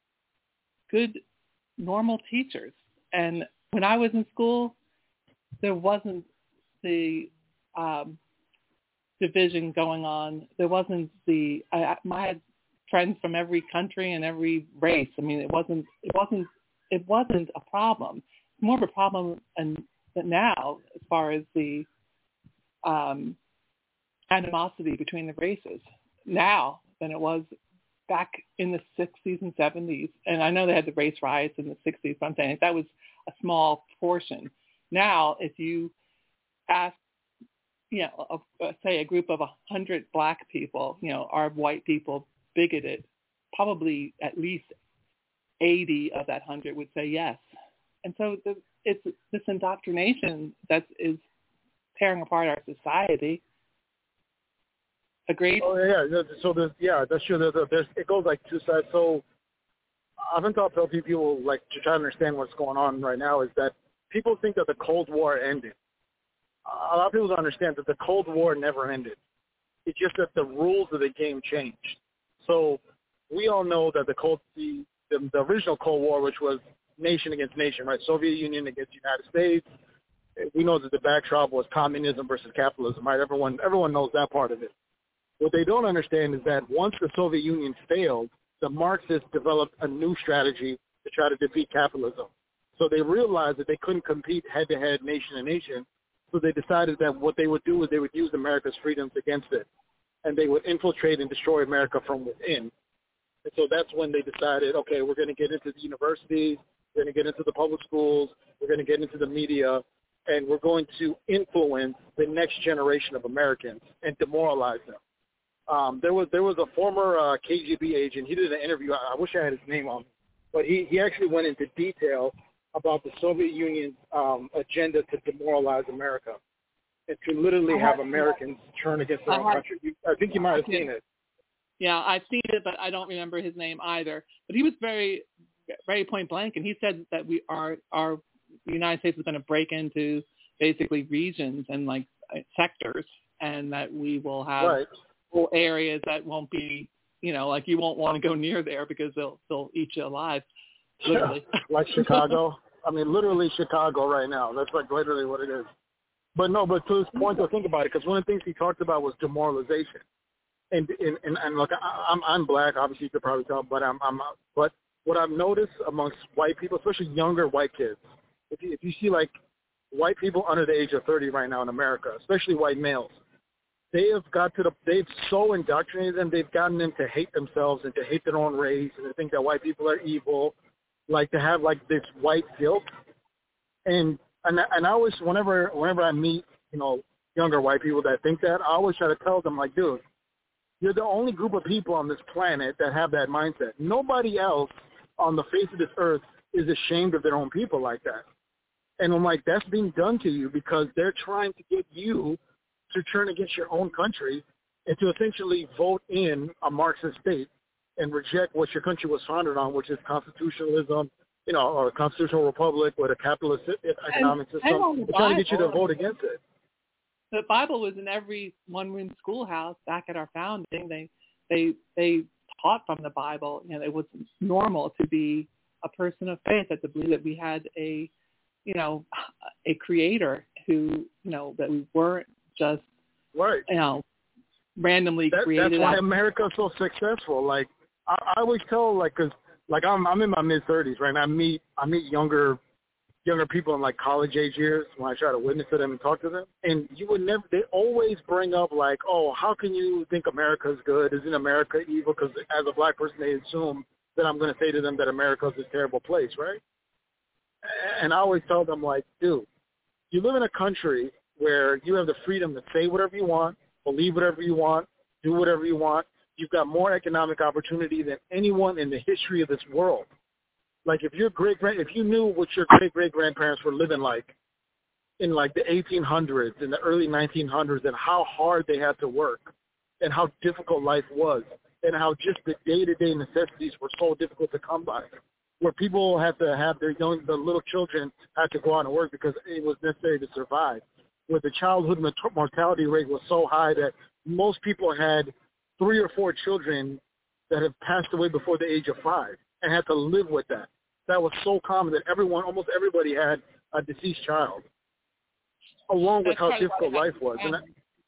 good, normal teachers. And when I was in school, there wasn't the um, division going on. There wasn't the, I, I had friends from every country and every race. I mean, it wasn't, it wasn't, it wasn't a problem. It's more of a problem and now as far as the um, animosity between the races now than it was back in the sixties and seventies. And I know they had the race riots in the sixties, but I'm saying that was a small portion. Now, if you ask, you know, a, a, say a group of a hundred black people, you know, are white people bigoted? Probably at least eighty of that hundred would say yes. And so the, it's this indoctrination that is tearing apart our society. Agreed? Oh yeah, so there's yeah, that's true. There's, there's it goes like two sides. So I've been taught to people like to try to understand what's going on right now is that people think that the Cold War ended. A lot of people don't understand that the Cold War never ended. It's just that the rules of the game changed. So we all know that the Cold the, the, the original Cold War, which was nation against nation, right? Soviet Union against the United States. We know that the backdrop was communism versus capitalism, right? Everyone everyone knows that part of it. What they don't understand is that once the Soviet Union failed, the Marxists developed a new strategy to try to defeat capitalism. So they realized that they couldn't compete head-to-head, nation to nation. So they decided that what they would do is they would use America's freedoms against it, and they would infiltrate and destroy America from within. And so that's when they decided, okay, we're going to get into the universities, we're going to get into the public schools, we're going to get into the media, and we're going to influence the next generation of Americans and demoralize them. Um, there was there was a former uh, K G B agent. He did an interview. I, I wish I had his name on, but he, he actually went into detail about the Soviet Union's um, agenda to demoralize America and to literally have Americans turn against their own country. You, I think you might have seen it. Yeah, I've seen it, but I don't remember his name either. But he was very, very point blank, and he said that we are our the United States is going to break into basically regions and like sectors, and that we will have. Right. Areas that won't be, you know, like you won't want to go near there because they'll they'll eat you alive, literally. Yeah, like Chicago. I mean, literally Chicago right now. That's like literally what it is. But no, but to his point, to think about it, because one of the things he talked about was demoralization. And and and, and look, I, I'm I'm black. Obviously, you could probably tell, but I'm I'm. But what I've noticed amongst white people, especially younger white kids, if you if you see like white people under the age of thirty right now in America, especially white males. They have got to the, they've so indoctrinated them, they've gotten them to hate themselves and to hate their own race and to think that white people are evil, like to have like this white guilt. And, and, and I always, whenever, whenever I meet, you know, younger white people that think that, I always try to tell them like, dude, you're the only group of people on this planet that have that mindset. Nobody else on the face of this earth is ashamed of their own people like that. And I'm like, that's being done to you because they're trying to get you to turn against your own country and to essentially vote in a Marxist state and reject what your country was founded on, which is constitutionalism, you know, or a constitutional republic with a capitalist economic system. They're trying to get you to vote against it. The Bible was in every one-room schoolhouse back at our founding. They they they taught from the Bible. You know, it was normal to be a person of faith, and to believe that we had a, you know, a creator who, you know, that we weren't just, right, you know, randomly that, created. That's why out. America's so successful. Like I, I always tell, like, cause like I'm I'm in my mid thirties, right? And I meet I meet younger. younger people in like college age years when I try to witness to them and talk to them. And you would never, they always bring up like, oh, how can you think America's good? Isn't America evil? Because as a black person, they assume that I'm going to say to them that America's a terrible place, right? And I always tell them like, dude, you live in a country where you have the freedom to say whatever you want, believe whatever you want, do whatever you want. You've got more economic opportunity than anyone in the history of this world. Like if your great grand, if you knew what your great great grandparents were living like in like the eighteen hundreds, in the early nineteen hundreds, and how hard they had to work, and how difficult life was, and how just the day to day necessities were so difficult to come by, where people had to have their young, the little children had to go out and work because it was necessary to survive, where the childhood mortality rate was so high that most people had three or four children that have passed away before the age of five and had to live with that. That was so common that everyone, almost everybody had a deceased child, along with That's how difficult life was. And I,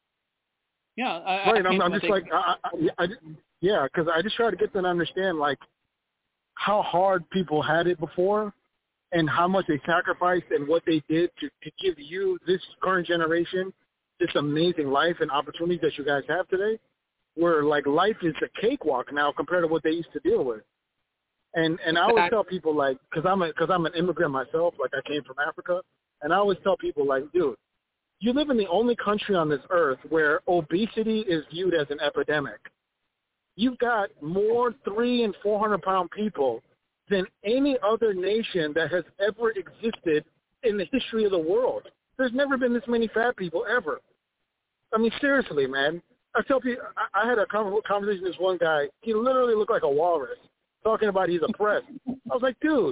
yeah, I, right. I I'm, I'm just like, I, I, I, yeah, because I just try to get them to understand like how hard people had it before, and how much they sacrificed and what they did to, to give you, this current generation, this amazing life and opportunities that you guys have today, where like life is a cakewalk now compared to what they used to deal with. And and I always tell people, like, because I'm a, cause I'm an immigrant myself, like I came from Africa, and I always tell people, like, dude, you live in the only country on this earth where obesity is viewed as an epidemic. You've got more three and four hundred pound people than any other nation that has ever existed in the history of the world. There's never been this many fat people ever. I mean, seriously, man. I tell people, I, I had a conversation with this one guy. He literally looked like a walrus, talking about he's oppressed. I was like, dude,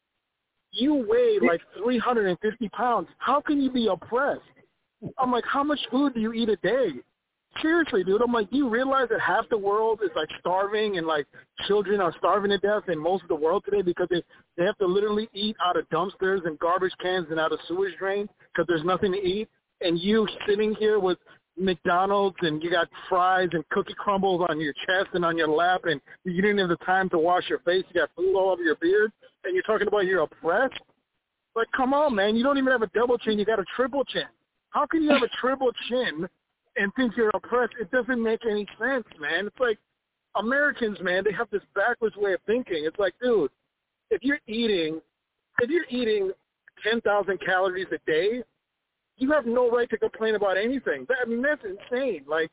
you weigh like three hundred fifty pounds. How can you be oppressed? I'm like, how much food do you eat a day? Seriously, dude. I'm like, do you realize that half the world is like starving, and like children are starving to death in most of the world today because they, they have to literally eat out of dumpsters and garbage cans and out of sewage drains because there's nothing to eat. And you sitting here with McDonald's and you got fries and cookie crumbles on your chest and on your lap, and you didn't have the time to wash your face. You got food all over your beard, and you're talking about you're oppressed? Like, come on, man. You don't even have a double chin. You got a triple chin. How can you have a triple chin and think you're oppressed? It doesn't make any sense, man. It's like Americans, man, they have this backwards way of thinking. It's like, dude, if you're eating, if you're eating ten thousand calories a day, you have no right to complain about anything. That, I mean, that's insane. Like,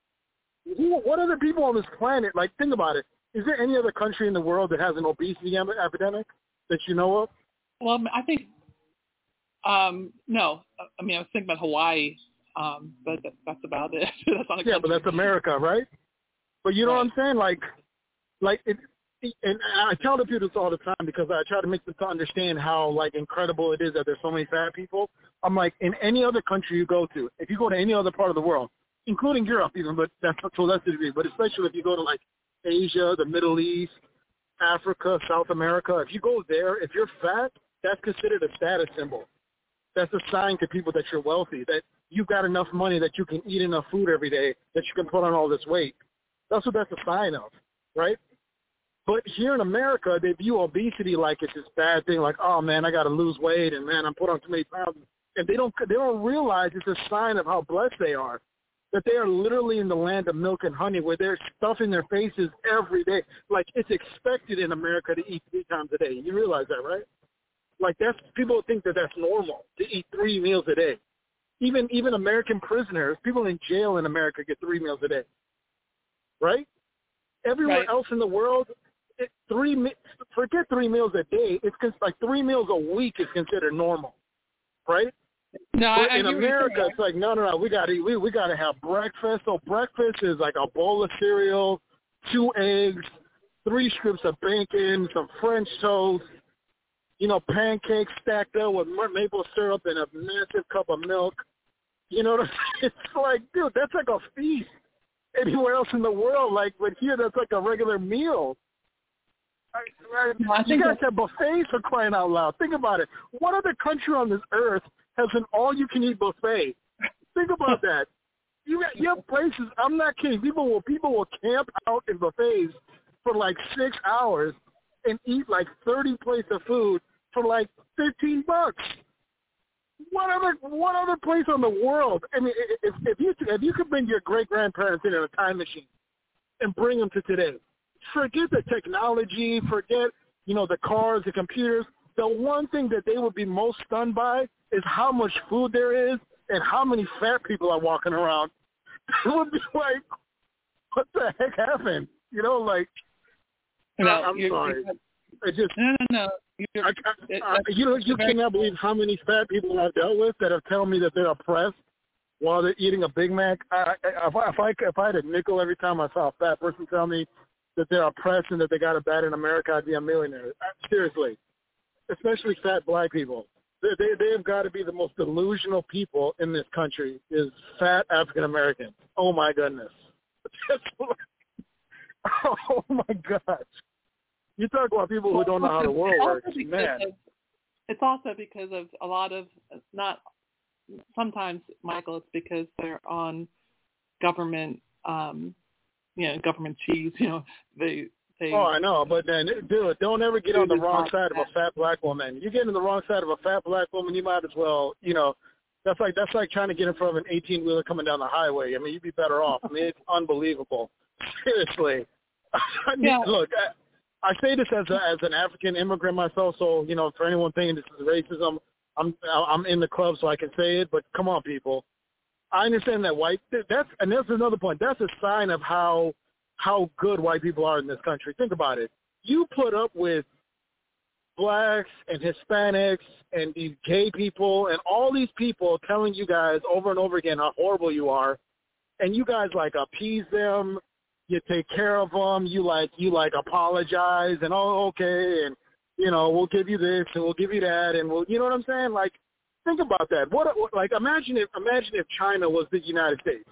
who, what other people on this planet, like, think about it. Is there any other country in the world that has an obesity epidemic that you know of? Well, I think, um, no. I mean, I was thinking about Hawaii, um, but that, that's about it. That's not a yeah, country. but that's America, right? But you know right. what I'm saying? Like, like it, and I tell the people this all the time because I try to make them to understand how, like, incredible it is that there's so many fat people. I'm like, in any other country you go to, if you go to any other part of the world, including Europe even, but that's to a lesser degree, but especially if you go to, like, Asia, the Middle East, Africa, South America, if you go there, if you're fat, that's considered a status symbol. That's a sign to people that you're wealthy, that you've got enough money that you can eat enough food every day, that you can put on all this weight. That's what that's a sign of, right? But here in America, they view obesity like it's this bad thing, like, oh, man, I got to lose weight, and, man, I'm put on too many pounds. And they don't they don't realize it's a sign of how blessed they are, that they are literally in the land of milk and honey where they're stuffing their faces every day. Like, it's expected in America to eat three times a day. You realize that, right? Like, that's people think that that's normal, to eat three meals a day. Even even American prisoners, people in jail in America get three meals a day, right? Everywhere right. else in the world, it, three forget three meals a day. It's like three meals a week is considered normal, right? No, but I, in I America, it's like no, no, no. We got to we we got to have breakfast. So breakfast is like a bowl of cereal, two eggs, three strips of bacon, some French toast, you know, pancakes stacked up with maple syrup and a massive cup of milk. You know what I'm saying? It's like, dude, that's like a feast anywhere else in the world. Like, but here, that's like a regular meal. I, I, No, I you think guys that, have buffets for crying out loud. Think about it. What other country on this earth has an all-you-can-eat buffet? Think about that. You got, you have places. I'm not kidding. People will people will camp out in buffets for like six hours and eat like thirty plates of food for like fifteen bucks. What other what other place on the world? I mean, if, if you if you could bring your great grandparents in, in a time machine and bring them to today, forget the technology, forget you know the cars, the computers. The one thing that they would be most stunned by is how much food there is and how many fat people are walking around. It would be like, what the heck happened? You know, like, you know, I, I'm you're, sorry. You're, I just, no, no, no. You're, I, I, it, I, you know, you very, cannot believe how many fat people I've dealt with that have told me that they're oppressed while they're eating a Big Mac. I, I, if, I, if, I, if I had a nickel every time I saw a fat person tell me that they're oppressed and that they got it bad in America, I'd be a millionaire. Seriously. Especially fat black people. They, they, they have got to be the most delusional people in this country is fat African Americans. Oh, my goodness. Oh, my gosh. You talk about people who don't know how the world works. Man. Of, it's also because of a lot of, not, sometimes, Michael, it's because they're on government, um, you know, government cheese, you know, they, they. Oh, I know, but then, dude, don't ever get on the wrong side of a fat black woman. You get on the wrong side of a fat black woman, you might as well, you know, that's like that's like trying to get in front of an eighteen-wheeler coming down the highway. I mean, you'd be better off. I mean, it's unbelievable. Seriously. I mean, yeah. Look, I, I say this as a, as an African immigrant myself, so, you know, for anyone thinking this is racism, I'm I'm in the club so I can say it, but come on, people. I understand that white, that's, and that's another point. That's a sign of how how good white people are in this country. Think about it. You put up with blacks and Hispanics and these gay people and all these people telling you guys over and over again how horrible you are, and you guys, like, appease them, you take care of them, you, like, you like apologize, and, oh, okay, and, you know, we'll give you this and we'll give you that, and we'll, you know what I'm saying? Like, think about that. What, like, imagine if, imagine if China was the United States.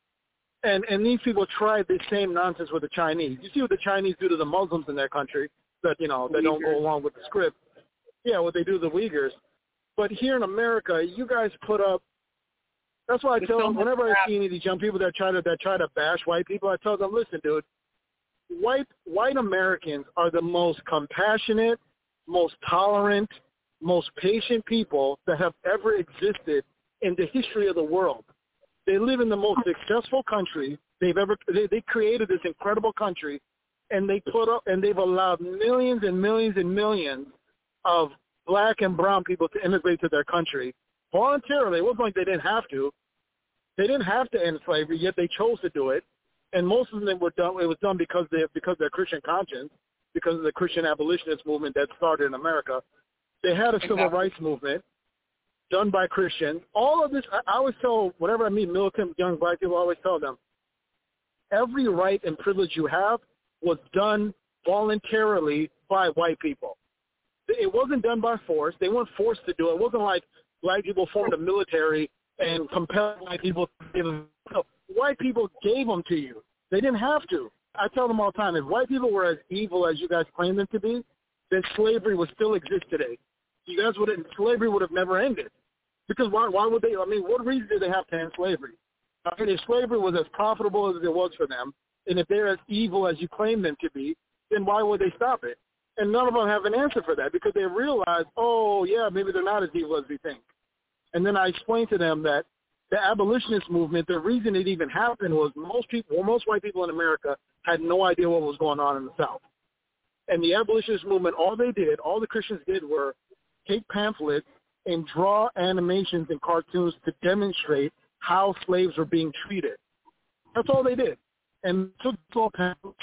And and these people tried this same nonsense with the Chinese. You see what the Chinese do to the Muslims in their country that, you know, they don't go along with the script. Yeah, what they do to the Uyghurs. But here in America, you guys put up, that's why I tell them, whenever I see any of these young people that try to that try to bash white people, I tell them, listen, dude, white white Americans are the most compassionate, most tolerant, most patient people that have ever existed in the history of the world. They live in the most successful country they've ever. They, they created this incredible country, and they put up and they've allowed millions and millions and millions of black and brown people to immigrate to their country voluntarily. It wasn't like they didn't have to. They didn't have to end slavery, yet they chose to do it. And most of them were done. It was done because they because of their Christian conscience, because of the Christian abolitionist movement that started in America. They had a civil exactly. rights movement done by Christians. All of this, I, I always tell, whenever I meet militant young black people, I always tell them, every right and privilege you have was done voluntarily by white people. It wasn't done by force. They weren't forced to do it. It wasn't like black people formed a military and compelled white people to give them. No, white people gave them to you. They didn't have to. I tell them all the time, if white people were as evil as you guys claim them to be, then slavery would still exist today. You guys would have, slavery would have never ended. Because why, why would they, I mean, what reason did they have to end slavery? I mean, if slavery was as profitable as it was for them, and if they're as evil as you claim them to be, then why would they stop it? And none of them have an answer for that because they realize, oh, yeah, maybe they're not as evil as we think. And then I explained to them that the abolitionist movement, the reason it even happened was most people, well, most white people in America had no idea what was going on in the South. And the abolitionist movement, all they did, all the Christians did were take pamphlets and draw animations and cartoons to demonstrate how slaves were being treated. That's all they did. And took all pamphlets,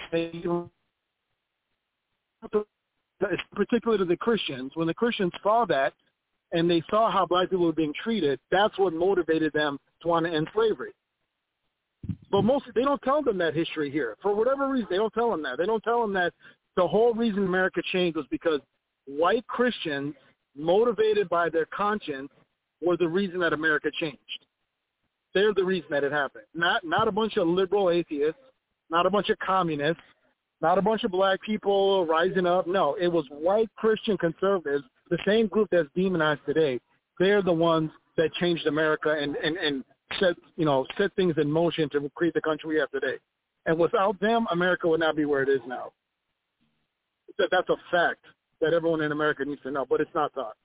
particularly to the Christians. When the Christians saw that and they saw how black people were being treated, that's what motivated them to want to end slavery. But most, they don't tell them that history here. For whatever reason, they don't tell them that. They don't tell them that the whole reason America changed was because white Christians, motivated by their conscience, were the reason that America changed. They're the reason that it happened. Not not a bunch of liberal atheists, not a bunch of communists, not a bunch of black people rising up. No, it was white Christian conservatives, the same group that's demonized today. They're the ones that changed America and, and, and set, you know, set things in motion to create the country we have today. And without them, America would not be where it is now. That, that's a fact that everyone in America needs to know, but it's not taught.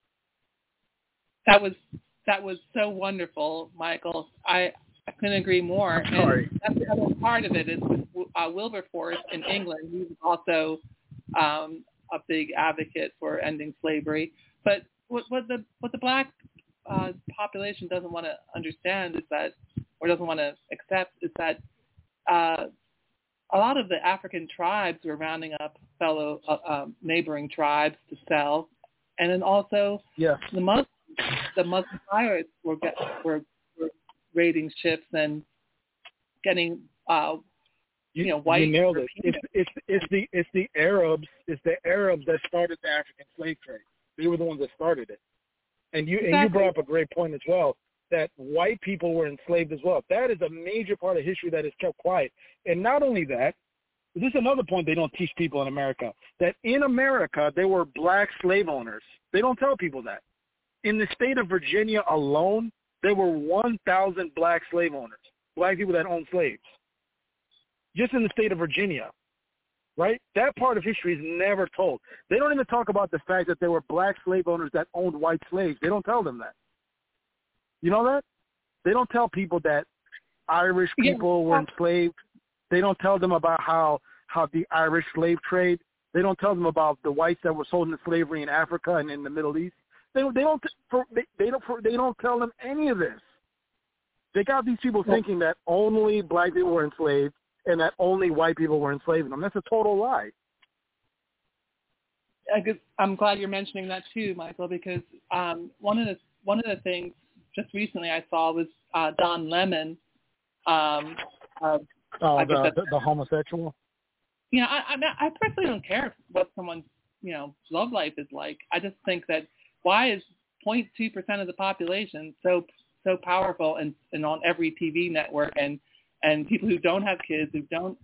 That was that was so wonderful, Michael. I, I couldn't agree more. I'm sorry. And that's the other part of it is with uh, Wilberforce in England. He was also um, a big advocate for ending slavery. But what, what the what the black uh, population doesn't want to understand is that, or doesn't want to accept, is that uh, a lot of the African tribes were rounding up fellow uh, um, neighboring tribes to sell, and then also yeah. the Muslims. The Muslim pirates were, get, were were raiding ships and getting, uh, you, you know, white. You nailed it. It's, it's it's the it's the Arabs. It's the Arabs that started the African slave trade. They were the ones that started it. And you exactly. and you brought up a great point as well, that white people were enslaved as well. That is a major part of history that is kept quiet. And not only that, this is another point they don't teach people in America, that in America there were black slave owners. They don't tell people that. In the state of Virginia alone, there were one thousand black slave owners, black people that owned slaves, just in the state of Virginia, right? That part of history is never told. They don't even talk about the fact that there were black slave owners that owned white slaves. They don't tell them that. You know that? They don't tell people that Irish people yeah. were enslaved. They don't tell them about how, how the Irish slave trade. They don't tell them about the whites that were sold into slavery in Africa and in the Middle East. They, they don't for, they, they don't for, they don't tell them any of this. They got these people thinking that only black people were enslaved and that only white people were enslaving them. That's a total lie. I guess I'm glad you're mentioning that too, Michael, because um, one of the one of the things just recently I saw was uh, Don Lemon. Um, uh, oh, the, the, the homosexual. You know, I, I I personally don't care what someone's you know love life is like. I just think that. Why is zero point two percent of the population so so powerful and, and on every T V network and, and people who don't have kids, who don't,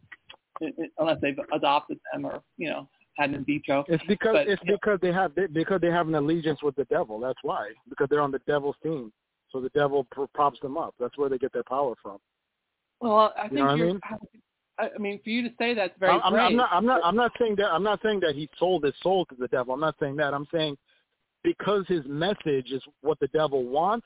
unless they've adopted them or, you know, had an in vitro. It's because but, it's because they have because they have an allegiance with the devil. That's why. Because they're on the devil's team. So the devil props them up. That's where they get their power from. Well, I think you know you're, I mean? I mean, for you to say that's very I'm, brave. I'm not I'm not I'm not saying that I'm not saying that he sold his soul to the devil. I'm not saying that. I'm saying because his message is what the devil wants,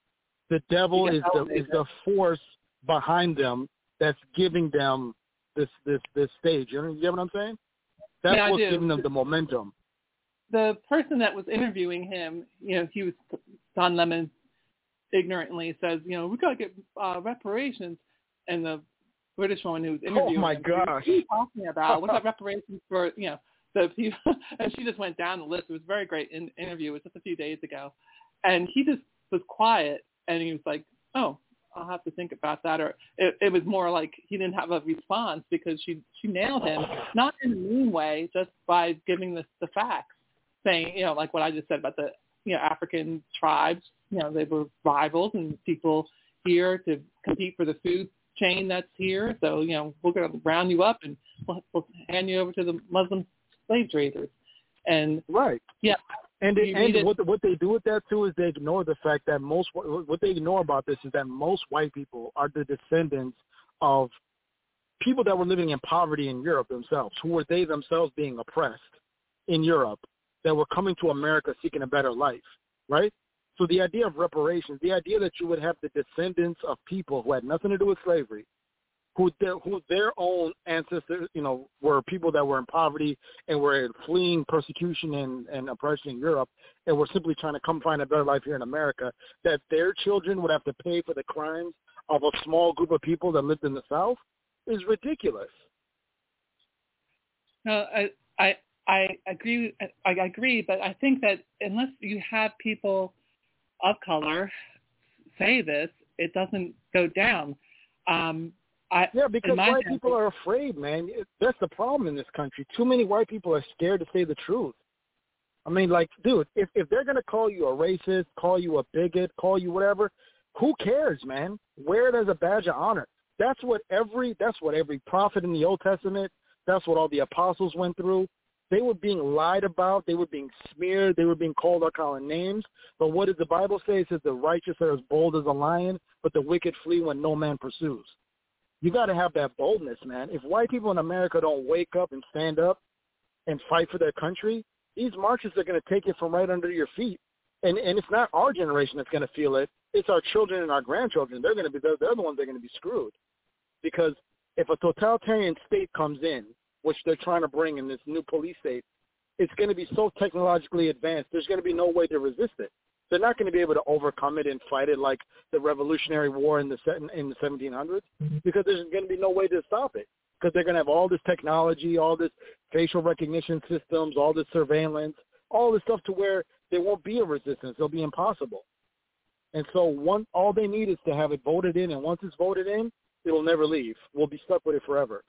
the devil is the is the force behind them that's giving them this this this stage. You know, you get what I'm saying? That's yeah, what's giving them the momentum. The person that was interviewing him, you know, he was Don Lemon. Ignorantly says, you know, we got to get uh, reparations, and the British woman who was interviewing oh my him, gosh, what are you talking about? What's that reparations for? You know. The people, and she just went down the list. It was a very great in, interview. It was just a few days ago. And he just was quiet, and he was like, oh, I'll have to think about that. Or it, it was more like he didn't have a response because she, she nailed him, not in a mean way, just by giving the, the facts, saying, you know, like what I just said about the, you know, African tribes, you know, they were rivals and people here to compete for the food chain that's here. So, you know, we're going to round you up and we'll, we'll hand you over to the Muslim slave traders. And right, yeah, and they, and it, what what they do with that too is they ignore the fact that most what they ignore about this is that most white people are the descendants of people that were living in poverty in Europe themselves, who were they themselves being oppressed in Europe, that were coming to America seeking a better life, right? So the idea of reparations, the idea that you would have the descendants of people who had nothing to do with slavery, who their, who their own ancestors, you know, were people that were in poverty and were fleeing persecution and, and oppression in Europe and were simply trying to come find a better life here in America, that their children would have to pay for the crimes of a small group of people that lived in the South is ridiculous. No, I, I, I agree. I agree, but I think that unless you have people of color say this, it doesn't go down. Um, I, yeah, because white family, people are afraid, man. That's the problem in this country. Too many white people are scared to say the truth. I mean, like, dude, if, if they're going to call you a racist, call you a bigot, call you whatever, Who cares, man? Wear it as a badge of honor. That's what every that's what every prophet in the Old Testament, that's what all the apostles went through. They were being lied about. They were being smeared. They were being called all kind of names. But what does the Bible say? It says the righteous are as bold as a lion, but the wicked flee when no man pursues. You got to have that boldness, man. If white people in America don't wake up and stand up and fight for their country, these marches are going to take it from right under your feet. And and it's not our generation that's going to feel it. It's our children and our grandchildren. They're going to be they're, they're the ones that are going to be screwed. Because if a totalitarian state comes in, which they're trying to bring in this new police state, it's going to be so technologically advanced, there's going to be no way to resist it. They're not going to be able to overcome it and fight it like the Revolutionary War in the in the seventeen hundreds, because there's going to be no way to stop it. Because they're going to have all this technology, all this facial recognition systems, all this surveillance, all this stuff to where there won't be a resistance. It'll be impossible. And so one, all they need is to have it voted in, and once it's voted in, it'll never leave. We'll be stuck with it forever.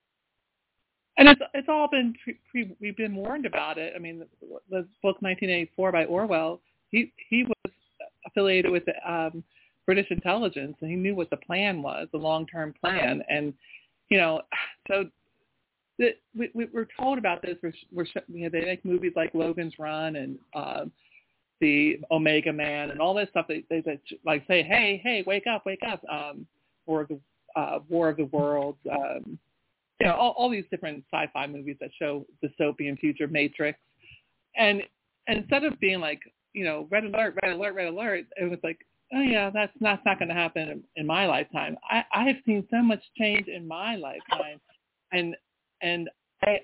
And it's it's all been pre, pre, we've been warned about it. I mean, the, the book nineteen eighty-four by Orwell, he he was affiliated with the um, British intelligence, and he knew what the plan was, the long-term plan. And you know, so the, we, we we're told about this. We're, we're you know, they make movies like Logan's Run and uh, the Omega Man and all this stuff. They, they, they like say, hey, hey, wake up, wake up. Um, War of the uh, War of the Worlds. Um, You know, all, all these different sci-fi movies that show dystopian future, Matrix. And, and instead of being like, you know, red alert, red alert, red alert, it was like, oh, yeah, that's not, that's not going to happen in, in my lifetime. I, I have seen so much change in my lifetime. And and I,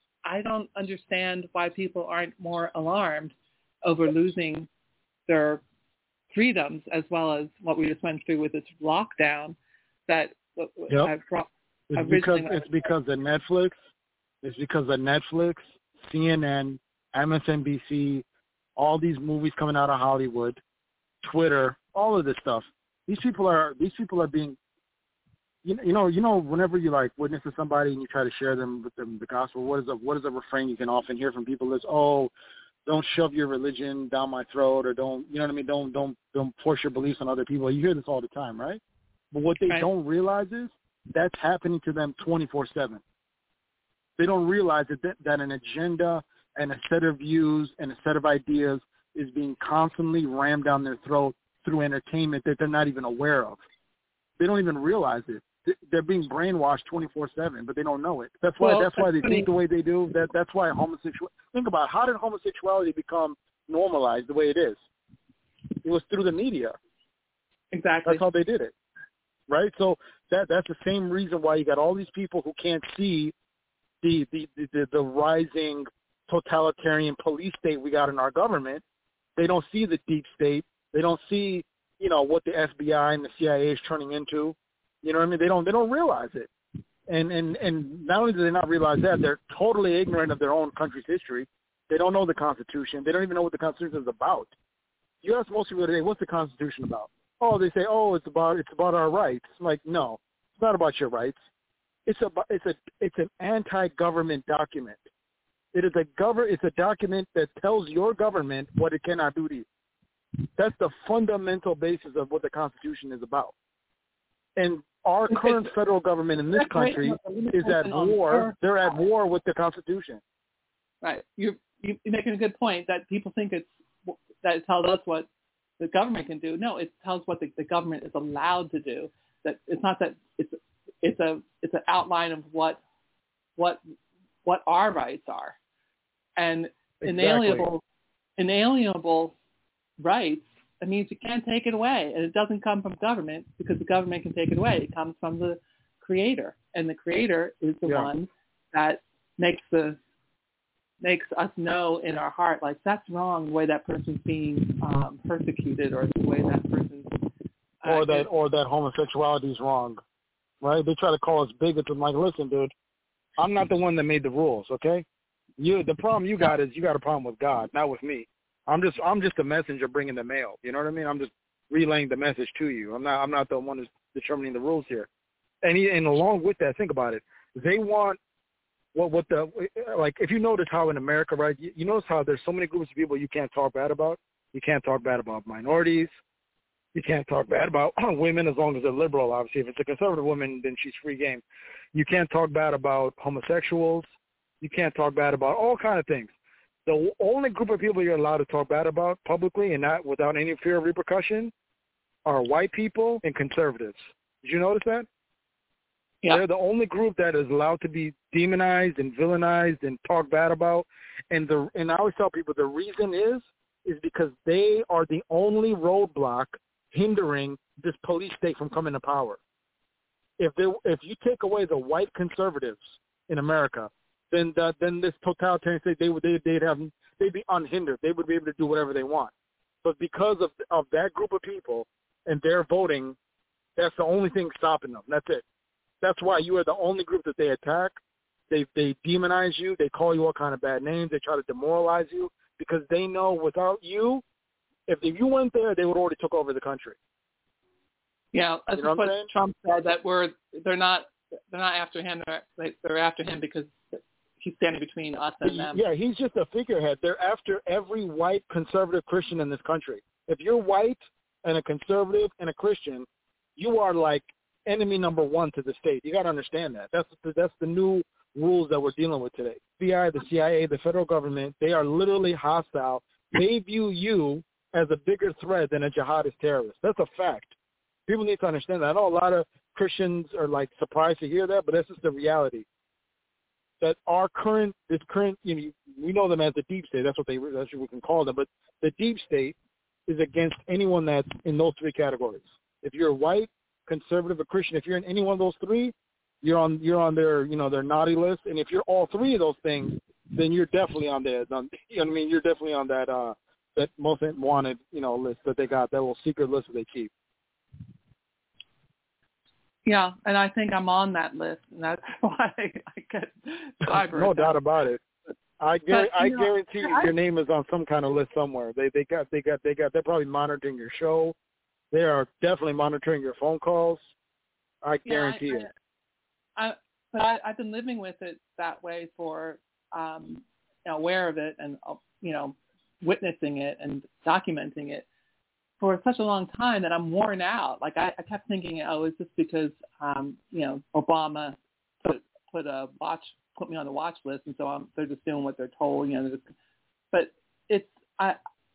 I don't understand why people aren't more alarmed over losing their freedoms, as well as what we just went through with this lockdown that yep. I've brought. It's because it's because of Netflix. It's because of Netflix, C N N, M S N B C, all these movies coming out of Hollywood, Twitter, all of this stuff. These people are these people are being, you know, you know, you know, whenever you like witness to somebody and you try to share them with them the gospel, what is a what is a refrain you can often hear from people is, oh, don't shove your religion down my throat, or don't, you know what I mean, don't don't don't force your beliefs on other people. You hear this all the time, right? But what they right. don't realize is that's happening to them twenty-four seven. They don't realize that, that that an agenda and a set of views and a set of ideas is being constantly rammed down their throat through entertainment that they're not even aware of. They don't even realize it. They're being brainwashed twenty-four seven, but they don't know it. That's why. Well, that's why they funny. think the way they do. That that's why homosexual. Think about it. How did homosexuality become normalized the way it is? It was through the media. Exactly. That's how they did it, right? So that that's the same reason why you got all these people who can't see the the the, the rising totalitarian police state we got in our government. They don't see the deep state. They don't see, you know, what the F B I and the C I A is turning into. You know what I mean? They don't they don't realize it. And and and not only do they not realize that, they're totally ignorant of their own country's history. They don't know the Constitution. They don't even know what the Constitution is about. You ask most people today, what's the Constitution about? Oh, they say, oh, it's about it's about our rights. I'm like, no, it's not about your rights. It's a it's a it's an anti-government document. It is a govern it's a document that tells your government what it cannot do to you. That's the fundamental basis of what the Constitution is about. And our current federal government in this country is at war. They're at war with the Constitution. Right. You're, you're making a good point that people think it's that it tells us what the government can do. No, it tells what the, the government is allowed to do. That it's not that it's it's a it's an outline of what what what our rights are, and exactly. inalienable inalienable rights. That means you can't take it away, and it doesn't come from government because the government can take it away. It comes from the Creator, and the Creator is the yeah. one that makes the makes us know in our heart, like, that's wrong, the way that person's being um, persecuted, or the way that person's uh, or that or that homosexuality is wrong, right? They try to call us bigots. I'm like, listen, dude, I'm not the one that made the rules. Okay, you the problem you got is you got a problem with God, not with me. I'm just I'm just a messenger bringing the mail. You know what I mean? I'm just relaying the message to you. I'm not I'm not the one who's determining the rules here. And he, and along with that, think about it. They want what what the like. If you notice how in America, right? You, you notice how there's so many groups of people you can't talk bad about. You can't talk bad about minorities. You can't talk bad about women as long as they're liberal, obviously. If it's a conservative woman, then she's free game. You can't talk bad about homosexuals. You can't talk bad about all kind of things. The only group of people you're allowed to talk bad about publicly and not without any fear of repercussion are white people and conservatives. Did you notice that? Yeah. They're the only group that is allowed to be demonized and villainized and talked bad about. And the and I always tell people the reason is is because they are the only roadblock hindering this police state from coming to power. If they if you take away the white conservatives in America, then the, then this totalitarian state they would they they'd have they'd be unhindered. They would be able to do whatever they want. But because of of that group of people and their voting, that's the only thing stopping them. That's it. That's why you are the only group that they attack. They they demonize you. They call you all kind of bad names. They try to demoralize you because they know without you, if, if you went there, they would already took over the country. Yeah, that's you know what, what Trump said, that we're they're not they're not after him. They're they're after him because he's standing between us and them. Yeah, he's just a figurehead. They're after every white conservative Christian in this country. If you're white and a conservative and a Christian, you are like enemy number one to the state. You got to understand that. That's the, that's the new rules that we're dealing with today. F B I, the C I A, the federal government, they are literally hostile. They view you as a bigger threat than a jihadist terrorist. That's a fact. People need to understand that. I know a lot of Christians are like surprised to hear that, but that's just the reality. That our current, this current, you know, we know them as the deep state. That's what they, that's what we can call them. But the deep state is against anyone that's in those three categories. If you're white, conservative, or Christian, if you're in any one of those three, you're on you're on their you know their naughty list. And if you're all three of those things, then you're definitely on their, on, you know what I mean, you're definitely on that uh that most wanted you know list that they got, that little secret list that they keep. Yeah, and I think I'm on that list, and that's why I get cyber. No doubt about it. I gar- but, I know, guarantee you I, your name is on some kind of list somewhere. They they got they got they got they're probably monitoring your show. They are definitely monitoring your phone calls. I guarantee yeah, I, it. I, I, but I, I've been living with it that way for, um, you know, aware of it and, you know, witnessing it and documenting it for such a long time that I'm worn out. Like I, I kept thinking, oh, is this because, um, you know, Obama put put a watch put me on the watch list, and so I'm, they're just doing what they're told, you know. Just, but it's I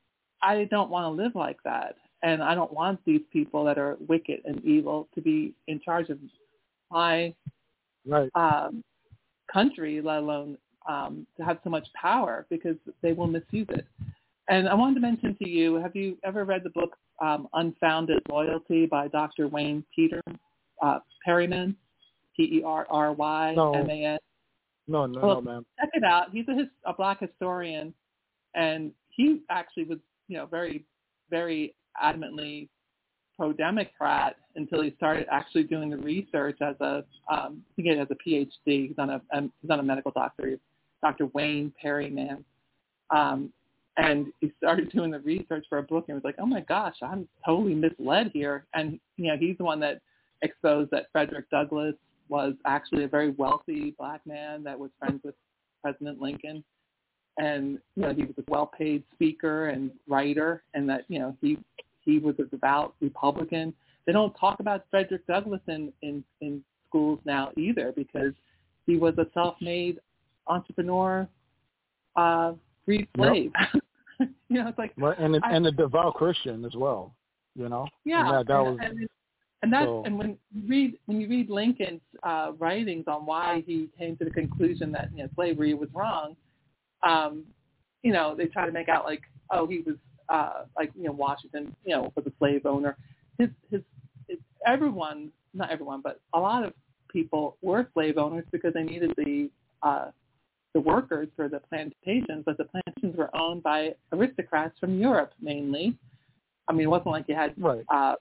I don't want to live like that. And I don't want these people that are wicked and evil to be in charge of my right. um, country, let alone um, to have so much power, because they will misuse it. And I wanted to mention to you, have you ever read the book um, Unfounded Loyalty by Doctor Wayne Peter uh, Perryman, P E R R Y M A N? No, no, well, no, ma'am. Check it out. He's a, his, a black historian, and he actually was, you know, very, very adamantly pro-Democrat until he started actually doing the research as a, um, I think he has a P H D. He's on a, um, he's on a medical doctor, Doctor Wayne Perryman. Um, and he started doing the research for a book and was like, oh my gosh, I'm totally misled here. And, you know, he's the one that exposed that Frederick Douglass was actually a very wealthy black man that was friends with President Lincoln. And, you know, he was a well-paid speaker and writer, and that, you know, he he was a devout Republican. They don't talk about Frederick Douglass in, in, in schools now either, because he was a self-made entrepreneur, uh, freed slave. Yep. You know, it's like... Right, and, a, I, and a devout Christian as well, you know? Yeah. And that, that and, was, and, and, that's, so. and when you read when you read Lincoln's uh, writings on why he came to the conclusion that, you know, slavery was wrong, Um, you know, they try to make out like, oh, he was uh, like, you know, Washington, you know, was a slave owner. His, his, his, everyone, not everyone, but a lot of people were slave owners because they needed the uh, the workers for the plantations, but the plantations were owned by aristocrats from Europe mainly. I mean, it wasn't like you had, right. uh,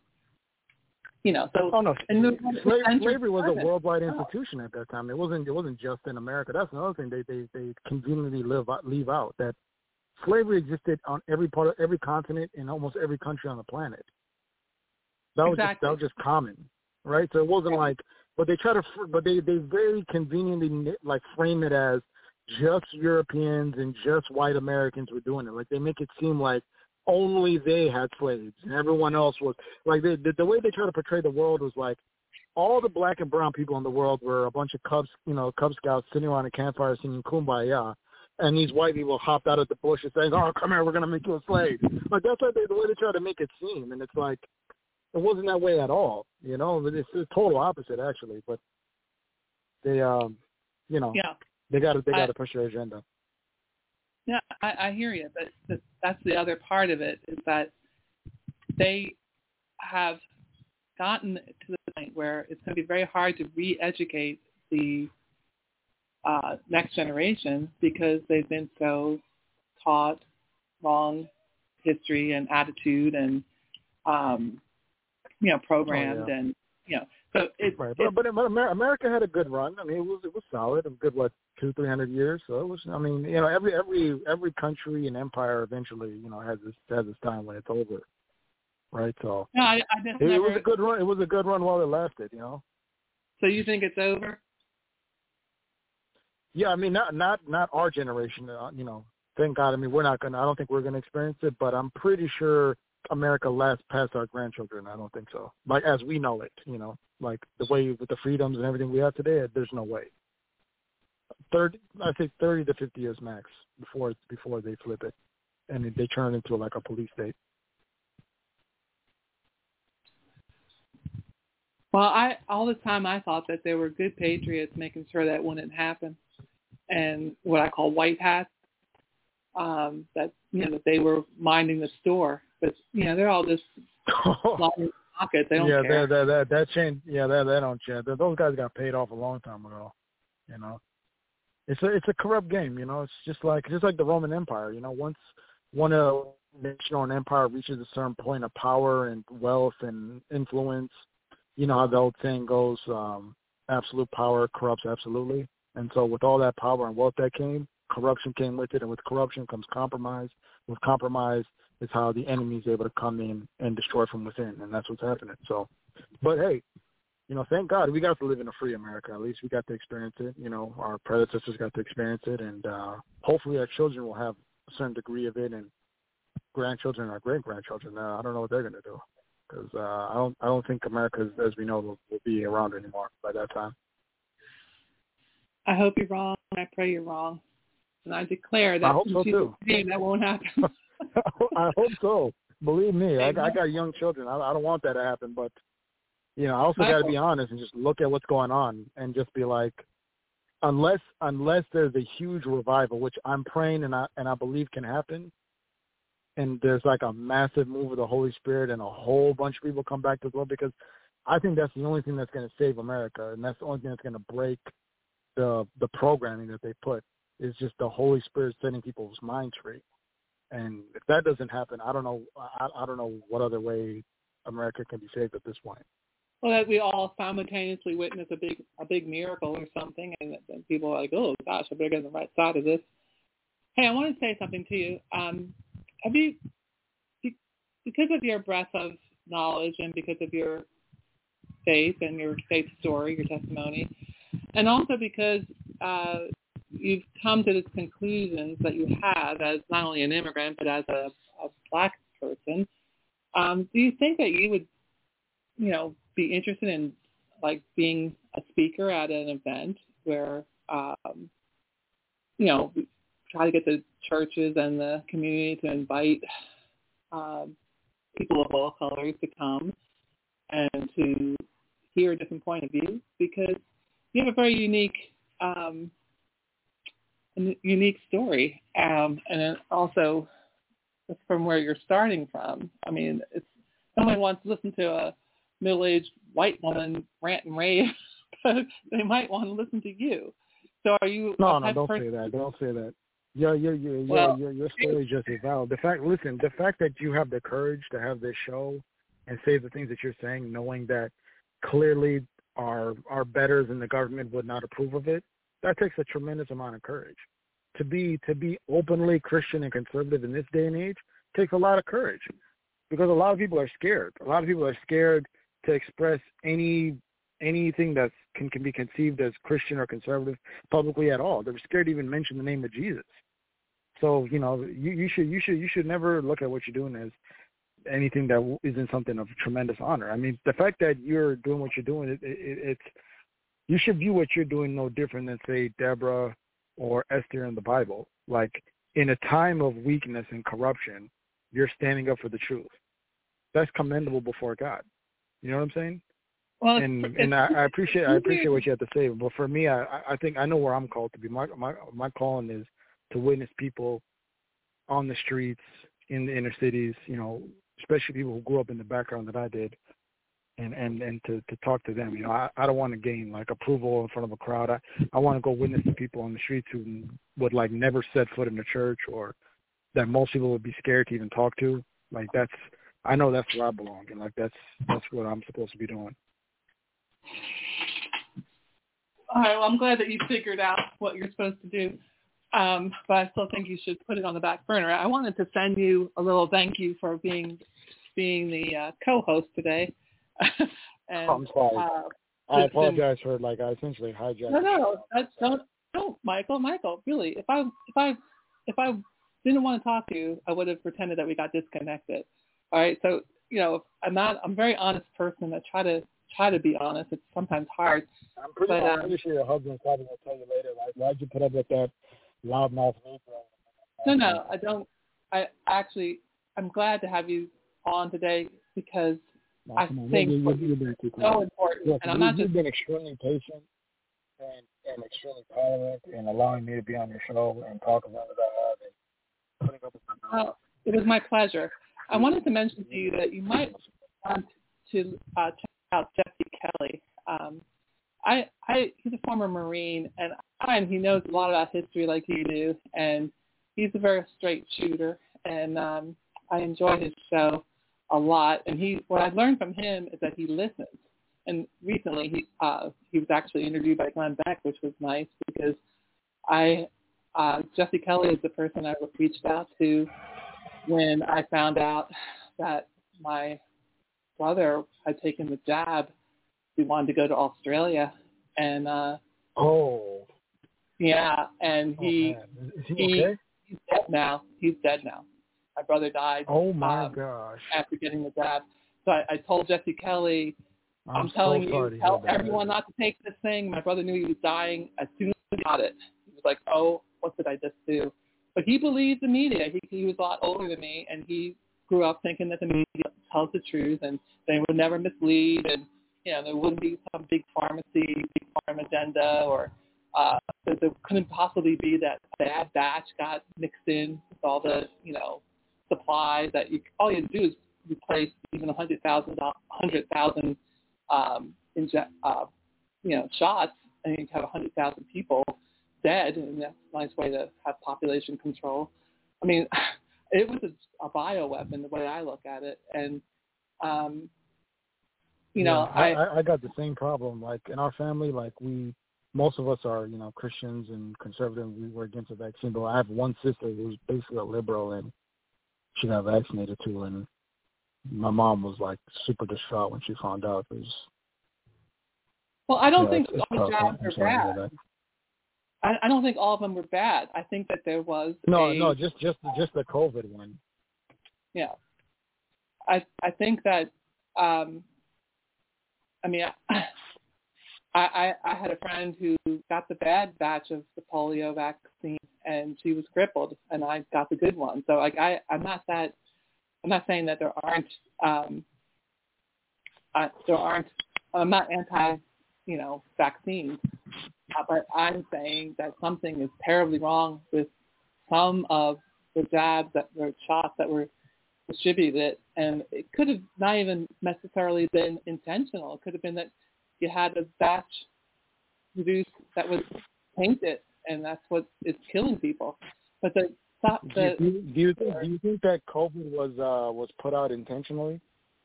you know, so. Oh no, and the, slavery, slavery was servant. a worldwide oh. institution at that time. It wasn't. It wasn't just in America. That's another thing they they they conveniently live leave out, that slavery existed on every part of every continent in almost every country on the planet. That was exactly. just, that was just common, right? So it wasn't like, but they try to, but they they very conveniently like frame it as just Europeans and just white Americans were doing it. Like they make it seem like only they had slaves and everyone else was like they, the, the way they try to portray the world was like all the black and brown people in the world were a bunch of Cubs, you know, Cub Scouts sitting around a campfire singing Kumbaya, and these white people hopped out of the bushes saying, "Oh, come here, we're gonna make you a slave." Like that's like they, the way they try to make it seem, and it's like it wasn't that way at all. You know, it's the total opposite actually. But they, um, you know, Yeah. they got to they got to I, push their agenda. Yeah, I, I hear you, but th- that's the other part of it is that they have gotten to the point where it's going to be very hard to re-educate the uh, next generation because they've been so taught wrong history and attitude and um, you know programmed Oh, yeah. and you know so it, right. it But, but America had a good run. I mean, it was it was solid. A good what two three hundred years. So it was. I mean, you know, every every every country and empire eventually, you know, has this has its time when it's over. Right. So no, I, I just it, never. it was a good run. It was a good run while it lasted. You know. So you think it's over? Yeah, I mean, not not not our generation. Uh, you know, thank God. I mean, we're not gonna. I don't think we're gonna experience it, but I'm pretty sure America lasts past our grandchildren. I don't think so. Like as we know it, you know, like the way with the freedoms and everything we have today, there's no way. Thirty, I think thirty to fifty years max before before they flip it, and they turn into like a police state. Well, I all the time I thought that they were good patriots, making sure that wouldn't happen, and what I call white hats. Um, that you know that they were minding the store, but you know they're all just lining pockets. They don't yeah, care. that that that that change. Yeah, that that don't change. Those guys got paid off a long time ago. You know, it's a it's a corrupt game. You know, it's just like just like the Roman Empire. You know, once one a nation or an empire reaches a certain point of power and wealth and influence, you know how the old saying goes: um, absolute power corrupts absolutely. And so, with all that power and wealth that came, corruption came with it, and with corruption comes compromise. With compromise is how the enemy is able to come in and destroy from within, and that's what's happening. So, but hey, you know, thank God we got to live in a free America. At least we got to experience it. You know, our predecessors got to experience it, and uh, hopefully our children will have a certain degree of it, and grandchildren or great grandchildren. Uh, I don't know what they're going to do because uh, I don't I don't think America, as we know, will, will be around anymore by that time. I hope you're wrong. I pray you're wrong, and I declare that I hope so too. that won't happen. I hope so. Believe me, I, I got young children. I, I don't want that to happen, but you know, I also got to be honest and just look at what's going on and just be like, unless unless there's a huge revival, which I'm praying and I and I believe can happen, and there's like a massive move of the Holy Spirit and a whole bunch of people come back to the Lord, because I think that's the only thing that's going to save America, and that's the only thing that's going to break the the programming that they put, is just the Holy Spirit setting people's minds free. And if that doesn't happen, I don't know I, I don't know what other way America can be saved at this point. Well, that we all simultaneously witness a big a big miracle or something, and then people are like, oh, gosh, I better get on the right side of this. Hey, I want to say something to you. Um, have you, because of your breadth of knowledge and because of your faith and your faith story, your testimony, and also because uh, you've come to this conclusions that you have as not only an immigrant but as a, a black person, um, do you think that you would, you know, be interested in like being a speaker at an event where, um, you know, we try to get the churches and the community to invite um, people of all colors to come and to hear a different point of view, because you have a very unique, um, unique story, um, and it also from where you're starting from. I mean, it's nobody wants to listen to a middle-aged white woman rant and rave, but they might want to listen to you. So are you? No, no, don't say that. Don't say that. Yeah, yeah, yeah, well, yeah. Your story is just as valid. The fact, listen, the fact that you have the courage to have this show and say the things that you're saying, knowing that clearly our our betters in the government would not approve of it, that takes a tremendous amount of courage. To be to be openly Christian and conservative in this day and age takes a lot of courage, because a lot of people are scared. A lot of people are scared to express any anything that can, can be conceived as Christian or conservative publicly at all. They're scared to even mention the name of Jesus. So, you know, you, you should you should you should never look at what you're doing as anything that isn't something of tremendous honor. I mean, the fact that you're doing what you're doing, it, it, it's you should view what you're doing no different than, say, Deborah or Esther in the Bible. Like, in a time of weakness and corruption, you're standing up for the truth. That's commendable before God. You know what I'm saying? Well, and it's, and I, I appreciate I appreciate what you have to say. But for me, I, I think I know where I'm called to be. My my my calling is to witness people on the streets, in the inner cities, you know, especially people who grew up in the background that I did, and, and, and to, to talk to them. You know, I, I don't want to gain, like, approval in front of a crowd. I, I want to go witness to people on the streets who would, like, never set foot in a church, or that most people would be scared to even talk to. Like, that's, I know that's where I belong, and, like, that's that's what I'm supposed to be doing. All right, well, I'm glad that you figured out what you're supposed to do. Um, but I still think you should put it on the back burner. I wanted to send you a little thank you for being being the uh, co-host today. and, I'm sorry. Uh, I apologize been, for like I essentially hijacked. No, no, that's, don't, don't, Michael, Michael. Really, if I if I if I didn't want to talk to you, I would have pretended that we got disconnected. All right, so you know, I'm not. I'm a very honest person. I try to try to be honest. It's sometimes hard. I'm pretty, but, I'm um, pretty sure your husband's probably gonna tell you later, like, why'd you put up with that loudmouth Negro? No, no, I don't. I actually, I'm glad to have you on today because no, I think you, you, you, you it's so important. Yes, and I'm not you've just been extremely patient and, and extremely tolerant in allowing me to be on your show and talk about what I have and putting up with my mouth. It was my pleasure. I wanted to mention to you that you might want to uh, check out Jesse Kelly. Um, I, I, he's a former Marine, and I find he knows a lot about history like you do, and he's a very straight shooter, and um, I enjoy his show a lot. And he, what I learned from him is that he listens. And recently, he uh, he was actually interviewed by Glenn Beck, which was nice because I, uh, Jesse Kelly is the person I reached out to when I found out that my brother had taken the jab. We wanted to go to Australia, and uh, oh, yeah, and he, oh, is he, he okay? he's dead now. He's dead now. My brother died. Oh my um, gosh! After getting the jab, so I, I told Jesse Kelly, I'm, I'm telling so you, tell everyone not to take this thing. My brother knew he was dying as soon as he got it. He was like, oh, what did I just do? But he believed the media. He, he was a lot older than me, and he grew up thinking that the media tells the truth and they would never mislead, and you know, there wouldn't be some big pharmacy, big pharma agenda, or uh, there, there couldn't possibly be that bad batch got mixed in with all the, you know, supplies that you, all you do is replace even a hundred thousand, hundred thousand, um, inject, uh, you know, shots, and you have a hundred thousand people dead, and that's a nice way to have population control. I mean, it was a, a bioweapon the way I look at it, and um, you know, yeah, I, I, I got the same problem. Like in our family, like we, most of us are, you know, Christians and conservative. We were against the vaccine, but I have one sister who's basically a liberal, and she got vaccinated too. And my mom was like super distraught when she found out. It was, well, I don't yeah, think it's, all it's the jobs are bad. I, I don't think all of them were bad. I think that there was no, a, no, just just just the COVID one. Yeah, I I think that. Um, I mean, I, I I had a friend who got the bad batch of the polio vaccine, and she was crippled, and I got the good one. So like I I'm not that I'm not saying that there aren't um uh, there aren't I'm not anti you know vaccines, uh, but I'm saying that something is terribly wrong with some of the jabs that were shots that were distributed, and it could have not even necessarily been intentional. It could have been that you had a batch produced that was tainted, and that's what is killing people. But the, the do, you, do you think do you think that COVID was uh, was put out intentionally,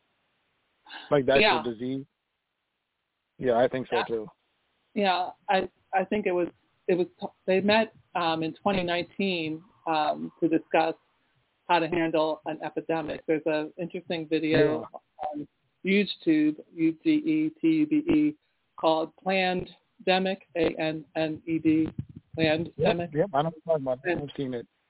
like that's yeah. the disease? Yeah, I think so yeah. too. Yeah, I I think it was it was they met um, in twenty nineteen um, to discuss how to handle an epidemic. There's an interesting video yeah. on YouTube, U G E T U B E, called Plandemic, A N N E D, Plandemic. Yep, yep, I know what you're talking about. I've seen it.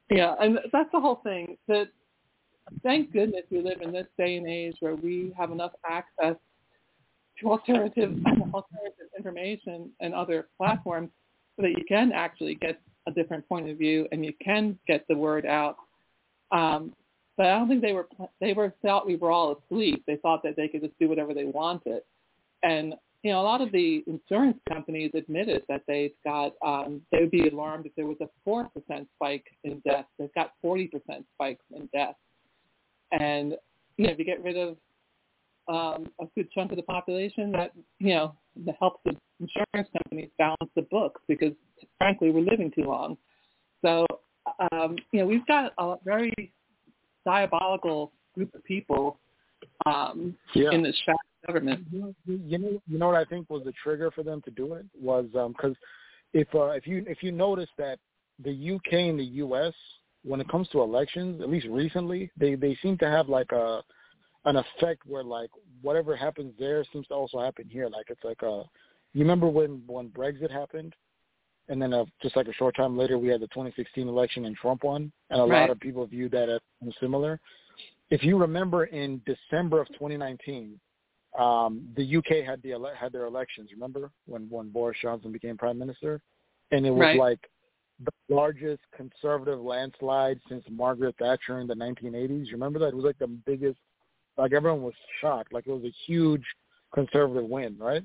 Yeah, and that's the whole thing. That thank goodness we live in this day and age where we have enough access to alternative alternative information and other platforms so that you can actually get a different point of view and you can get the word out. Um, but I don't think they were they were thought we were all asleep. They thought that they could just do whatever they wanted. And you know, a lot of the insurance companies admitted that they've got um, they would be alarmed if there was a four percent spike in deaths. They've got forty percent spikes in deaths. And you know, if you get rid of um, a good chunk of the population, that you know, that helps the insurance companies balance the books because, frankly, we're living too long. So, um, you know, we've got a very diabolical group of people um, yeah. in this shadow government. You know, you know what I think was the trigger for them to do it was because um, if uh, if you if you notice that the U K and the U S, when it comes to elections, at least recently, they, they seem to have like a an effect where like whatever happens there seems to also happen here. Like it's like a, you remember when, when Brexit happened, and then uh, just like a short time later we had the twenty sixteen election and Trump won, and a Right. lot of people viewed that as similar. If you remember in December of twenty nineteen, um, the U K had the ele- had their elections. Remember when when Boris Johnson became prime minister, and it was Right. like the largest conservative landslide since Margaret Thatcher in the nineteen eighties. You remember that? It was like the biggest. Like everyone was shocked. Like it was a huge conservative win, right?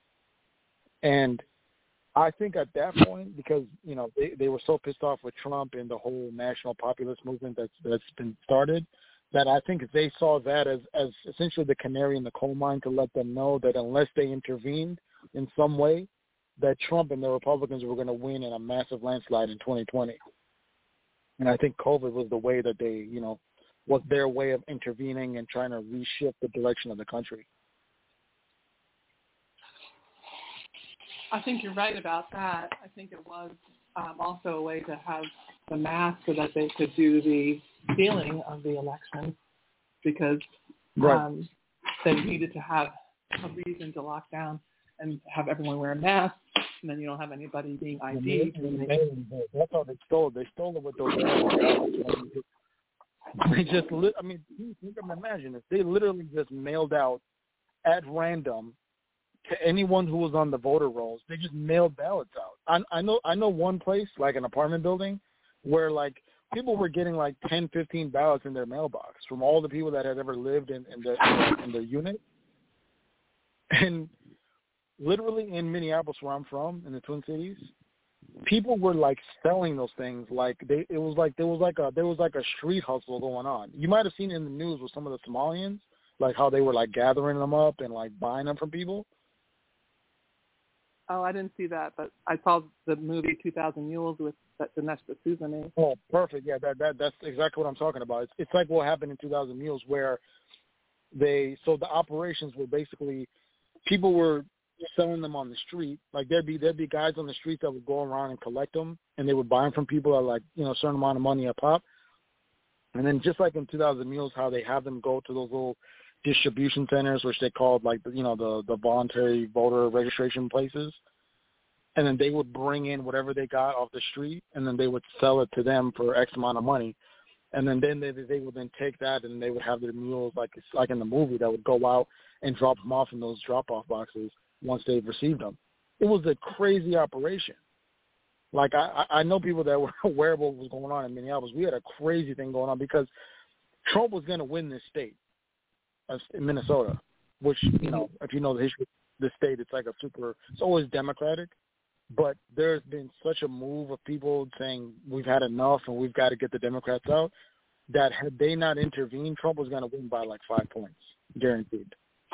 And I think at that point, because you know they, they were so pissed off with Trump and the whole national populist movement that's that's been started, that I think they saw that as as essentially the canary in the coal mine to let them know that unless they intervened in some way, that Trump and the Republicans were going to win in a massive landslide in twenty twenty. And I think COVID was the way that they, you know, was their way of intervening and trying to reshift the direction of the country. I think you're right about that. I think it was um, also a way to have the mask so that they could do the sealing of the election because Right. um, they needed to have a reason to lock down and have everyone wear a mask, and then you don't have anybody being I D'd. That's how they stole it. They stole it with those ballots. They just, I mean, think of imagine this. They literally just mailed out at random to anyone who was on the voter rolls. They just mailed ballots out. I, I know, I know one place, like an apartment building, where like people were getting like ten, fifteen ballots in their mailbox from all the people that had ever lived in, in the in the unit. And literally in Minneapolis, where I'm from, in the Twin Cities, people were like selling those things like they it was like there was like a there was like a street hustle going on. You might have seen it in the news with some of the Somalians, like how they were like gathering them up and like buying them from people. Oh, I didn't see that, but I saw the movie two thousand Mules with Dinesh D'Souza in it. Oh, perfect. Yeah, that that that's exactly what I'm talking about. It's it's like what happened in two thousand Mules, where they so the operations were basically people were selling them on the street. Like there'd be there'd be guys on the street that would go around and collect them, and they would buy them from people at like you know a certain amount of money a pop. And then just like in two thousand Mules, how they have them go to those little distribution centers, which they called like the, you know the the voluntary voter registration places, and then they would bring in whatever they got off the street, and then they would sell it to them for X amount of money, and then then they they would then take that and they would have their mules like like in the movie that would go out and drop them off in those drop off boxes once they've received them. It was a crazy operation. Like I I know people that were aware of what was going on in Minneapolis. We had a crazy thing going on because Trump was going to win this state. In Minnesota, which, you know, if you know the history of the state, it's like a super, it's always Democratic, but there's been such a move of people saying we've had enough and we've got to get the Democrats out, that had they not intervened, Trump was going to win by like five points, guaranteed.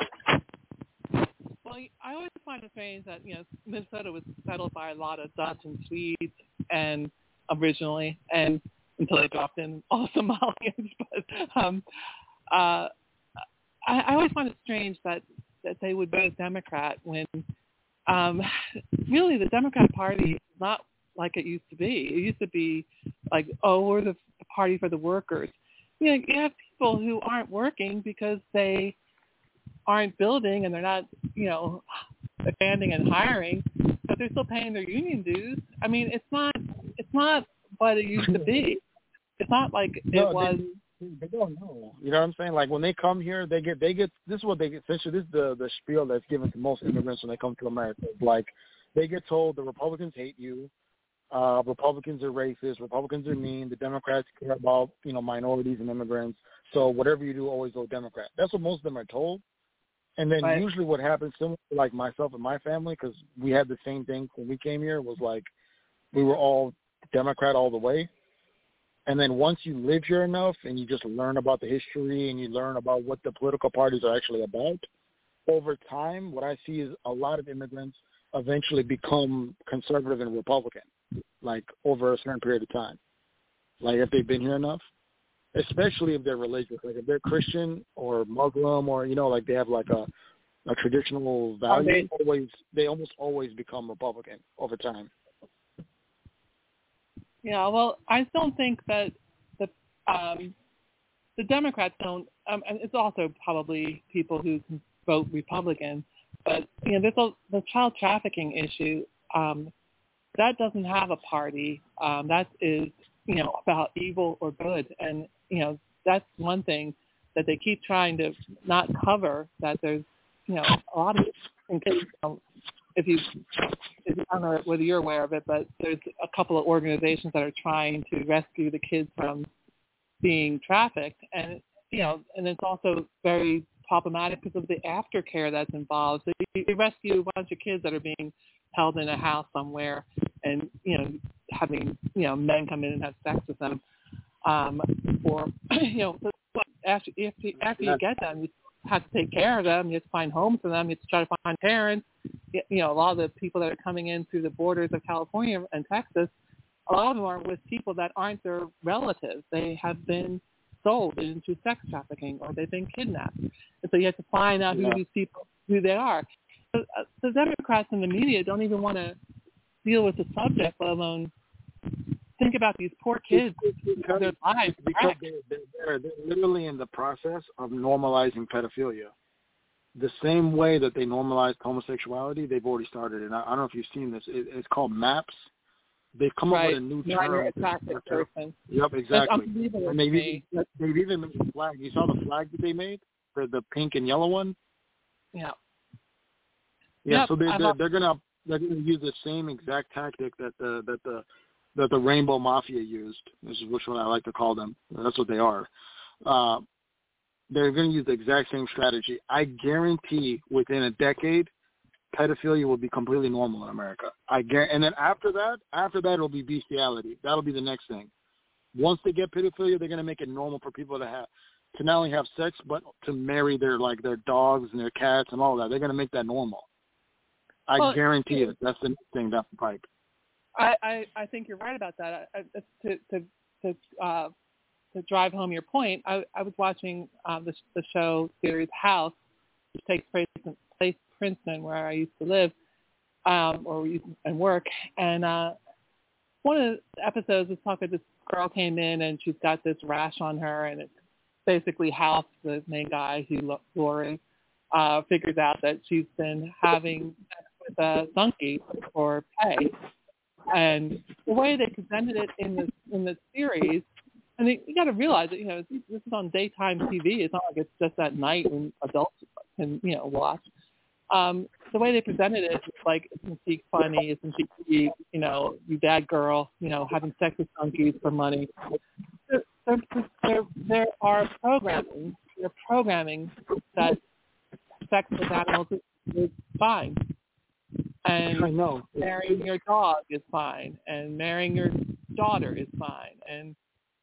Well, I always find it strange that, you know, Minnesota was settled by a lot of Dutch and Swedes and originally, and until they dropped in all Somalians, but, um, uh, I, I always find it strange that, that they would vote Democrat when um, really the Democrat Party is not like it used to be. It used to be like, oh, we're the party for the workers. You know, you have people who aren't working because they aren't building and they're not, you know, expanding and hiring, but they're still paying their union dues. I mean, it's not it's not what it used to be. It's not like it no, was. They, they don't know. You know what I'm saying? Like when they come here, they get they get this is what they get. Essentially, this is the the spiel that's given to most immigrants when they come to America. It's like they get told the Republicans hate you, uh, Republicans are racist, Republicans are mean, the Democrats care about you know minorities and immigrants. So whatever you do, always go Democrat. That's what most of them are told. And then Right. usually what happens, similar to like myself and my family, because we had the same thing when we came here, was like we were all Democrat all the way. And then once you live here enough and you just learn about the history and you learn about what the political parties are actually about, over time, what I see is a lot of immigrants eventually become conservative and Republican, like over a certain period of time, like if they've been here enough, especially if they're religious, like if they're Christian or Muslim or, you know, like they have like a, a traditional value, always they almost always become Republican over time. Yeah, well, I don't think that the um, the Democrats don't. Um, and it's also probably people who can vote Republican, but you know, this whole, the child trafficking issue um, that doesn't have a party. Um, that is, you know, about evil or good, and you know, that's one thing that they keep trying to not cover. That there's, you know, a lot of in case, you know, if you. I don't know whether you're aware of it, but there's a couple of organizations that are trying to rescue the kids from being trafficked, and you know, and it's also very problematic because of the aftercare that's involved. So you, you rescue a bunch of kids that are being held in a house somewhere, and you know, having you know men come in and have sex with them, um, or you know, after after, after you get them, you have to take care of them. You have to find homes for them. You have to try to find parents. You know, a lot of the people that are coming in through the borders of California and Texas, a lot of them are with people that aren't their relatives. They have been sold into sex trafficking or they've been kidnapped. And so you have to find out who Yeah. these people, who they are. So, uh, the Democrats and the media don't even want to deal with the subject, let alone think about these poor kids, because, their lives. because they're, they're, they're literally in the process of normalizing pedophilia. The same way that they normalized homosexuality, they've already started. And I, I don't know if you've seen this. It, it's called MAPS. They've come right. up with a new term. Minor attracted person. Yep, exactly. And they've even, they've even made a flag. You saw the flag that they made? The, the pink and yellow one? Yeah. Yeah, yep, so they're, they're, not, they're gonna they're gonna use the same exact tactic that the that the that the Rainbow Mafia used. This is which one I like to call them. That's what they are. Uh, they're going to use the exact same strategy. I guarantee within a decade, pedophilia will be completely normal in America. I guarantee, and then after that, after that, it'll be bestiality. That'll be the next thing. Once they get pedophilia, they're going to make it normal for people to have to not only have sex, but to marry their like their dogs and their cats and all that. They're going to make that normal. I well, guarantee it. That's the next thing down the pipe. I, I, I think you're right about that. I, I, to to to uh, to drive home your point, I, I was watching um, the, the show series House, which takes place in place Princeton, where I used to live um, or and work. And uh, one of the episodes was talking. This girl came in and she's got this rash on her, and it's basically House, the main guy, who Lori, uh, figures out that she's been having sex with a donkey for pay. And the way they presented it in the in the series, and they, you got to realize that you know this is on daytime T V. It's not like it's just at night when adults can you know watch. Um, the way they presented it, it's like isn't she funny? Isn't she you know you bad girl? You know having sex with donkeys for money. There, there, there, there are programming. They're programming that sex with animals is, is fine. And I know. marrying your dog is fine, and marrying your daughter is fine, and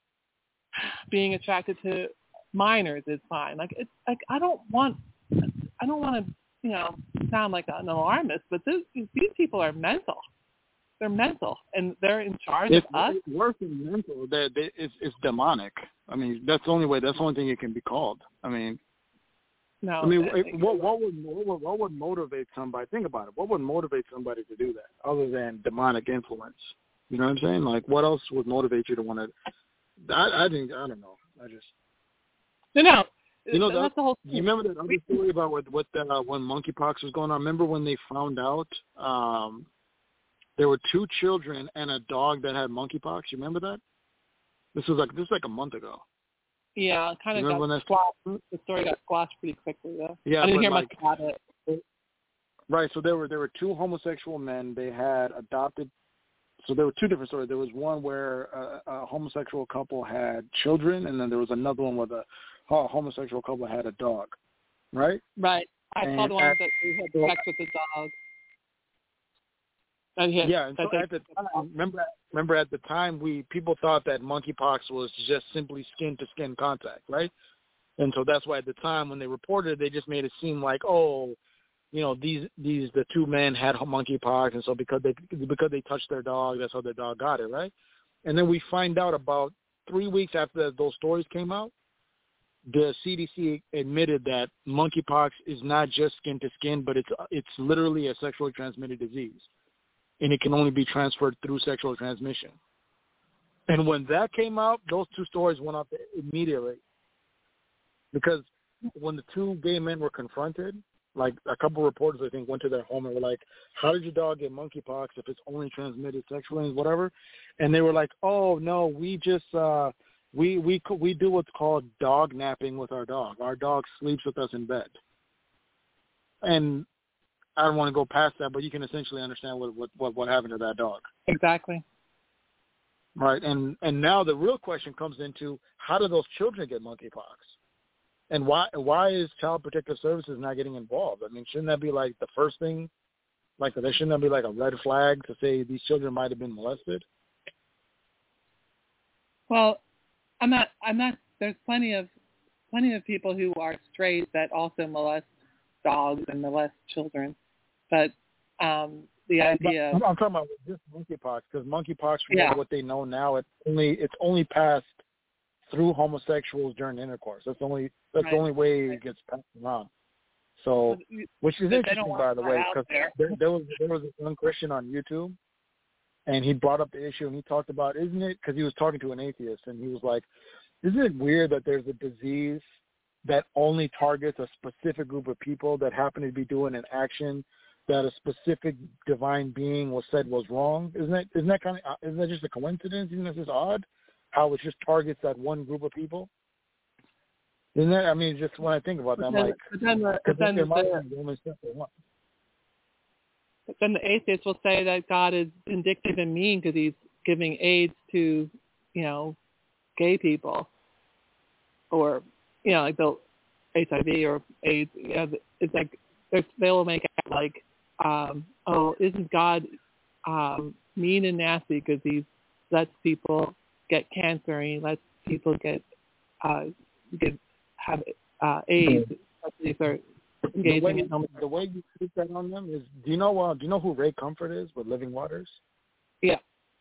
being attracted to minors is fine. Like it's like I don't want, I don't want to, you know, sound like an alarmist, but this, these people are mental. They're mental, and they're in charge It's, of us. It's worse than mental. They, they, it's, it's demonic. I mean, that's the only way. That's the only thing it can be called. I mean. No, I mean, it, what, what would what would what would motivate somebody? Think about it. What would motivate somebody to do that other than demonic influence? You know what I'm saying? Like, what else would motivate you to want to? I, I think I don't know. I just no, no. You know, that's that, the whole thing. You remember that other story about what what the, uh, when monkeypox was going on? Remember when they found out um, there were two children and a dog that had monkeypox? You remember that? This was like this was like a month ago. Yeah, kind of got when squashed. The story got squashed pretty quickly, though. Yeah, I didn't but hear like, much about it. Right. So there were there were two homosexual men. They had adopted. So there were two different stories. There was one where a, a homosexual couple had children, and then there was another one where the a homosexual couple had a dog. Right. Right. I and saw the one at, that they had sex with the dog. That had, yeah, and so they, at the time, remember, remember at the time, we people thought that monkeypox was just simply skin-to-skin contact, right? And so that's why at the time when they reported it, they just made it seem like, oh, you know, these these the two men had monkeypox, and so because they because they touched their dog, that's how their dog got it, right? And then we find out about three weeks after those stories came out, the C D C admitted that monkeypox is not just skin-to-skin, but it's it's literally a sexually transmitted disease. And it can only be transferred through sexual transmission. And when that came out, those two stories went up immediately. Because when the two gay men were confronted, like a couple reporters, I think, went to their home and were like, how did your dog get monkeypox if it's only transmitted sexually and whatever? And they were like, oh, no, we just, uh, we, we, we do what's called dog napping with our dog. Our dog sleeps with us in bed. And I don't want to go past that, but you can essentially understand what, what, what, what happened to that dog. Exactly. Right. And, and now the real question comes into, how do those children get monkeypox? And why why is Child Protective Services not getting involved? I mean, shouldn't that be like the first thing? Like, there shouldn't that be like a red flag to say these children might have been molested? Well, I'm not, I'm not, there's plenty of, plenty of people who are straight that also molest dogs and molest children. But um, the idea, I'm, I'm talking about just monkeypox, because monkeypox, from yeah. what they know now, it's only it's only passed through homosexuals during intercourse. That's the only that's right. the only way right. it gets passed around. So, which is interesting, by the way, because there. there, there was there was a young Christian on YouTube, and he brought up the issue, and he talked about, isn't it, because he was talking to an atheist, and he was like, isn't it weird that there's a disease that only targets a specific group of people that happen to be doing an action that a specific divine being was said was wrong? Isn't that isn't that kind of isn't that just a coincidence? Isn't that just odd? How it just targets that one group of people? Isn't that? I mean, just when I think about that, I'm like, but then, the, but then, the, but then the atheist will say that God is vindictive and mean because he's giving AIDS to, you know, gay people, or you know, like the H I V or AIDS. You know, it's like they will make it like, um, oh, isn't God um, mean and nasty because he lets people get cancer and he lets people get uh, get have uh, AIDS, especially if they're engaging the way, in homosexuality. The way you put that on them is, do you know uh, do you know who Ray Comfort is with Living Waters? Yeah.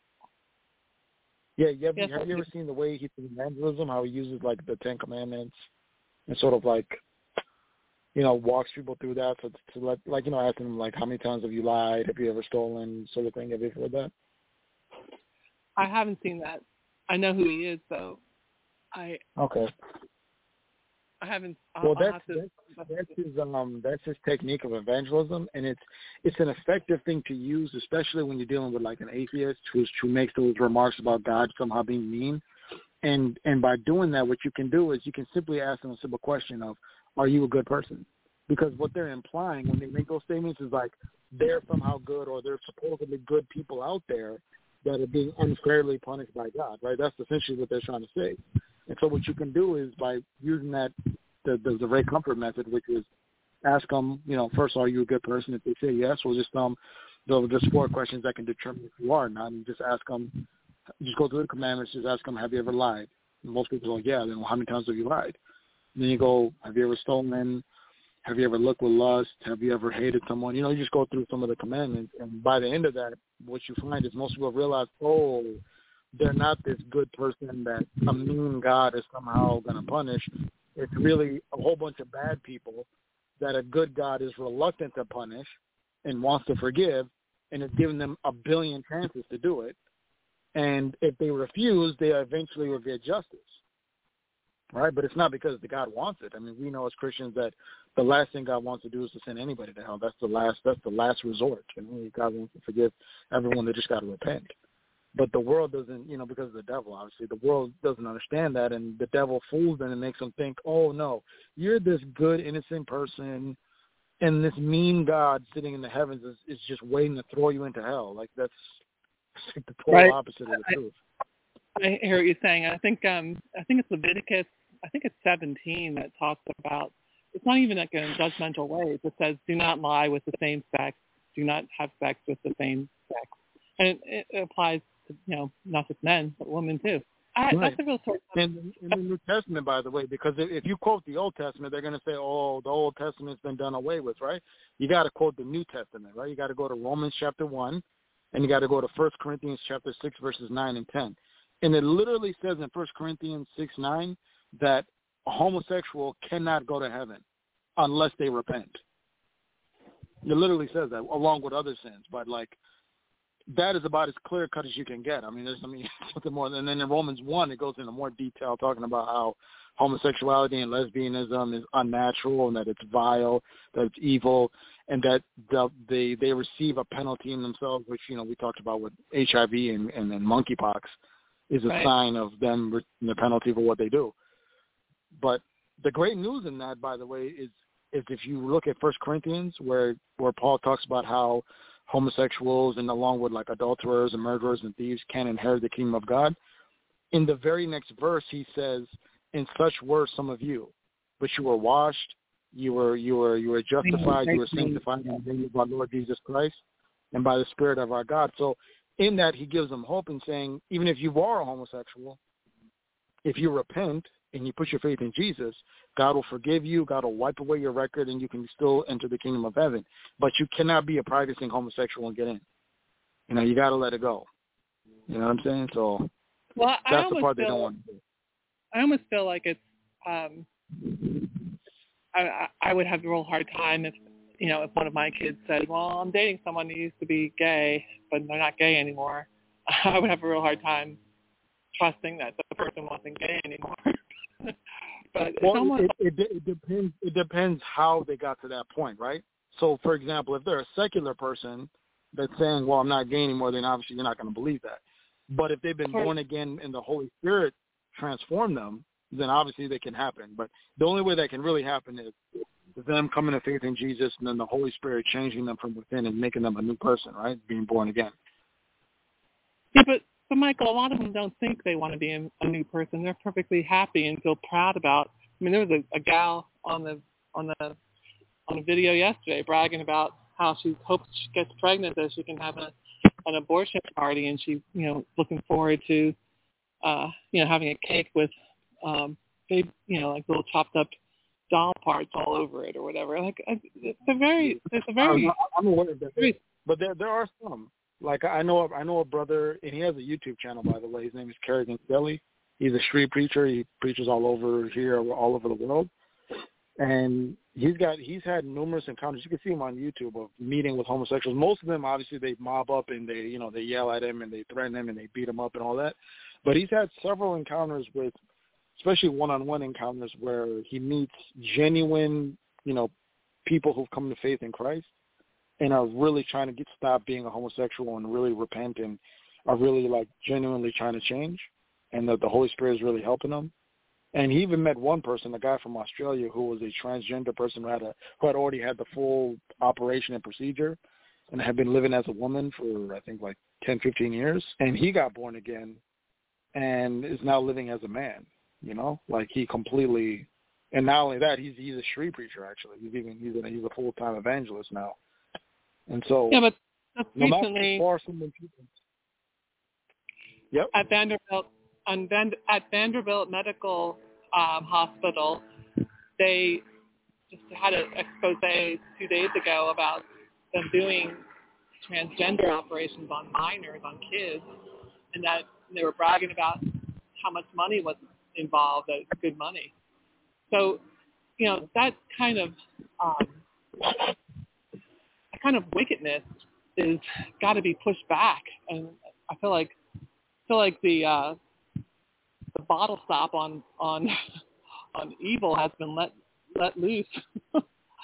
Yeah, you ever, yes, have you ever seen the way he does evangelism, how he uses like the Ten Commandments and sort of like, you know, walks people through that to, to let, like, you know, asking them like, how many times have you lied? Have you ever stolen? Sort of thing. Have you ever heard that? I haven't seen that. I know who he is, though. I okay. I haven't. I'll, well, I'll that's to, that's, that's his um that's his technique of evangelism, and it's it's an effective thing to use, especially when you're dealing with like an atheist who's who makes those remarks about God somehow being mean. And and by doing that, what you can do is you can simply ask them a simple question of, are you a good person? Because what they're implying when they make those statements is like they're somehow good, or there's supposedly good people out there that are being unfairly punished by God, right? That's essentially what they're trying to say. And so what you can do is by using that, the, the, the Ray Comfort method, which is ask them, you know, first, are you a good person? If they say yes, we'll just um, there'll just four questions that can determine if you are or not. And just ask them, just go through the commandments, just ask them, have you ever lied? And most people go, yeah. Then well, how many times have you lied? And then you go, have you ever stolen? Have you ever looked with lust? Have you ever hated someone? You know, you just go through some of the commandments. And by the end of that, what you find is most people realize, oh, they're not this good person that a mean God is somehow going to punish. It's really a whole bunch of bad people that a good God is reluctant to punish and wants to forgive, and is giving them a billion chances to do it. And if they refuse, they eventually will get justice. Right? But it's not because the God wants it. I mean, we know as Christians that the last thing God wants to do is to send anybody to hell. That's the last that's the last resort. You know, God wants to forgive everyone. They just got to repent. But the world doesn't, you know, because of the devil, obviously, the world doesn't understand that, and the devil fools them and makes them think, oh, no, you're this good, innocent person, and this mean God sitting in the heavens is, is just waiting to throw you into hell. Like, that's like the total Right. opposite of the I, truth. I hear what you're saying. I think um, I think it's Leviticus, I think it's seventeen that talks about, it's not even like in a judgmental way. It says, do not lie with the same sex, do not have sex with the same sex. And it, it applies to, you know, not just men, but women too. I, Right. That's a real source. In, in the New Testament, by the way, because if, if you quote the Old Testament, they're going to say, oh, the Old Testament's been done away with, right? You got to quote the New Testament, right? You got to go to Romans chapter one, and you got to go to First Corinthians chapter six, verses nine and ten. And it literally says in First Corinthians six, nine, that a homosexual cannot go to heaven unless they repent. It literally says that, along with other sins. But, like, that is about as clear-cut as you can get. I mean, there's I mean, something more. And then in Romans one, it goes into more detail talking about how homosexuality and lesbianism is unnatural and that it's vile, that it's evil, and that the, they they receive a penalty in themselves, which, you know, we talked about with H I V and, and, and monkeypox, is a Right. sign of them receiving the penalty for what they do. But the great news in that, by the way, is is if you look at First Corinthians, where where Paul talks about how homosexuals and along with like adulterers and murderers and thieves can't inherit the kingdom of God. In the very next verse, he says, "And such were some of you, but you were washed, you were you were you were justified, you were sanctified in the name of our Lord Jesus Christ, and by the Spirit of our God." So, in that, he gives them hope in saying, even if you are a homosexual, if you repent and you put your faith in Jesus, God will forgive you, God will wipe away your record, and you can still enter the kingdom of heaven. But you cannot be a practicing homosexual and get in. You know, you got to let it go. You know what I'm saying? So well, that's the part feel, they don't want to do. I almost feel like it's, um, I, I would have a real hard time if, you know, if one of my kids said, well, I'm dating someone who used to be gay, but they're not gay anymore. I would have a real hard time trusting that the person wasn't gay anymore. But it's well, almost it, it, it depends. It depends how they got to that point, right? So, for example, if they're a secular person that's saying, "Well, I'm not gay anymore," then obviously you're not going to believe that. But if they've been born again and the Holy Spirit transformed them, then obviously they can happen. But the only way that can really happen is them coming to faith in Jesus and then the Holy Spirit changing them from within and making them a new person, right? Being born again. Yeah, but, but Michael, a lot of them don't think they want to be a, a new person. They're perfectly happy and feel proud about. I mean, there was a, a gal on the on the on a video yesterday bragging about how she hopes she gets pregnant so she can have a, an abortion party, and she's, you know, looking forward to uh, you know, having a cake with um, big, you know, like little chopped up doll parts all over it or whatever. Like, it's a very, it's a very. I'm aware of that, but there there are some. Like I know, I know a brother, and he has a YouTube channel, by the way. His name is Kerrigan Kelly. He's a street preacher. He preaches all over here, all over the world, and he's got he's had numerous encounters. You can see him on YouTube of meeting with homosexuals. Most of them, obviously, they mob up and they, you know, they yell at him and they threaten him and they beat him up and all that. But he's had several encounters with, especially one-on-one encounters, where he meets genuine, you know, people who've come to faith in Christ and are really trying to get stop being a homosexual and really repent and are really like genuinely trying to change, and that the Holy Spirit is really helping them. And he even met one person, a guy from Australia, who was a transgender person who had a who had already had the full operation and procedure, and had been living as a woman for I think like ten, fifteen years. And he got born again, and is now living as a man. You know, like he completely. And not only that, he's he's a street preacher. Actually, he's even he's a he's a full time evangelist now. And so, yeah, but just no recently far from the people. Yep. at Vanderbilt on Van, at Vanderbilt Medical um, Hospital, they just had an expose two days ago about them doing transgender operations on minors, on kids, and that they were bragging about how much money was involved. That it's good money. So, you know, that kind of um, that kind of wickedness is got to be pushed back, and I feel like I feel like the uh, the bottle stop on on on evil has been let let loose.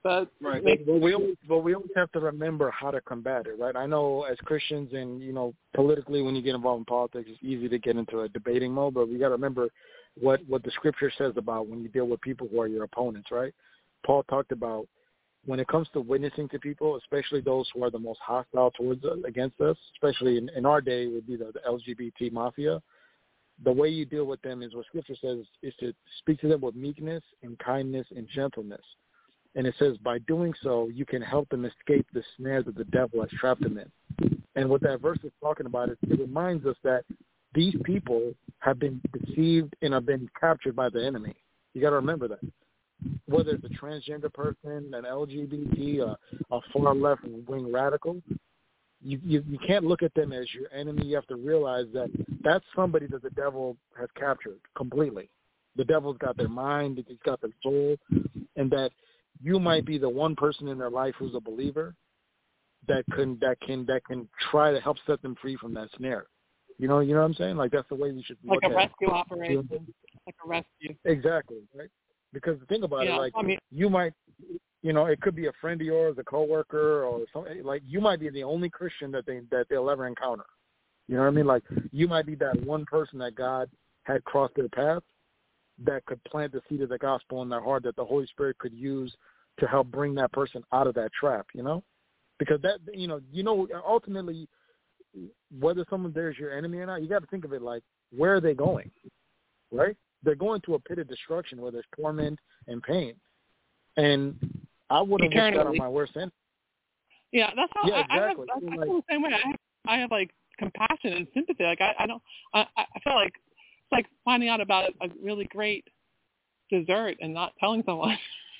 But right. Make, but we always, but we always have to remember how to combat it, right? I know as Christians, and you know, politically, when you get involved in politics, it's easy to get into a debating mode. But we got to remember what what the Scripture says about when you deal with people who are your opponents, right? Paul talked about when it comes to witnessing to people, especially those who are the most hostile towards us, against us, especially in, in our day, would be the, the L G B T mafia. The way you deal with them is what Scripture says is to speak to them with meekness and kindness and gentleness. And it says by doing so, you can help them escape the snares that the devil has trapped them in. And what that verse is talking about is it reminds us that these people have been deceived and have been captured by the enemy. You got to remember that. Whether it's a transgender person, an L G B T, a, a far left-wing radical, you, you you can't look at them as your enemy. You have to realize that that's somebody that the devil has captured completely. The devil's got their mind, he's got their soul, and that you might be the one person in their life who's a believer that can that can that can try to help set them free from that snare. You know, you know what I'm saying? Like that's the way we should like look a at rescue it. operation, like a rescue. Exactly, right? Because the thing about yeah, it, like I mean, you might, you know, it could be a friend of yours, a coworker, or something. Like you might be the only Christian that they that they'll ever encounter. You know what I mean? Like you might be that one person that God had crossed their path that could plant the seed of the gospel in their heart that the Holy Spirit could use to help bring that person out of that trap, you know? Because that, you know, you know, ultimately, whether someone there is your enemy or not, you got to think of it like, where are they going, right? They're going to a pit of destruction where there's torment and pain. And I wouldn't wish that on my worst enemy. Yeah, that's how yeah, I, exactly. I have, I, I like, feel the same way. I have, I have, like, compassion and sympathy. Like, I, I don't, I, I feel like it's like finding out about a really great dessert and not telling someone.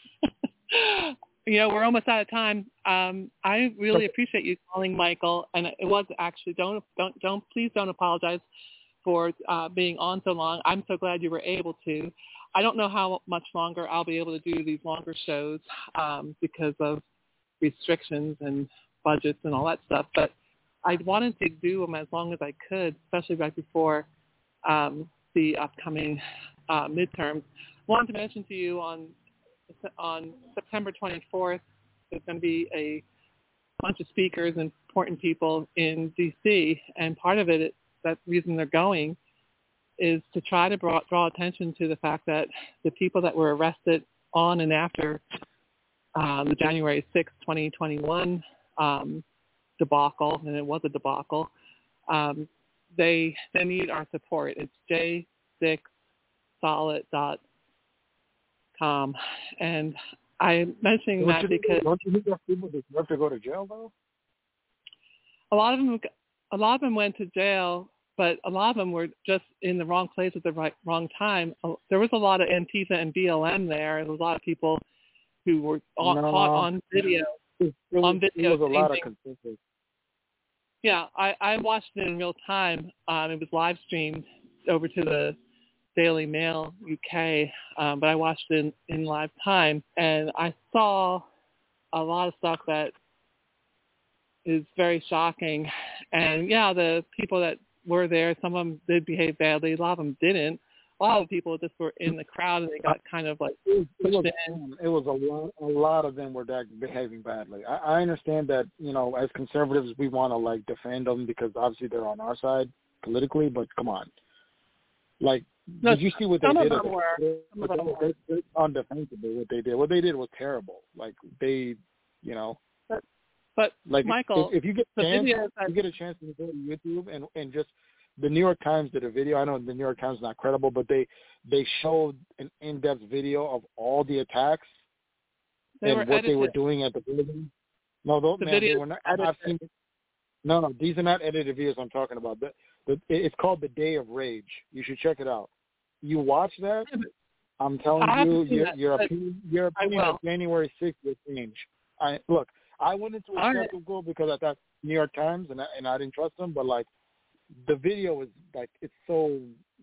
You know, we're almost out of time. Um, I really appreciate you calling, Michael, and it was actually don't don't don't please don't apologize for uh, being on so long. I'm so glad you were able to. I don't know how much longer I'll be able to do these longer shows um, because of restrictions and budgets and all that stuff. But I wanted to do them as long as I could, especially right before um, the upcoming uh, midterms. Wanted to mention to you on on September twenty-fourth, there's going to be a bunch of speakers and important people in D C, and part of it, that reason they're going, is to try to draw, draw attention to the fact that the people that were arrested on and after um, the January sixth, twenty twenty-one um, debacle, and it was a debacle, um, they they need our support. It's j six solid dot com, and I'm mentioning that because don't you think that people deserve to go to jail though? A lot of them, a lot of them went to jail, but a lot of them were just in the wrong place at the right wrong time. There was a lot of Antifa and B L M there. There was a lot of people who were on, no, caught on video. It, it was, on video it was a lot of things. consensus. Yeah, I, I watched it in real time. Um, it was live streamed over to the Daily Mail U K, um, but I watched it in, in live time, and I saw a lot of stuff that is very shocking. And yeah, the people that were there, some of them did behave badly, a lot of them didn't. A lot of people just were in the crowd and they got kind of like it, it was, in. It was a lot, a lot of them were behaving badly. I, I understand that, you know, as conservatives, we want to like defend them because obviously they're on our side politically, but come on. Like, No, did you see what they some did? Of them were, some of them were. It's undefensible what they did. What they did was terrible. Like they, you know. But, but like Michael, if, if you get a chance, that, you get a chance to go to YouTube and and just the New York Times did a video. I know the New York Times is not credible, but they they showed an in-depth video of all the attacks and what edited. they were doing at the building. No, those the man, videos they were not. I've seen. No, no, these are not edited videos I'm talking about. The, the, it's called The Day of Rage. You should check it out. You watch that, I'm telling you, your, that, your opinion, your opinion of January sixth will change. I look, I went into a skeptical right. because I thought New York Times and I, and I didn't trust them, but like the video is like it's so.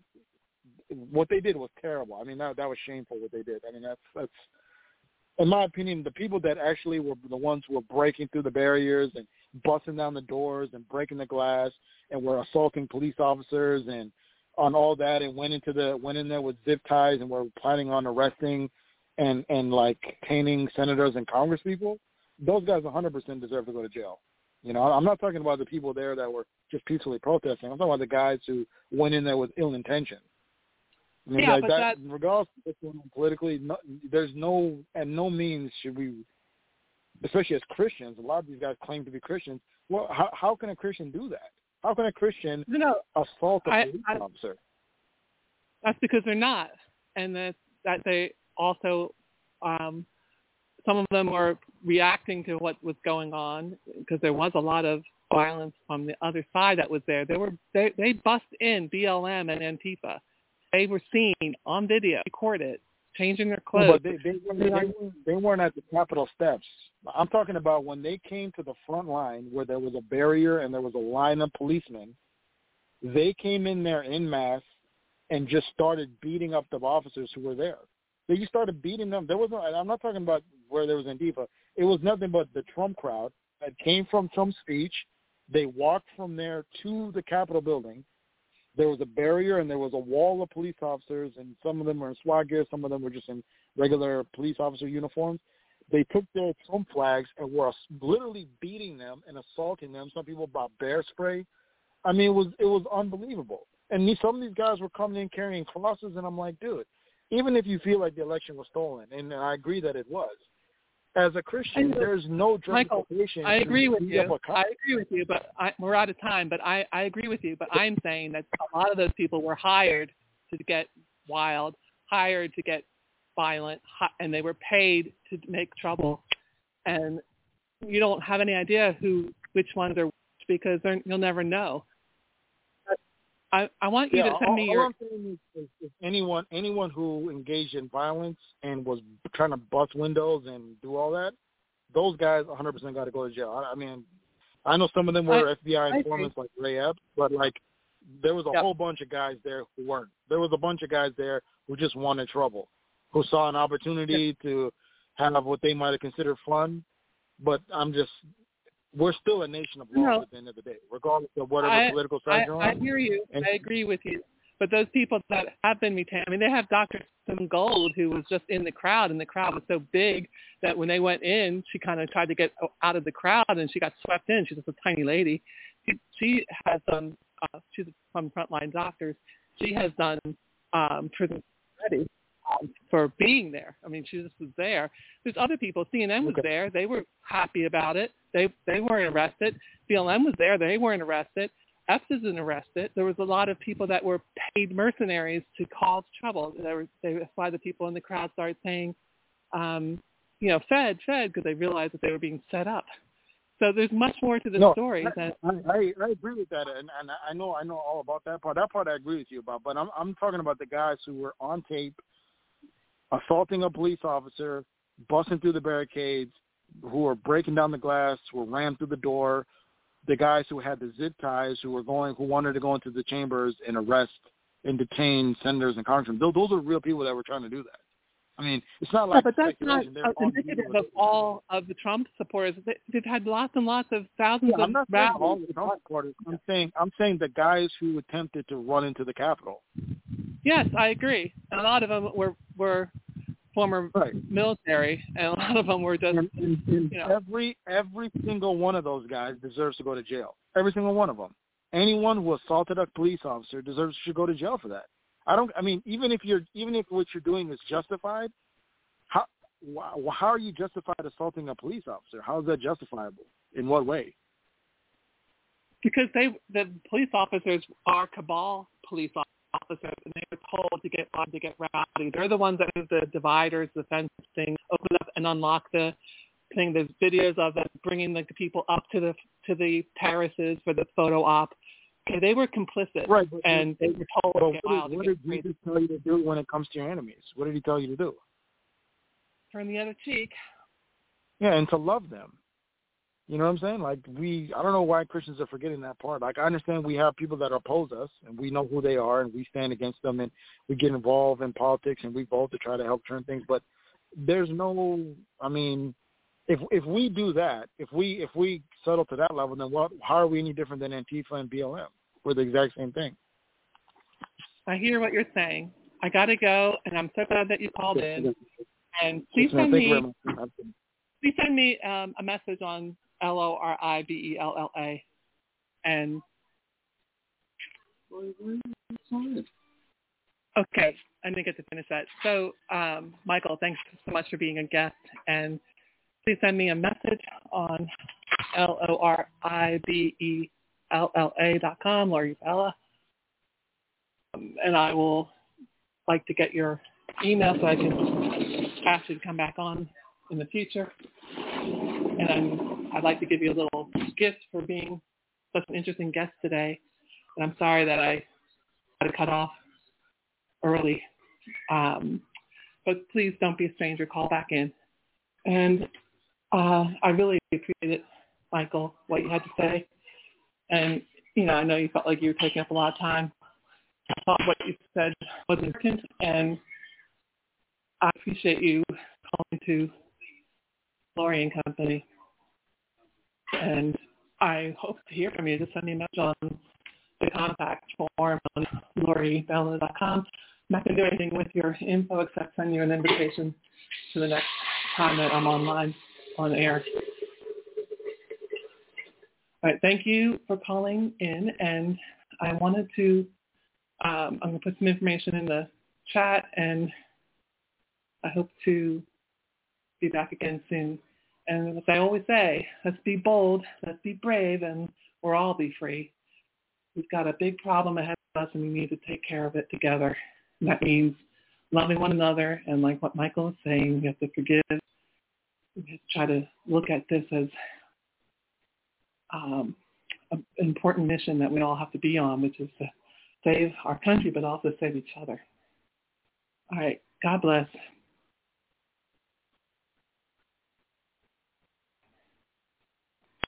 What they did was terrible. I mean, that that was shameful what they did. I mean, that's that's. In my opinion, the people that actually were the ones who were breaking through the barriers and busting down the doors and breaking the glass and were assaulting police officers and on all that and went into the went in there with zip ties and were planning on arresting and, and like caning senators and Congress people, those guys one hundred percent deserve to go to jail. You know, I'm not talking about the people there that were just peacefully protesting. I'm talking about the guys who went in there with ill intention. I mean, yeah, like but that, that, regardless of what's going on politically, no, there's no, at no means should we, especially as Christians, a lot of these guys claim to be Christians. Well, how, how can a Christian do that? How can a Christian you know, assault a I, police I, officer? That's because they're not, and that that they also, um, some of them are reacting to what was going on because there was a lot of violence from the other side that was there. They were they they bust in B L M and Antifa. They were seen on video, recorded, changing their clothes. No, but they they, they, they, they weren't at the Capitol steps. I'm talking about when they came to the front line where there was a barrier and there was a line of policemen. They came in there en masse and just started beating up the officers who were there. They just started beating them. There wasn't. I'm not talking about where there was Antifa. It was nothing but the Trump crowd that came from Trump's speech. They walked from there to the Capitol building. There was a barrier and there was a wall of police officers, and some of them were in SWAT gear, some of them were just in regular police officer uniforms. They took their Trump flags and were literally beating them and assaulting them. Some people brought bear spray. I mean, it was it was unbelievable. And these, some of these guys were coming in carrying crosses, and I'm like, dude, even if you feel like the election was stolen, and I agree that it was, as a Christian, there's no justification. Michael, I agree with you. I agree with you, but I, we're out of time. But I, I agree with you. But I'm saying that a lot of those people were hired to get wild, hired to get violent, and they were paid to make trouble. And you don't have any idea who, which ones are which because you'll never know. I, I want you yeah, to send all, me all your. I'm saying is, is, is anyone anyone who engaged in violence and was trying to bust windows and do all that, those guys one hundred percent got to go to jail. I, I mean, I know some of them were I, F B I I informants like Ray Epps, but like there was a yep. whole bunch of guys there who weren't. There was a bunch of guys there who just wanted trouble, who saw an opportunity yep. to have what they might have considered fun. But I'm just. We're still a nation of law no. at the end of the day, regardless of whatever I, political side I, you're on. I hear you. And I agree with you. But those people that have been retained, I mean, they have Doctor Sim Gold, who was just in the crowd, and the crowd was so big that when they went in, she kind of tried to get out of the crowd, and she got swept in. She's just a tiny lady. She, she has done, uh, she's from Frontline Doctors. She has done um, prison already. For being there. I mean, she just was there. There's other people. C N N was okay. there. They were happy about it. They they weren't arrested. B L M was there. They weren't arrested. Epps isn't arrested. There was a lot of people that were paid mercenaries to cause trouble. They were, they, that's why the people in the crowd started saying, um, you know, Fed, Fed, because they realized that they were being set up. So there's much more to the no, story. I, than I, I agree with that, and, and I know I know all about that part. That part I agree with you about. But I'm I'm talking about the guys who were on tape assaulting a police officer, busting through the barricades, who were breaking down the glass, who were rammed through the door, the guys who had the zip ties, who were going, who wanted to go into the chambers and arrest and detain senators and congressmen. Those, those are real people that were trying to do that. I mean, it's not like. Yeah, but that's not indicative of all of the Trump supporters. They've had lots and lots of thousands yeah, of I'm not rallies. saying all the Trump supporters. I'm saying I'm saying the guys who attempted to run into the Capitol. Yes, I agree. And a lot of them were were former right. military, and a lot of them were just. And, and, and you know. Every every single one of those guys deserves to go to jail. Every single one of them. Anyone who assaulted a police officer deserves to go to jail for that. I don't. I mean, even if you're even if what you're doing is justified, how how are you justified assaulting a police officer? How is that justifiable? In what way? Because they the police officers are cabal police officers. Officers, and they were told to get to get rowdy. They're the ones that do the dividers, the fencing, open up and unlock the thing. There's videos of them bringing the people up to the to the terraces for the photo op. Okay, they were complicit, right? And they were told to get wild. What did Jesus tell you to do when it comes to your enemies? What did he tell you to do? Turn the other cheek. Yeah, and to love them. You know what I'm saying? Like, we, I don't know why Christians are forgetting that part. Like, I understand we have people that oppose us, and we know who they are, and we stand against them, and we get involved in politics, and we vote to try to help turn things. But there's no, I mean, if if we do that, if we if we settle to that level, then what? How are we any different than Antifa and B L M? We're the exact same thing. I hear what you're saying. I got to go, and I'm so glad that you called in. And please Yes, ma'am. send Thank you me, very much. please send me um, a message on L O R I B E L L A. And okay, I didn't get to finish that. So, um, Michael, thanks so much for being a guest. And please send me a message on L O R I B E L L A dot com, Lori Bella. Um, and I will like to get your email so I can ask you to come back on in the future. And I'm, I'd like to give you a little gift for being such an interesting guest today. And I'm sorry that I had to cut off early. Um, but please don't be a stranger. Call back in. And uh, I really appreciate it, Michael, what you had to say. And, you know, I know you felt like you were taking up a lot of time. I thought what you said was important, and I appreciate you calling to Lori and Company. And I hope to hear from you. Just send me a message on the contact form on lori bella dot com. I'm not going to do anything with your info except send you an invitation to the next time that I'm online on air. All right, thank you for calling in. And I wanted to, um, I'm going to put some information in the chat, and I hope to be back again soon. And as I always say, let's be bold, let's be brave, and we'll all be free. We've got a big problem ahead of us, and we need to take care of it together. And that means loving one another, and like what Michael was saying, we have to forgive. We have to try to look at this as um, an important mission that we all have to be on, which is to save our country, but also save each other. All right. God bless.